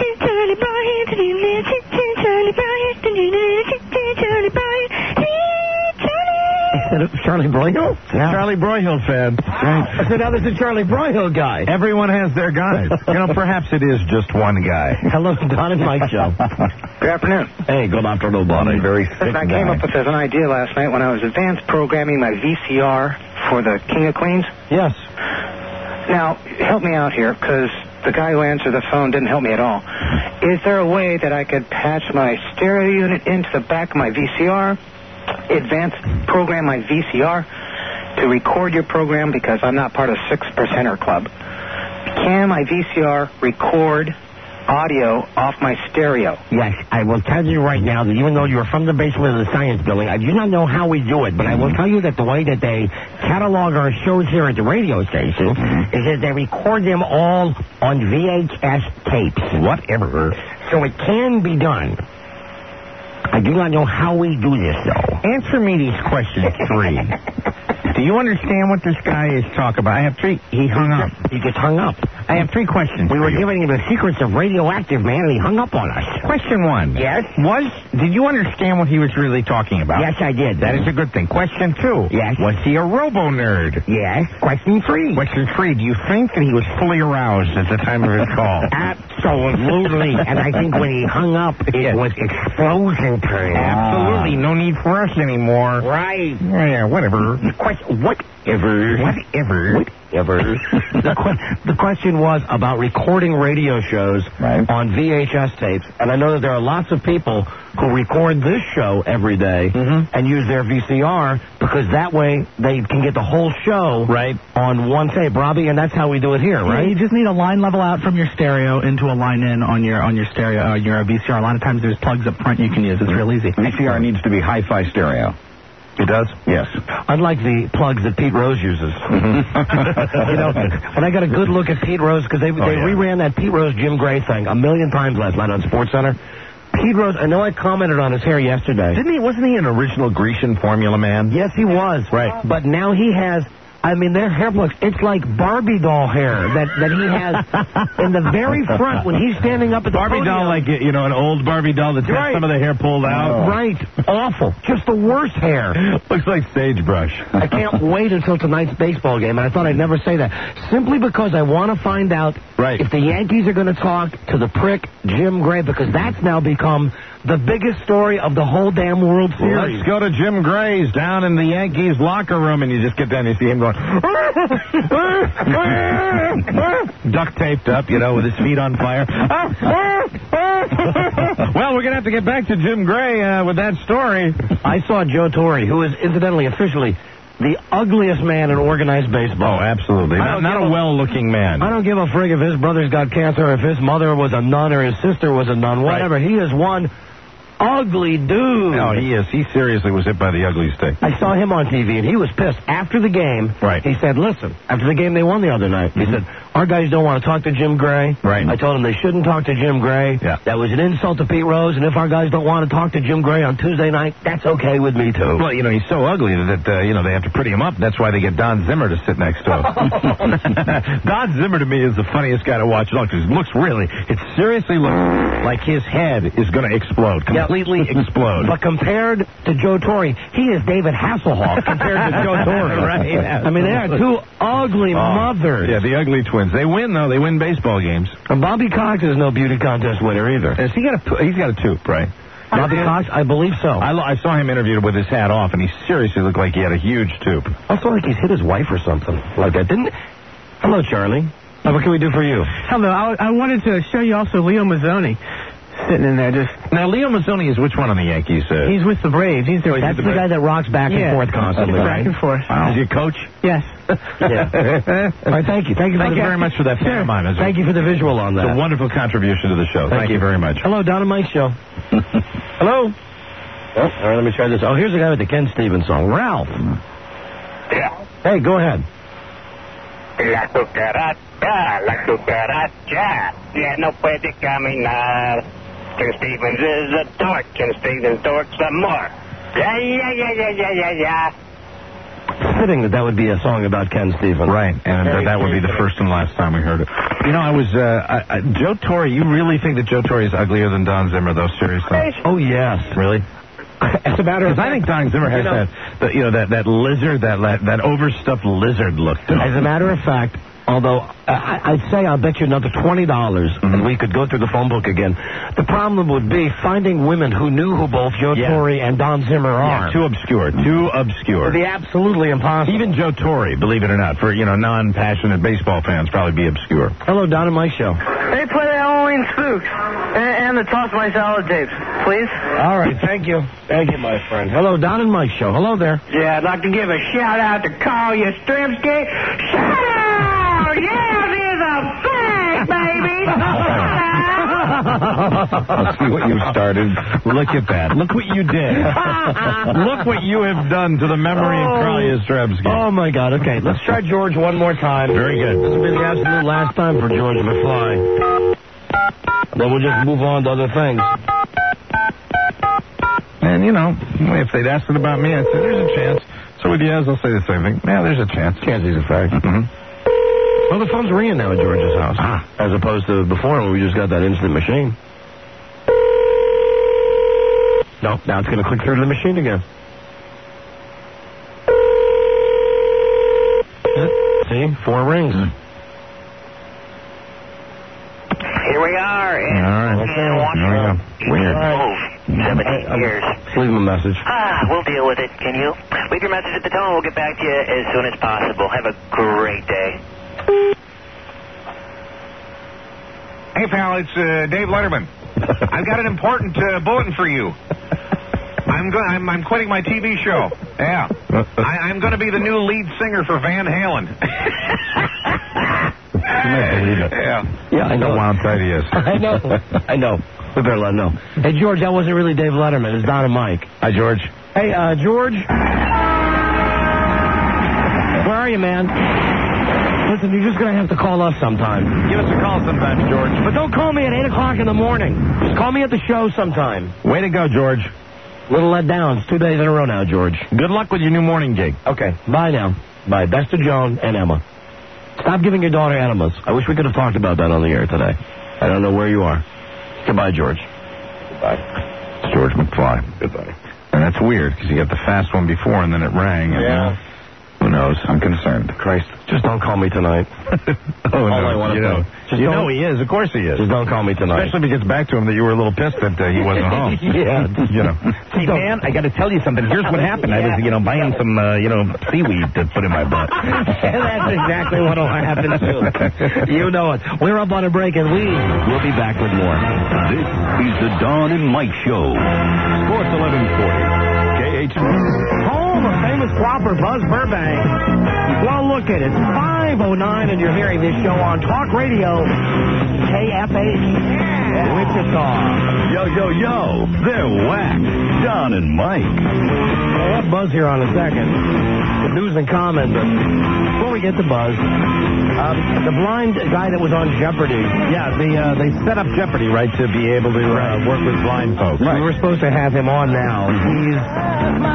S5: Instead of Charlie Broyhill?
S7: Yeah. Charlie Broyhill fan.
S5: Right. I said, now there's a Charlie Broyhill guy.
S7: Everyone has their guys. You know, perhaps it is just one guy.
S5: Hello, Don and Mike Show.
S16: Good afternoon.
S7: Hey, good afternoon, buddy. Very sick
S16: Listen, I came
S7: guy.
S16: up with an idea last night when I was advanced programming my V C R for the King of Queens.
S5: Yes.
S16: Now, help me out here, because the guy who answered the phone didn't help me at all. Is there a way that I could patch my stereo unit into the back of my V C R, advance program my V C R to record your program, because I'm not part of Six Percenter Club? Can my V C R record audio off my stereo?
S5: Yes, I will tell you right now that even though you're from the basement of the science building, I do not know how we do it, but I will tell you that the way that they catalog our shows here at the radio station is that they record them all on V H S tapes. Whatever. So it can be done. I do not know how we do this, though.
S7: Answer me these questions three. Do you understand what this guy is talking about? I have three. He hung up.
S5: He gets hung up.
S7: I have three questions.
S5: We
S7: for
S5: were
S7: you.
S5: giving him the secrets of radioactive, man, and he hung up on us.
S7: Question one.
S5: Yes?
S7: Was did you understand what he was really talking about?
S5: Yes, I did.
S7: That is a good thing. Question two.
S5: Yes.
S7: Was he a robo-nerd?
S5: Yes. Question three.
S7: Question three. Do you think that he was fully aroused at the time of his call?
S5: Absolutely. And I think when he hung up, it was explosion time.
S7: Absolutely. No need for us anymore.
S5: Right.
S7: Yeah, whatever.
S5: The question, whatever.
S7: Whatever.
S5: Whatever. the, que- the question was about recording radio shows
S7: Right.
S5: on V H S tapes. And I know that there are lots of people who record this show every day
S7: Mhm.
S5: and use their V C R because that way they can get the whole show
S7: Right.
S5: on one tape, Robbie, and that's how we do it here,
S4: Yeah,
S5: right?
S4: you just need a line level out from your stereo into a line in on your on your stereo, uh, your V C R. A lot of times there's plugs up front you can use. It's real easy.
S7: V C R needs to be hi-fi stereo. It does? Yes.
S5: Unlike the plugs that Pete Rose uses. You know, and I got a good look at Pete Rose because they, they
S7: yeah.
S5: reran that Pete Rose Jim Gray thing a million times last night on SportsCenter. Pete Rose, I know I commented on his hair yesterday.
S7: Didn't he? Wasn't he an original Grecian formula man?
S5: Yes, he was.
S7: Right.
S5: But now he has, I mean, their hair looks, it's like Barbie doll hair that, that he has in the very front when he's standing up at the
S7: Barbie
S5: podium.
S7: doll, like, you know, an old Barbie doll that's
S5: Right.
S7: got some of the hair pulled out.
S5: Right. Awful. Just the worst hair.
S7: Looks like sagebrush.
S5: I can't wait until tonight's baseball game, and I thought I'd never say that. Simply because I want to find out
S7: Right.
S5: if the Yankees are going to talk to the prick Jim Gray, because that's now become the biggest story of the whole damn World Series.
S7: Let's go to Jim Gray's down in the Yankees locker room, and you just get down and you see him going, duct taped up, you know, with his feet on fire. Well, we're going to have to get back to Jim Gray uh, with that story.
S5: I saw Joe Torre, who is incidentally officially the ugliest man in organized baseball.
S7: Oh, absolutely.
S5: I
S7: Not,
S5: don't
S7: not
S5: give
S7: a
S5: a-
S7: well-looking man.
S5: I don't give a frig if his brother's got cancer, or if his mother was a nun, or his sister was a nun, whatever. He is one ugly dude.
S7: No, he is. He seriously was hit by the ugly stick.
S5: I saw him on T V, and he was pissed. After the game,
S7: Right.
S5: he said, listen, after the game they won the other night, he said, our guys don't want to talk to Jim Gray.
S7: Right.
S5: I told him they shouldn't talk to Jim Gray.
S7: Yeah.
S5: That was an insult to Pete Rose, and if our guys don't want to talk to Jim Gray on Tuesday night, that's okay with me, too.
S7: Well, you know, he's so ugly that, uh, you know, they have to pretty him up. That's why they get Don Zimmer to sit next to him. Don Zimmer, to me, is the funniest guy to watch. Look, it looks really, it seriously looks like his head is going to explode, completely explode.
S5: But compared to Joe Torre, he is David Hasselhoff compared to Joe Torre.
S7: Right.
S5: I mean, they are two ugly
S7: Oh,
S5: mothers.
S7: Yeah, the ugly twins. They win, though. They win baseball games.
S5: And Bobby Cox is no beauty contest winner either.
S7: Has he got a, he's got a tooth, right?
S5: Bobby Cox, I believe so.
S7: I, lo- I saw him interviewed with his hat off, and he seriously looked like he had a huge tube.
S5: I feel like he's hit his wife or something like that. Didn't? Hello, Charlie. Uh, what can we do for you?
S19: Hello. I, I wanted to show you also Leo Mazzoni sitting in there. Just
S7: now, Leo Mazzoni is which one on the Yankees? Uh,
S19: he's with the Braves. He's there.
S5: That's the, the guy that rocks back
S19: yeah.
S5: and forth constantly,
S19: back
S5: right?
S19: and forth.
S7: Wow. Is he a coach?
S19: Yes.
S5: Yeah. All right, thank you. Thank you,
S7: thank
S5: for
S7: you
S5: the,
S7: very much for that.
S5: Sure.
S7: Mine.
S5: Thank you for the visual on that.
S7: It's a wonderful contribution to the show. Thank, thank you. you very much.
S5: Hello, Don and Mike Show. Hello. Oh, all right, let me try this. Oh, here's a guy with the Ken Stevens song. Ralph.
S18: Yeah.
S5: Hey, go ahead.
S18: La cucaracha, la cucaracha, ya no puede caminar. Ken Stevens is a dork. Ken Stevens dorks some more. Yeah, yeah, yeah, yeah, yeah, yeah, yeah.
S5: Fitting that that would be a song about Ken Stevens.
S7: Right, and uh, that would be the first and last time we heard it. You know, I was, uh, I, I, Joe Torre, you really think that Joe Torre is uglier than Don Zimmer, though, seriously?
S5: Oh, yes.
S7: Really?
S5: As a matter of
S7: fact, I think Don Zimmer has
S5: you know,
S7: that, the, you know, that, that lizard, that that overstuffed lizard look to him.
S5: As a matter of fact, although I, I'd say I'll bet you another twenty dollars, mm-hmm. and we could go through the phone book again. The problem would be finding women who knew who both Joe
S7: yeah.
S5: Torre and Don Zimmer are.
S7: Yeah, too obscure, too obscure.
S5: It would be absolutely impossible.
S7: Even Joe Torre, believe it or not, for, you know, non-passionate baseball fans, probably be obscure.
S5: Hello, Don and Mike Show.
S12: Hey, play the Halloween Spooks and, and the Toss My Salad tapes, please.
S5: All right, thank you. Thank you, my friend. Hello, Don and Mike Show. Hello there.
S18: Yeah, I'd like to give a shout-out to Carl Yastrzemski. Shout out! Yeah, here's a fag, baby!
S7: I'll see what you started. Look at that. Look what you did. Look what you have done to the memory
S5: oh.
S7: of Carl Yastrzemski.
S5: Oh, my God. Okay, let's try George one more time.
S7: Very good.
S5: This will be the absolute last time for George McFly. Then we'll just move on to other things.
S7: And, you know, if they'd asked it about me, I'd say there's a chance. So with Yaz, I'll say the same thing. Yeah, there's a chance.
S5: Chance is a fact.
S7: Mm-hmm.
S5: Well, the phone's ringing now at George's house.
S7: Ah.
S5: As opposed to before when we just got that instant machine. No, now it's going to click through to the machine again. See? Four rings.
S7: Mm.
S18: Here we are. In
S7: All right.
S18: in Washington.
S7: Weird.
S18: Oh, seventeen years.
S5: Leave him a message.
S18: Ah, we'll deal with it. Can you? Leave your message at the tone. We'll get back to you as soon as possible. Have a great day.
S20: Hey, pal, it's uh, Dave Letterman. I've got an important uh, bulletin for you. I'm, go- I'm I'm quitting my T V show. Yeah. I- I'm going to be the new lead singer for Van Halen.
S7: You might believe it.
S20: Yeah.
S5: Yeah, I know.
S7: How wound tight he is.
S5: I know. I know. We better let him know. Hey, George, that wasn't really Dave Letterman. It's Don and Mike.
S7: Hi, George.
S5: Hey, uh, George. Where are you, man? Listen, you're just going to have to call us sometime.
S7: Give us a call sometime, George.
S5: But don't call me at eight o'clock in the morning. Just call me at the show sometime.
S7: Way to go, George.
S5: Little let down. It's two days in a row now, George.
S7: Good luck with your new morning gig.
S5: Okay. Bye now. Bye. Best to Joan and Emma. Stop giving your daughter enemas. I wish we could have talked about that on the air today. I don't know where you are. Goodbye, George. Goodbye.
S7: It's George McFly.
S5: Goodbye.
S7: And that's weird, because you got the fast one before, and then it rang. And,
S5: Yeah.
S7: uh, who knows? I'm concerned.
S5: Christ. Just don't call me tonight.
S7: Oh,
S5: All
S7: no.
S5: I want to
S7: you know.
S5: say. Just
S7: You
S5: don't-
S7: know he is. Of course he is.
S5: Just don't call me tonight.
S7: Especially if it gets back to him that you were a little pissed that uh, he wasn't home.
S5: Yeah.
S7: You know. Hey, man, I got to tell you something. Here's what happened. I was, you know, buying some, uh, you know, seaweed to put in my butt.
S5: That's exactly what will happen, too. You know it. We're up on a break, and we will be back with more.
S15: This is the Don and Mike Show. Sports eleven forty. K H M.
S5: Home of famous flopper Buzz Burbank. Well, look at it. five oh nine, and you're hearing this show on Talk Radio K F H. Wichita.
S15: Yo, yo, yo. They're whack. Don and Mike.
S5: We'll have Buzz here on a second. The news and comment. But before we get to Buzz, um, the blind guy that was on Jeopardy.
S7: Yeah, the, uh, they set up Jeopardy, right, to be able to uh, work with blind folks.
S5: We were supposed to have him on now. He's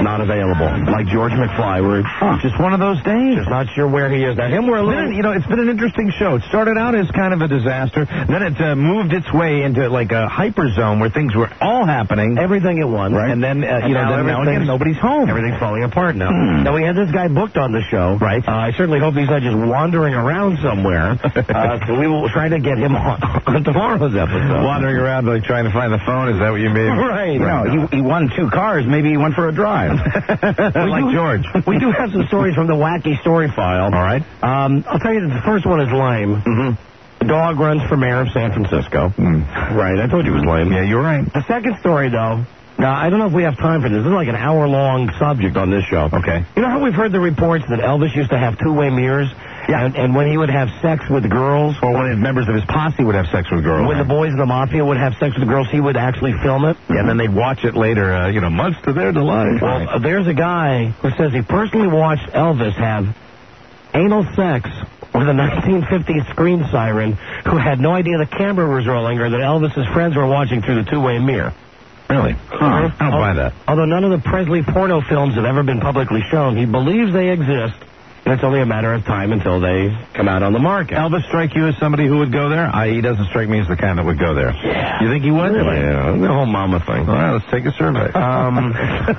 S5: not available. Like George McFly, where
S7: Huh. Just one of those days.
S5: just not sure where he is. Now, him, we're a little...
S7: You know, it's been an interesting show. It started out as kind of a disaster. Then it uh, moved its way into like a hyper zone where things were all happening.
S5: Everything at once.
S7: Right. And then, uh,
S5: And
S7: you know,
S5: now
S7: then now again,
S5: everything's-
S7: nobody's home.
S5: Everything's falling apart now.
S7: Hmm.
S5: Now, we had this guy booked on the show.
S7: Right.
S5: Uh, I certainly hope he's not just wandering around somewhere. uh, so we will try to get him on, on tomorrow's episode.
S7: Wandering around like trying to find the phone, is that what you mean?
S5: Right.
S7: No, he, he won two cars. Maybe he went for a drive. like
S5: do-
S7: George.
S5: We do have some stories from the wacky story file.
S7: All right.
S5: Um, I'll tell you that the first one is lame.
S7: Mm-hmm.
S5: The dog runs for mayor of San Francisco.
S7: Mm.
S5: Right, I told you it was lame.
S7: Yeah, you're right.
S5: The second story, though, now, I don't know if we have time for this. This is like an hour-long subject on this show.
S7: Okay.
S5: You know how we've heard the reports that Elvis used to have two-way mirrors?
S7: Yeah.
S5: And, and when he would have sex with girls...
S7: Or when members of his posse would have sex with girls.
S5: When the boys of the mafia would have sex with girls, he would actually film it.
S7: Yeah, and then they'd watch it later, uh, you know, months to their delight.
S5: Well, uh, there's a guy who says he personally watched Elvis have anal sex with a nineteen fifties screen siren who had no idea the camera was rolling or that Elvis's friends were watching through the two-way mirror.
S7: Really? Huh. I don't buy that.
S5: Although none of the Presley porno films have ever been publicly shown, he believes they exist, and it's only a matter of time until they come out on the market.
S7: Elvis strike you as somebody who would go there? I, he doesn't strike me as the kind that would go there.
S5: Yeah.
S7: You think he would?
S5: Really? Yeah, the whole mama thing.
S7: All right, let's take a survey. Um,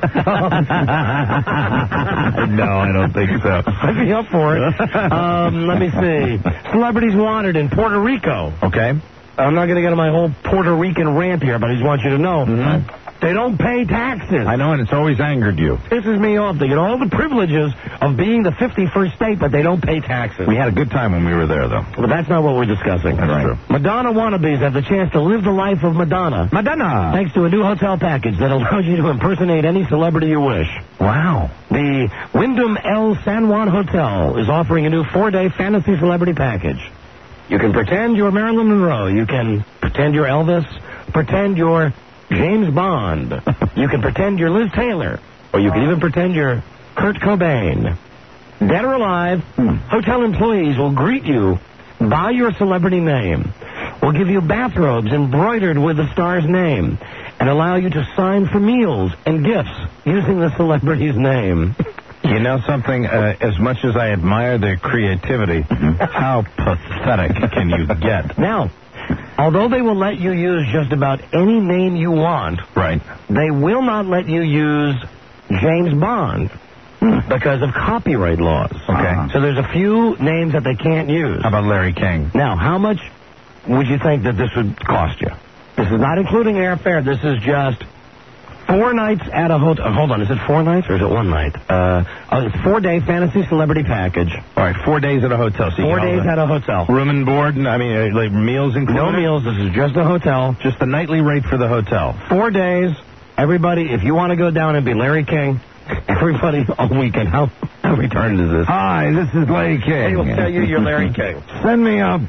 S7: no, I don't think so.
S5: I'd be up for it. Um, let me see. Celebrities wanted in Puerto Rico.
S7: Okay.
S5: I'm not going to get on my whole Puerto Rican rant here, but I just want you to know.
S7: Mm-hmm.
S5: They don't pay taxes.
S7: I know, and it's always angered you.
S5: Pisses me off. They get all the privileges of being the fifty-first state, but they don't pay taxes.
S7: We had a good time when we were there, though.
S5: But that's not what we're discussing.
S7: That's
S5: right.
S7: true.
S5: Madonna wannabes have the chance to live the life of Madonna.
S7: Madonna!
S5: Thanks to a new hotel package that allows you to impersonate any celebrity you wish.
S7: Wow.
S5: The Wyndham El San Juan Hotel is offering a new four-day fantasy celebrity package. You can pretend you're Marilyn Monroe. You can pretend you're Elvis. Pretend you're James Bond. You can pretend you're Liz Taylor. Or you can even pretend you're Kurt Cobain. Dead or alive, hotel employees will greet you by your celebrity name. Will give you bathrobes embroidered with the star's name. And allow you to sign for meals and gifts using the celebrity's name.
S7: You know something? Uh, as much as I admire their creativity, how pathetic can you get?
S5: Now, although they will let you use just about any name you want,
S7: right?
S5: They will not let you use James Bond because of copyright laws.
S7: Okay.
S5: So there's a few names that they can't use.
S7: How about Larry King?
S5: Now, how much would you think that this would cost you? This is not including airfare. This is just four nights at a hotel. Hold on, is it four nights or is it one night? Uh, oh, it's four-day fantasy celebrity package.
S7: All right, four days at a hotel. So you
S5: Four
S7: get all
S5: days
S7: the
S5: at a hotel.
S7: room and board, and, I mean, uh, like meals included?
S5: No meals. This is just a hotel.
S7: Just the nightly rate for the hotel.
S5: Four days. Everybody, if you want to go down and be Larry King, everybody all weekend. How, how retarded is this?
S7: Hi, this is Larry King.
S5: They will tell you you're Larry King.
S7: Send me up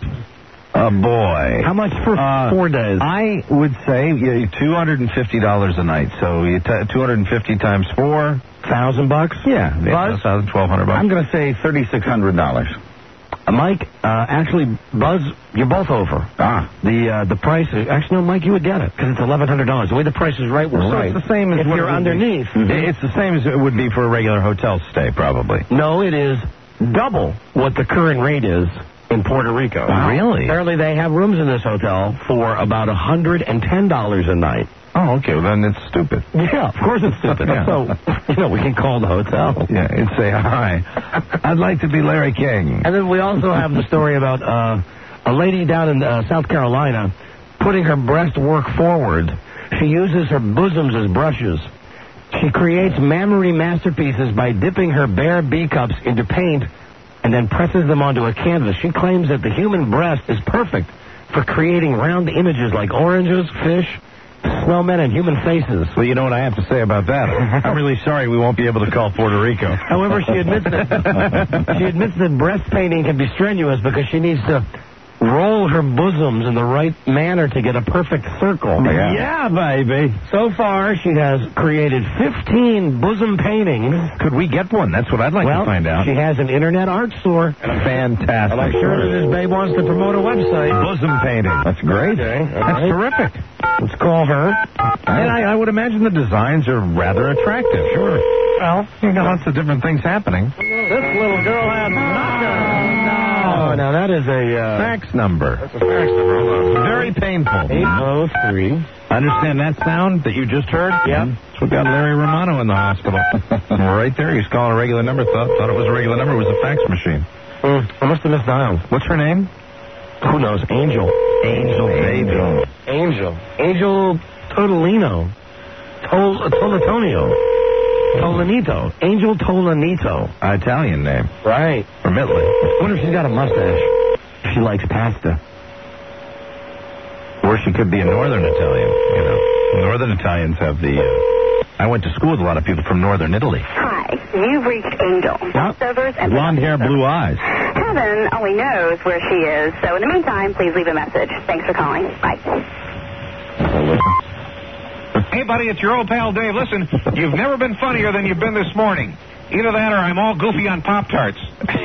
S7: a boy.
S5: How much for
S7: Uh,
S5: four days?
S7: I would say yeah, two hundred fifty dollars a night. So you t- two hundred fifty times four.
S5: Thousand bucks?
S7: Yeah,
S5: Buzz?
S7: thousand, twelve hundred bucks.
S5: I'm going to say thirty-six hundred dollars. Uh, Mike, uh, actually, Buzz, you're both over.
S7: Ah.
S5: The uh, the price is... Actually, no, Mike, you would get it, because it's eleven hundred dollars. The way the price is right, we're
S7: So
S5: right.
S7: it's the same as
S5: if
S7: what
S5: you're
S7: it would be.
S5: underneath.
S7: Mhm. It's the same as it would be for a regular hotel stay, probably.
S5: No, it is double what the current rate is in Puerto Rico.
S7: Wow. Really?
S5: Apparently, they have rooms in this hotel for about one hundred ten dollars a night.
S7: Oh, okay. Well, then it's stupid.
S5: Yeah, of course it's stupid.
S7: Yeah.
S5: So, you know, we can call the hotel.
S7: Yeah, and say, hi, I'd like to be Larry King.
S5: And then we also have the story about uh, a lady down in uh, South Carolina putting her breast work forward. She uses her bosoms as brushes. She creates mammary masterpieces by dipping her bare B cups into paint and then presses them onto a canvas. She claims that the human breast is perfect for creating round images like oranges, fish, snowmen, and human faces.
S7: Well, you know what I have to say about that? I'm really sorry we won't be able to call Puerto Rico.
S5: However, she admits that she admits that breast painting can be strenuous because she needs to roll her bosoms in the right manner to get a perfect circle.
S7: Yeah.
S5: Yeah, baby. So far, she has created fifteen bosom paintings.
S7: Could we get one? That's what I'd like
S5: well,
S7: to find out.
S5: She has an internet art store.
S7: Fantastic.
S5: And I'm sure that this babe wants to promote a website.
S7: Bosom painting. That's great.
S5: Okay,
S7: That's
S5: right.
S7: terrific.
S5: Let's call her.
S7: And I, I would imagine the designs are rather attractive.
S5: Sure.
S4: Well,
S7: you got lots of different things happening.
S5: This little girl has knocker. No. Now, that is a... Uh,
S7: fax number.
S5: That's a fax number. Hold on.
S7: Very painful.
S5: eight oh three.
S7: Understand that sound that you just heard?
S5: Yeah.
S7: That's what got Larry Romano in the hospital. Right there. He's calling a regular number. Thought, thought it was a regular number. It was a fax machine.
S5: Mm, I must have misdialed.
S7: What's her name?
S5: Who knows? Angel.
S7: Angel, Angel.
S5: Angel. Angel Tolino. Tol Tolatonio. Tolanito. Angel Tolanito.
S7: Italian name.
S5: Right.
S7: From Italy.
S5: I wonder if she's got a mustache. If she likes pasta.
S7: Or she could be a northern Italian, you know. Northern Italians have the... Uh, I went to school with a lot of people from northern Italy.
S8: Hi, you've reached Angel. Leftovers and
S7: Blonde hair, blue eyes.
S8: Heaven only knows where she is. So in the meantime, please leave a message. Thanks for calling. Bye.
S20: Hey, buddy, it's your old pal Dave. Listen, you've never been funnier than you've been this morning. Either that or I'm all goofy on Pop-Tarts.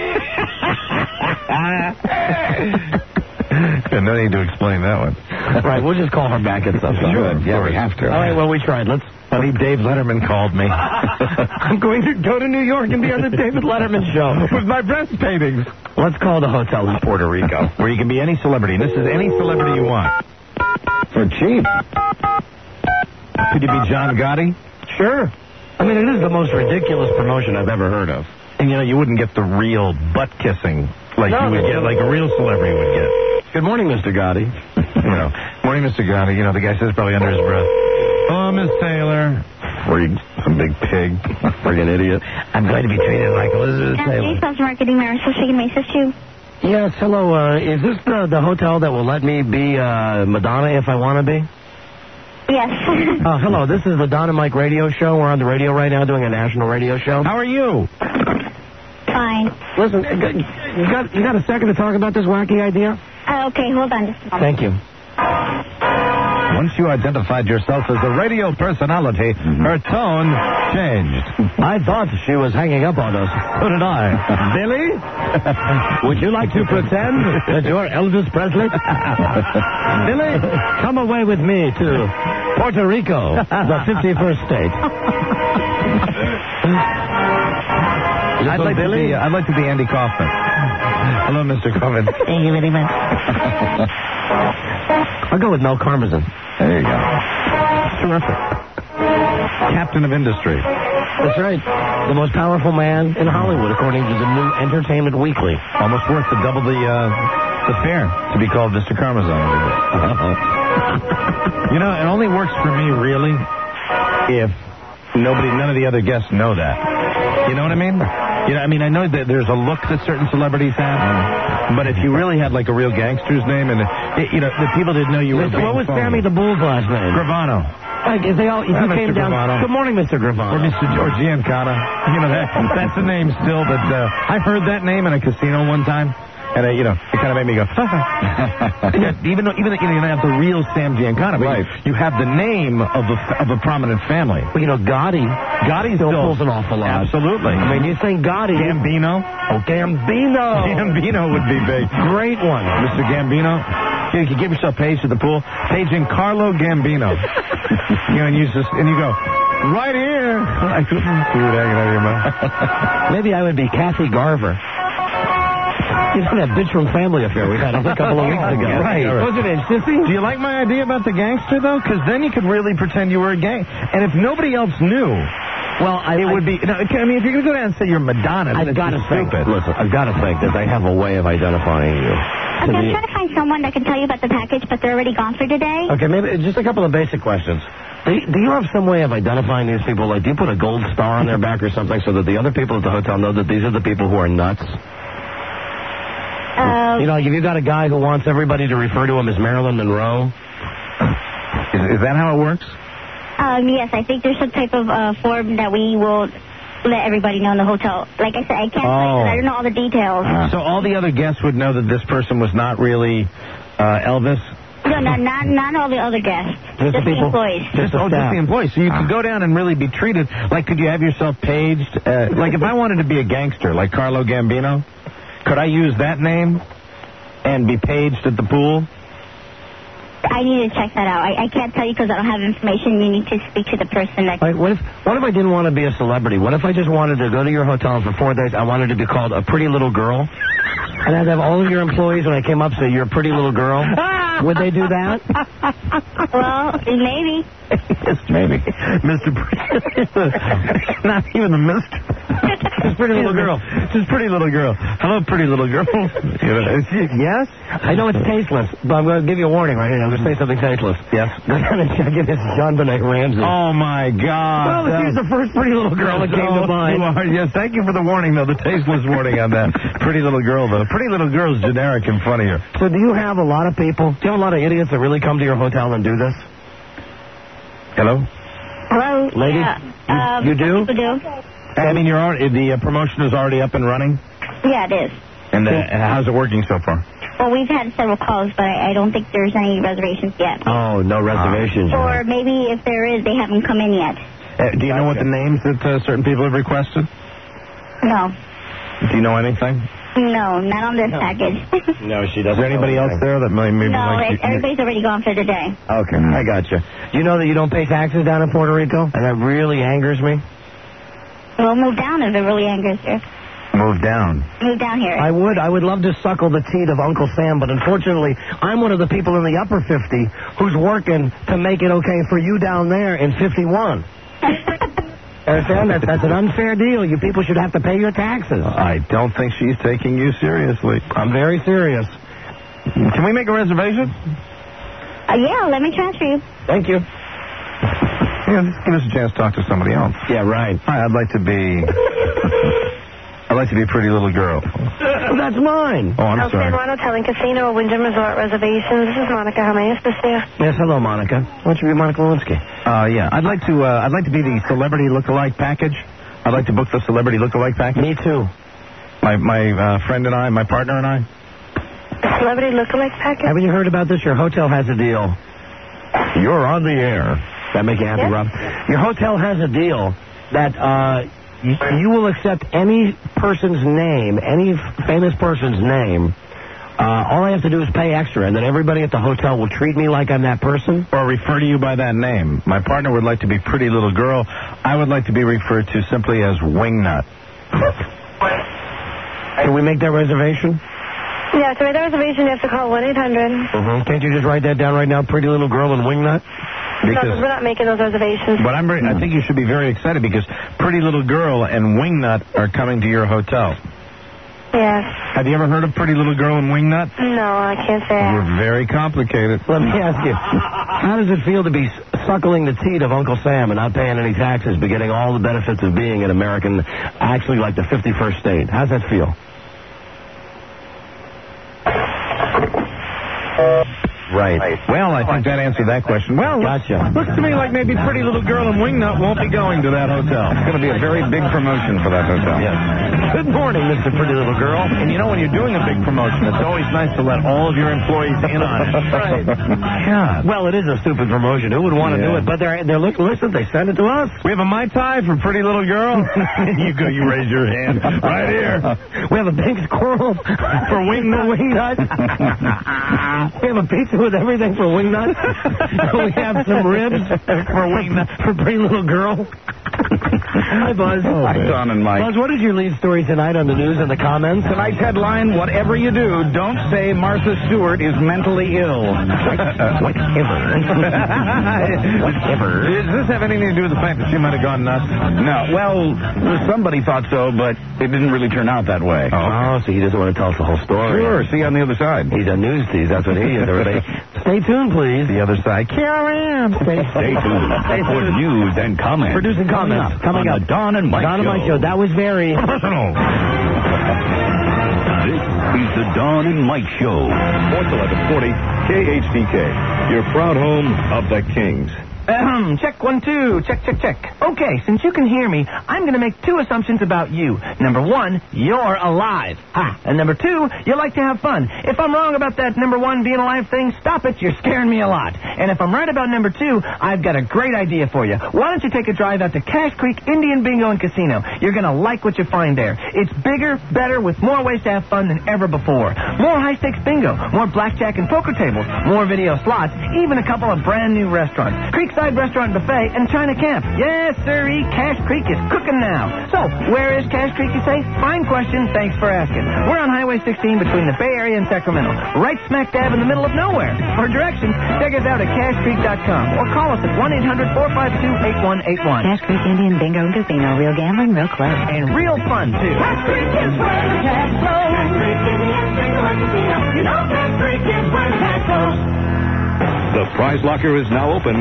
S7: No need to explain that one.
S5: Right, we'll just call her back at some point.
S7: Sure, yeah, we have to.
S5: All right, well, we tried. Let's...
S7: Buddy, Dave Letterman called me.
S5: I'm going to go to New York and be on the David Letterman show.
S7: With my breast paintings.
S5: Let's call the hotel in Puerto Rico.
S7: Where you can be any celebrity. This is any celebrity you want.
S5: For cheap.
S7: Could you be John Gotti?
S5: Sure. I mean, it is the most ridiculous promotion I've ever heard of.
S7: And, you know, you wouldn't get the real butt kissing like
S5: No,
S7: you would
S5: no,
S7: get,
S5: no.
S7: like a real celebrity would get.
S5: Good morning, Mister Gotti.
S7: You know, morning, Mister Gotti. You know, the guy says probably under his breath, "Oh, Miss Taylor." Or you, some big pig. Friggin' idiot.
S5: I'm going to be treated like Elizabeth Taylor.
S11: Sales marketing, Marisol Shaken, may I assist you?
S5: Yes, hello. Uh, is this the, the hotel that will let me be uh, Madonna if I want to be?
S11: Yes.
S5: Uh, hello, this is the Don and Mike radio show. We're on the radio right now doing a national radio show.
S7: How are you?
S11: Fine.
S5: Listen, you got, you got a second to talk about this wacky idea?
S11: Uh, okay, hold on just a moment.
S5: Thank you.
S7: Once you identified yourself as a radio personality, her tone changed.
S5: I thought she was hanging up on us. So did I. Billy? Would you like to pretend that you're Elvis Presley? Billy, come away with me to Puerto Rico, the fifty-first state.
S7: I'd like, to be, I'd like to be Andy Kaufman. Hello, Mister Kaufman.
S11: Thank you very much.
S5: I'll go with Mel Karmazin.
S7: There you go. Terrific. Captain of industry.
S5: That's right. The most powerful man in Hollywood, according to the new Entertainment Weekly.
S7: Almost worth to double the uh, the fare to be called Mister Karmazin. You know, it only works for me, really, if nobody, none of the other guests know that. You know what I mean? You know, I mean, I know that there's a look that certain celebrities have, but if you really had like a real gangster's name, and it, you know, the people didn't know you were.
S5: Mister What was phony. Sammy the Bull's last name?
S7: Gravano.
S5: Like, if they all, if
S7: Uh,
S5: you came
S7: Mister
S5: down.
S7: Gravano.
S5: Good morning, Mister Gravano.
S7: Or Mister George Giancana. You know, that, that's the name still, but uh, I heard that name in a casino one time. And, uh, you know, it kind of made me go, yeah, even though even though, you know, you don't have the real Sam Giancana, but right. you, you have the name of a, of a prominent family.
S5: Well, you know, Gotti.
S7: Gotti
S5: still,
S7: still
S5: pulls an awful lot.
S7: Absolutely.
S5: I mean, you think Gotti.
S7: Gambino.
S5: Oh, Gambino.
S7: Gambino would be big.
S5: Great one.
S7: Mister Gambino. You could give yourself Paige to the pool. Paige and Carlo Gambino. You know, and you just, and you go, right here. I couldn't see it hanging out of your mouth.
S5: Maybe I would be Kathy Garver. You know that bitch from Family Affair we had a couple of weeks ago.
S7: Right.
S5: Wasn't it, Sissy?
S7: Do you like my idea about the gangster, though? Because then you could really pretend you were a gang. And if nobody else knew, well, I, it I, would be... No, I mean, if you're going to go down and say you're Madonna,
S5: I've got to think.
S7: Stupid.
S5: Listen, I've got to think that they have a way of identifying you.
S11: Okay, I'm trying to find someone that can tell you about the package, but they're already gone for today.
S5: Okay, maybe just a couple of basic questions. Do you, do you have some way of identifying these people? Like, do you put a gold star on their back or something so that the other people at the hotel know that these are the people who are nuts?
S11: Uh,
S5: you know, like if you got a guy who wants everybody to refer to him as Marilyn Monroe.
S7: Is, is that how it works?
S11: Um, yes, I think there's some type of uh, form that we will let everybody know in the hotel. Like I said, I can't
S7: Oh.
S11: I don't know all the details.
S7: So all the other guests would know that this person was not really uh, Elvis?
S11: No, not, not not all the other guests. Just,
S7: the
S11: the
S7: people-
S11: employees.
S7: Just, oh, just the employees. So you could go down and really be treated like, could you have yourself paged? Uh, like if I wanted to be a gangster, like Carlo Gambino, could I use that name and be paged at the pool?
S11: I need to check that out. I, I can't tell you because I don't have information. You need to speak to the person that...
S5: Like, what if what if I didn't want to be a celebrity? What if I just wanted to go to your hotel and for four days I wanted to be called a pretty little girl? And I'd have all of your employees when I came up say, you're a pretty little girl? Would they do that?
S11: Well, maybe.
S7: Yes, maybe. Mister Not even the mister.
S5: Just pretty little girl.
S7: Just pretty little girl. Hello, pretty little girl. You know, is she- yes?
S5: I know it's tasteless, but I'm going to give you a warning right here. I'm going to say something tasteless.
S7: Yes?
S5: I'm going to give this to John Benet Ramsey.
S7: Oh, my God.
S5: Well, she's the first pretty little girl that came to
S7: Oh,
S5: mind.
S7: you are. Yes, thank you for the warning, though, the tasteless warning on that. Pretty little girl, though. Pretty little girl's generic and funnier.
S5: So do you have a lot of people, do you have a lot of idiots that really come to your hotel and do this?
S7: Hello?
S11: Hello?
S5: Lady?
S11: Yeah.
S5: You,
S11: Um,
S5: you do?
S11: People do.
S7: I mean, you're already, the uh, promotion is already up and running?
S11: Yeah, it is.
S7: And uh, how's it working so far?
S11: Well, we've had several calls, but I, I don't think there's any reservations yet.
S5: Oh, no reservations.
S11: Or maybe if there is, they haven't come in yet.
S7: Uh, do you know what the names that uh, certain people have requested?
S11: No.
S7: Do you know anything?
S11: No, not on this package.
S5: No, she
S7: Is
S5: doesn't.
S7: there anybody else there that may, maybe
S11: no,
S7: like
S11: it, everybody's already gone for the day.
S5: Okay, I got you. You know that you don't pay taxes down in Puerto Rico? And that really angers me.
S11: Well, move down if it really angers you.
S7: Move down.
S11: Move down here.
S5: I would. I would love to suckle the teat of Uncle Sam, but unfortunately, I'm one of the people in the upper fifty who's working to make it okay for you down there in fifty-one. Understand? That's, that's an unfair deal. You people should have to pay your taxes.
S7: I don't think she's taking you seriously.
S5: I'm very serious.
S7: Can we make a reservation?
S11: Uh, yeah, let me transfer you.
S5: Thank you.
S7: Yeah, just give us a chance to talk to somebody else.
S5: Yeah, right.
S7: Hi, I'd like to be... I'd like to be a pretty little girl.
S5: Well, that's mine.
S7: Oh, I'm sorry.
S14: San Juan Hotel and Casino, Wyndham Resort reservations. This is Monica. How may I assist you?
S5: Yes, hello, Monica. Why don't you be Monica Lewinsky?
S7: Uh, yeah, I'd like to. Uh, I'd like to be the celebrity look-alike package. I'd like to book the celebrity look-alike package.
S5: Me too.
S7: My my uh, friend and I, my partner and I.
S14: The celebrity look-alike package?
S5: Haven't you heard about this? Your hotel has a deal.
S7: You're on the air.
S5: That make you happy,
S14: Yes?
S5: Rob? Your hotel has a deal that uh, you, you will accept any person's name, any f- famous person's name. Uh, all I have to do is pay extra, and then everybody at the hotel will treat me like I'm that person.
S7: Or refer to you by that name. My partner would like to be pretty little girl. I would like to be referred to simply as Wingnut.
S5: Can we make that reservation?
S14: Yeah, to make the reservation, you have to call one eight hundred.
S5: Mm-hmm. Can't you just write that down right now? Pretty little girl and Wingnut?
S14: No, because we're not making those reservations.
S7: But I'm very, I think you should be very excited because Pretty Little Girl and Wingnut are coming to your hotel.
S14: Yes.
S7: Have you ever heard of Pretty Little Girl and Wingnut?
S14: No, I can't say I have.
S7: We're very complicated.
S5: Let me ask you, how does it feel to be suckling the teat of Uncle Sam and not paying any taxes, but getting all the benefits of being an American, actually like the fifty-first state? How's that feel? Right.
S7: Well, I think that answered that question. Well,
S5: gotcha.
S7: Looks to me like maybe Pretty Little Girl and Wingnut won't be going to that hotel. It's going to be a very big promotion for that hotel.
S5: Yes. Good morning, Mister Pretty Little Girl.
S7: And you know, when you're doing a big promotion, it's always nice to let all of your employees in on it.
S5: Right.
S7: God.
S5: Well, it is a stupid promotion. Who would want to
S7: Yeah.
S5: do it? But they're, they're look, listen, they send it to us.
S7: We have a Mai Tai for Pretty Little Girl. you go, you raise your hand. Right here.
S5: We have a pink squirrel for Wingnut. Wingnut. We have a pizza with everything for Wingnut. We have some ribs for Wingnut for Pretty Little Girl. Hi, Buzz.
S7: Oh,
S5: Hi,
S7: Don and Mike.
S5: Buzz, what is your lead story tonight on the news and the comments?
S21: Tonight's headline, whatever you do, don't say Martha Stewart is mentally ill.
S5: Whatever. Whatever.
S7: Does this have anything to do with the fact that she might have gone nuts?
S21: No, well, somebody thought so, but it didn't really turn out that way.
S5: Oh, so he doesn't want to tell us the whole story.
S21: Sure, see you on the other side.
S5: He's a news tease. That's what he is, everybody. Stay tuned, please.
S7: The other side.
S5: Here I am. Stay,
S21: Stay tuned for news and comments.
S5: Producing comments. Coming
S21: on
S5: up.
S21: the Don and Mike
S5: Don and
S21: Show.
S5: Mike Show. That was very
S7: personal.
S15: This is the Don and Mike Show.
S6: Sports eleven forty K H D K, your proud home of the Kings.
S12: Ahem. Check one, two. Check, check, check. Okay, since you can hear me, I'm going to make two assumptions about you. Number one, you're alive. Ha. And number two, you like to have fun. If I'm wrong about that number one being alive thing, stop it. You're scaring me a lot. And if I'm right about number two, I've got a great idea for you. Why don't you take a drive out to Cache Creek Indian Bingo and Casino? You're going to like what you find there. It's bigger, better, with more ways to have fun than ever before. More high-stakes bingo, more blackjack and poker tables, more video slots, even a couple of brand-new restaurants. Creekside Restaurant Buffet and China Camp. Yes, sirree, Cache Creek is cooking now. So, where is Cache Creek, you say? Fine question. Thanks for asking. We're on Highway sixteen between the Bay Area and Sacramento, right smack dab in the middle of nowhere. For directions, check us out at cache creek dot com or call us at one eight hundred four five two eight one eight one.
S2: Cache Creek Indian Bingo and Casino. Real gambling, real close.
S12: And real fun, too.
S18: Cache Creek is where the cash flows. Cache Creek Indian Bingo and Casino. You know Cache Creek is where the cash flows.
S15: The prize locker is now open.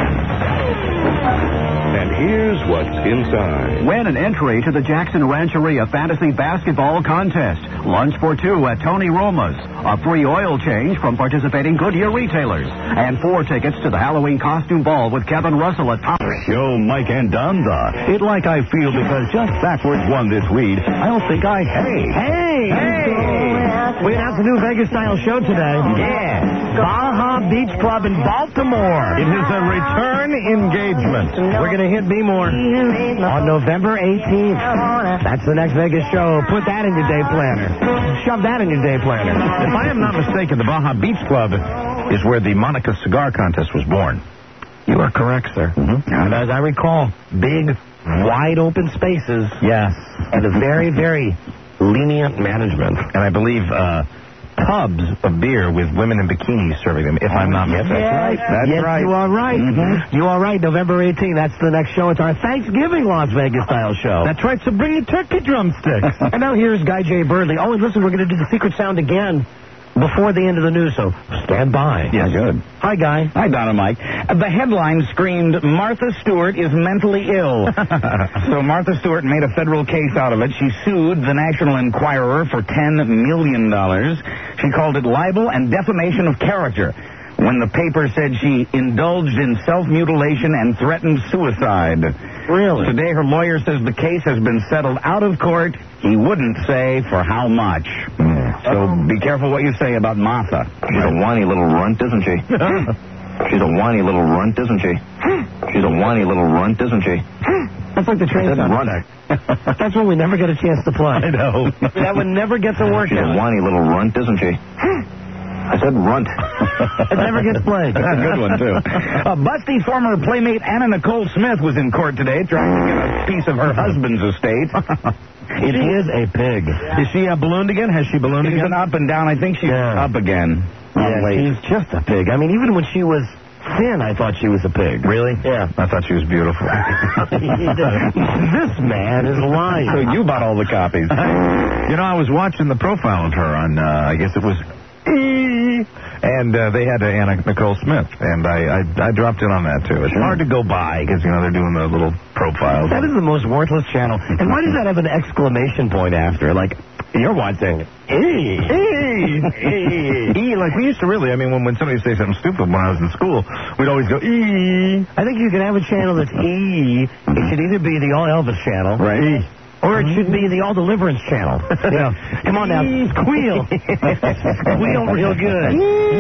S15: And here's what's inside.
S22: Win an entry to the Jackson Rancheria Fantasy Basketball Contest. Lunch for two at Tony Roma's. A free oil change from participating Goodyear retailers. And four tickets to the Halloween costume ball with Kevin Russell at top.
S15: Show Mike and Don the It Like I Feel because just backwards won this weed. I don't think I... Hey!
S5: Hey! Hey! We announced a new Vegas-style show today.
S7: Yeah.
S5: Baja Beach Club in Baltimore.
S7: It is a return engagement.
S5: We're going to hit B more on November eighteenth. That's the next Vegas show. Put that in your day planner. Shove that in your day planner.
S7: If I am not mistaken, the Baja Beach Club is where the Monica Cigar Contest was born.
S5: You are correct, sir.
S7: Mm-hmm.
S5: And as I recall, big, wide open spaces.
S7: Yes.
S5: And a very, very lenient management.
S7: And I believe uh, tubs of beer with women in bikinis serving them, if I'm not mistaken.
S5: That's right.
S7: That's
S5: yes,
S7: right.
S5: you are right.
S7: Mm-hmm.
S5: You are right. November eighteenth, that's the next show. It's our Thanksgiving Las Vegas-style show.
S7: That's right, so bring your turkey drumsticks.
S5: And now here's Guy J. Birdley. Oh, and listen, we're going to do the secret sound again before the end of the news, so stand by.
S7: Yeah, good.
S5: Hi, Guy.
S21: Hi, Donna Mike. The headline screamed, Martha Stewart is mentally ill. So Martha Stewart made a federal case out of it. She sued the National Enquirer for ten million dollars. She called it libel and defamation of character when the paper said she indulged in self-mutilation and threatened suicide.
S5: Really?
S21: Today, her lawyer says the case has been settled out of court. He wouldn't say for how much. Mm. So be careful what you say about Martha.
S9: She's a whiny little runt, isn't she? She's a whiny little runt, isn't she? She's a whiny little runt, isn't she?
S5: That's like the train sound effect. That's one we never get a chance to play.
S7: I know.
S5: That would never get to work.
S9: She's a whiny little runt, isn't she? I said runt.
S5: It never gets played.
S21: That's a good one, too. A busty former playmate Anna Nicole Smith was in court today trying to get a piece of her husband's estate.
S5: It is a pig.
S7: Is she uh, ballooned again? Has she ballooned
S21: She's
S7: again?
S21: an up and down. I think she's
S5: Yeah.
S21: up again.
S5: Yeah, she's just a pig. I mean, even when she was thin, I thought she was a pig.
S7: Really?
S5: Yeah.
S7: I thought she was beautiful.
S5: This man is lying.
S21: So you bought all the copies.
S7: You know, I was watching the profile of her on, uh, I guess it was E! And uh, they had uh, Anna Nicole Smith, and I, I I dropped in on that, too. It's hard to go by, because, you know, they're doing the little profiles.
S5: That is the most worthless channel. And why does that have an exclamation point after? Like, you're watching E!
S7: E! E! Like, we used to really, I mean, when, when somebody would say something stupid when I was in school, we'd always go, E!
S5: I think you can have a channel that's E. It should either be the All Elvis channel.
S7: Right.
S5: Or it should be the All Deliverance channel. Yeah. Come on now. Squeal. Squeal real good.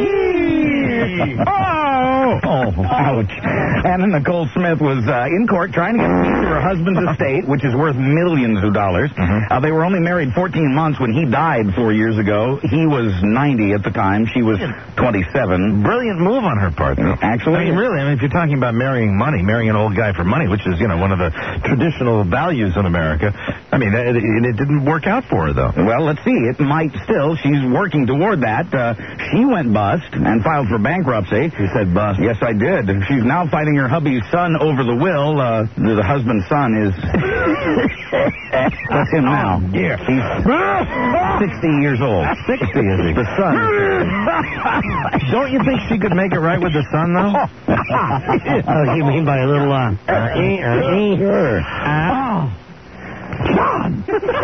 S21: Oh! Oh, ouch. Anna Nicole Smith was uh, in court trying to get a piece of her husband's estate, which is worth millions of dollars. Mm-hmm. Uh, they were only married fourteen months when he died four years ago. He was ninety at the time. She was twenty-seven.
S7: Brilliant move on her part, though.
S21: Actually,
S7: I mean, really, I mean, if you're talking about marrying money, marrying an old guy for money, which is, you know, one of the traditional values in America, I mean, it, it didn't work out for her, though.
S21: Well, let's see. It might still. She's working toward that. Uh, she went bust and filed for bankruptcy.
S7: You said bust.
S21: Yes, I did. She's now fighting her hubby's son over the will. Uh, the husband's son is... That's him now.
S7: Oh, yeah.
S21: He's sixty years old.
S7: sixty, is he?
S21: The son.
S7: Don't you think she could make it right with the son, though?
S5: Oh, you mean by a little, uh, uh, e, uh, e.
S21: Sure.
S5: Uh, John!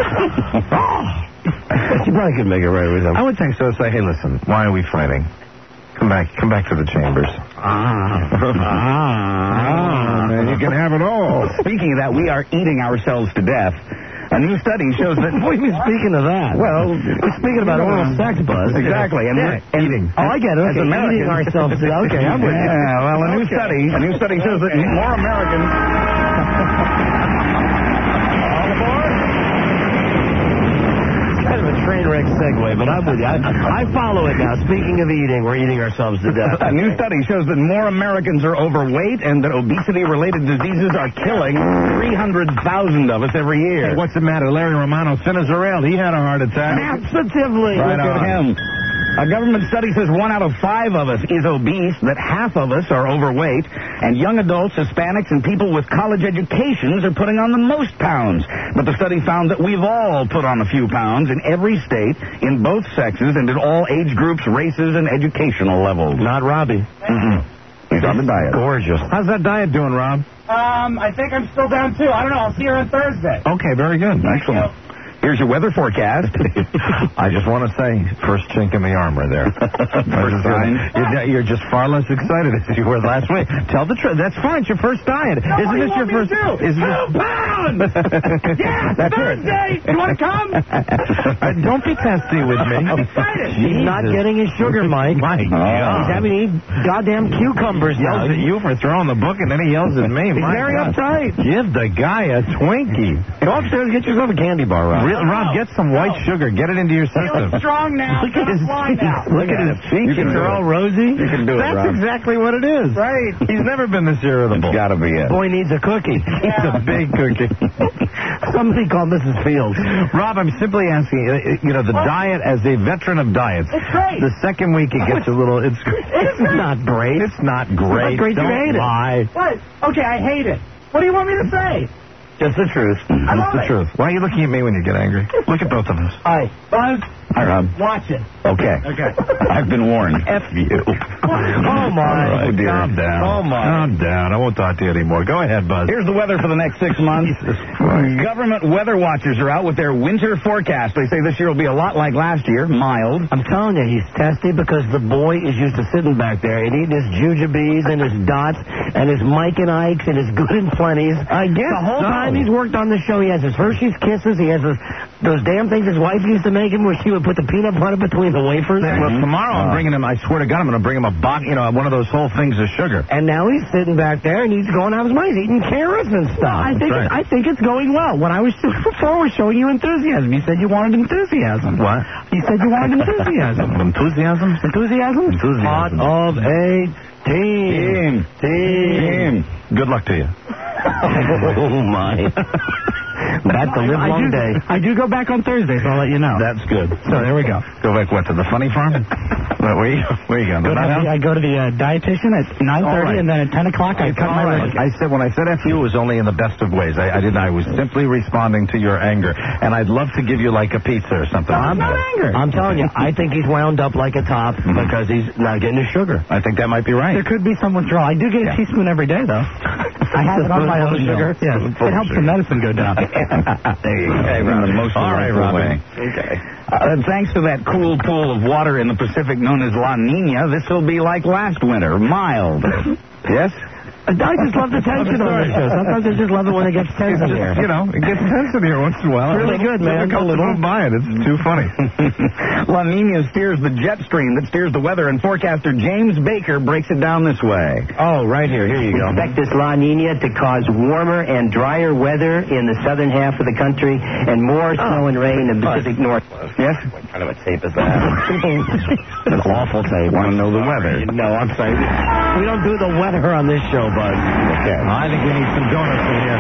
S5: She probably could make it right with him.
S7: I would think so. Say, hey, listen, why are we fighting? Come back, come back to the chambers.
S21: Ah,
S7: man, you can have it all.
S21: Speaking of that, we are eating ourselves to death. A new study shows that...
S5: What are you speaking of that?
S21: Well,
S5: we're speaking about oral sex, Buzz.
S21: Exactly. And,
S5: Yeah.
S21: and
S5: Eating. Oh, I get it.
S21: As
S5: Okay,
S21: Americans...
S5: eating ourselves to Okay, I'm with you.
S21: Yeah, well, a new
S5: Okay.
S21: study, a new study shows that more Americans...
S5: Kind of a train wreck segue, but I'm with you. I, I follow it now. Speaking of eating, we're eating ourselves to death.
S21: A new study shows that more Americans are overweight and that obesity-related diseases are killing three hundred thousand of us every year.
S7: Hey, what's the matter? Larry Romano, thin as a rail. He had a heart attack.
S5: Positively.
S21: Right
S7: Look
S21: at
S7: on.
S21: him. A government study says one out of five of us is obese, that half of us are overweight, and young adults, Hispanics, and people with college educations are putting on the most pounds. But the study found that we've all put on a few pounds in every state, in both sexes, and in all age groups, races, and educational levels.
S5: Not Robbie.
S21: Mm-hmm. He's on the diet.
S7: Gorgeous. How's that diet doing, Rob?
S1: Um, I think I'm still down too. I don't know. I'll see you on Thursday.
S7: Okay, very good.
S21: Excellent. Here's your weather forecast.
S7: I just want to say, first chink in the armor there.
S21: First sign.
S7: You're, you're just far less excited as you were last week. Tell the truth. That's fine. It's your first diet.
S1: No,
S7: Isn't this your first? Is
S1: Two
S7: this...
S1: pounds! Yeah,
S7: That's
S1: Thursday! You want to come?
S7: Uh, don't be testy with me.
S1: I'm excited.
S5: He's not getting his sugar, Mike.
S7: My
S5: He's
S7: God.
S5: having to eat goddamn cucumbers
S7: He
S5: now.
S7: yells at you for throwing the book, and then he yells at me.
S5: He's
S7: My
S5: very
S7: God.
S5: uptight.
S7: Give the guy a Twinkie.
S5: Go upstairs and get yourself a candy bar, Rob.
S7: Real, Rob, get some white sugar. Get it into your system.
S1: Feeling strong now.
S5: Look at his
S1: Fly now.
S5: Look at his cheeks.
S21: can do
S5: They're
S21: it.
S5: all rosy.
S21: You can do it,
S7: That's
S21: Rob.
S7: exactly what it is.
S1: Right.
S7: He's never been this irritable.
S21: It's got to be it.
S5: Boy needs a cookie.
S7: It's a big cookie.
S5: Somebody call Missus Fields.
S7: Rob, I'm simply asking, uh, you know, the diet, as a veteran of diets,
S1: It's great.
S7: the second week it gets a little, it's
S5: It's not great.
S7: It's not great.
S5: great you
S7: Don't
S5: hate it.
S7: lie.
S1: What? Okay, I hate it. What do you want me to say?
S5: Just the truth.
S1: I
S7: That's
S1: love
S7: the
S1: it.
S7: truth. Why are you looking at me when you get angry? Look at both of us.
S1: Hi, Buzz.
S21: Hi, Rob.
S1: Watch it.
S21: Okay.
S1: Okay.
S21: I've been warned.
S7: F you.
S5: Oh, my.
S7: Oh, dear. Calm down.
S5: Oh, my.
S7: Calm down. I won't talk to you anymore. Go ahead, Buzz.
S21: Here's the weather for the next six months. Government weather watchers are out with their winter forecast. They say this year will be a lot like last year, mild.
S5: I'm telling you, he's testy because the boy is used to sitting back there and eating his jujubes and his dots and his Mike and Ikes and his good and plenties.
S7: I guess
S5: The whole
S7: so.
S5: time he's worked on the show, he has his Hershey's Kisses. He has those, those damn things his wife used to make him where she would put the peanut butter between the wafers.
S7: Well, tomorrow I'm bringing him, I swear to God, I'm going to bring him a box, you know, one of those whole things of sugar.
S5: And now he's sitting back there and he's going out his mind. He's eating carrots and stuff. I think
S7: right.
S5: I think it's going well. When I was before, was showing you enthusiasm. You said you wanted enthusiasm.
S7: What?
S5: You said you wanted enthusiasm.
S7: Enthusiasm?
S5: Enthusiasm?
S7: Enthusiasm.
S5: Part of a team.
S21: Team.
S5: Team.
S7: Good luck to you.
S5: Oh, my. That's a live
S19: I
S5: long
S19: do,
S5: day.
S19: I do go back on Thursday, so I'll let you know.
S7: That's good.
S19: So there we go.
S7: Go back, what, to the funny farm? Where, where, you, where you going?
S19: Go
S7: The
S19: to,
S7: nut house?
S19: I go to the uh, dietitian at nine
S7: All
S19: thirty,
S7: right.
S19: and then at ten o'clock I cut my
S7: All right.
S19: leg.
S7: I said, when I said F you, it was only in the best of ways. I, I didn't, I was simply responding to your anger. And I'd love to give you like a pizza or something.
S5: I'm
S7: like
S5: not
S7: that.
S5: angry. I'm telling you, I think he's wound up like a top because he's not getting his sugar.
S7: I think that might be right.
S19: There could be some withdrawal. I do get a
S7: Yeah.
S19: teaspoon every day, though. I have it on my own
S5: Sugar?
S19: sugar. Yes, it helps the medicine go down.
S7: There you go.
S21: Okay, Rob. Most
S7: All right,
S21: delightful
S7: Robin.
S21: way.
S7: Okay.
S21: Uh, thanks to that cool pool of water in the Pacific known as La Nina, this will be like last winter, mild. Yes?
S5: I just love the tension on this show. Sometimes I just love it when it gets tense in here.
S7: You know, it gets tense in here once in a while.
S5: It's really good, man.
S7: A little by it. It's too funny.
S21: La Nina steers the jet stream that steers the weather, and forecaster James Baker breaks it down this way.
S5: Oh, right here. Here you go.
S13: Expect this La Nina to cause warmer and drier weather in the southern half of the country and more snow and rain in the Pacific Northwest.
S21: Yes?
S13: What kind of a tape is that?
S5: It's awful tape.
S21: Want to know the weather?
S5: No, I'm sorry. We don't do the weather on this show, bud.
S21: Okay.
S7: I think we need some donuts in here.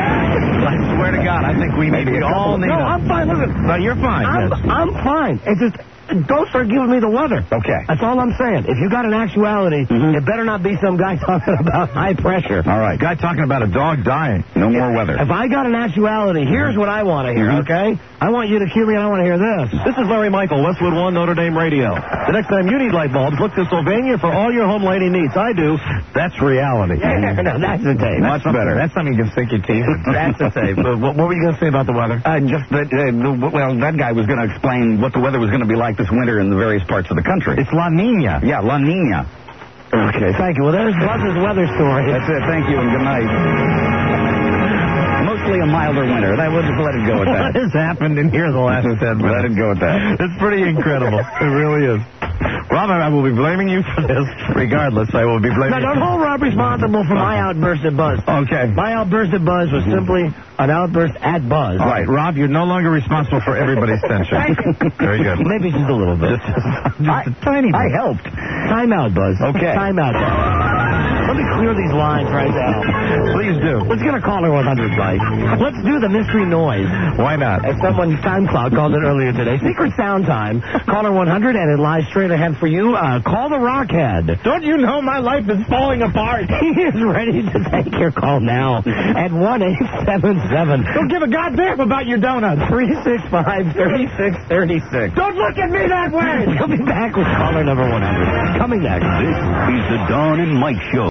S7: I swear to God, I think we need. We all need.
S5: No,
S7: a-
S5: I'm fine. Listen,
S7: No, you're fine.
S5: I'm,
S7: yes.
S5: I'm fine. It's just, don't start giving me the weather.
S21: Okay.
S5: That's all I'm saying. If you got an actuality, it better not be some guy talking about high pressure.
S21: All right.
S7: Guy talking about a dog dying.
S21: No more weather.
S5: If I got an actuality, here's what I want to hear,
S21: Mhm.
S5: okay? I want you to cue me and I want to hear this.
S23: This is Larry Michael, Westwood One, Notre Dame Radio. The next time you need light bulbs, look to Sylvania for all your home lighting needs. I do.
S7: That's reality.
S5: no, that's the tape.
S21: Much better.
S7: That's something you can sink your teeth into.
S5: That's the tape. But what, what were you going to say about the weather?
S21: Uh, just that, uh, the, well, that guy was going to explain what the weather was going to be like this winter in the various parts of the country.
S7: It's La Nina.
S21: Yeah, La Nina.
S5: Okay, thank you. Well, there's Buzz's weather story.
S21: That's it. Thank you and good night. Mostly a milder winter. That would just let it go at that.
S7: What has happened in here the last ten minutes?
S21: Let it go at that.
S7: It's pretty incredible. It really is. Robert, I will be blaming you for this. Regardless, I will be blaming
S5: Now, don't hold Rob responsible for my outburst at Buzz.
S7: Okay.
S5: My outburst at Buzz was simply an outburst at Buzz.
S7: All right, Rob, you're no longer responsible for everybody's tension. Very good.
S5: Maybe just a little bit.
S7: Just, just
S5: I,
S7: a tiny bit.
S5: I helped. Time out, Buzz.
S7: Okay.
S5: Time out, Buzz. Let me clear these lines right now.
S7: Please do.
S5: Let's get a caller one hundred, Mike. Let's do the mystery noise.
S7: Why not?
S5: As someone, Time Cloud, called it earlier today. Secret sound time. Caller one hundred, and it lies straight ahead for you. Uh, call the Rockhead.
S7: Don't you know my life is falling apart?
S5: He is ready to take your call now at one eight seven seven.
S7: Don't give a goddamn about your donuts.
S5: three six five, three six three six.
S7: Don't look at me that way.
S5: We'll be back with caller number one hundred. Coming next.
S15: This is the Don and Mike Show.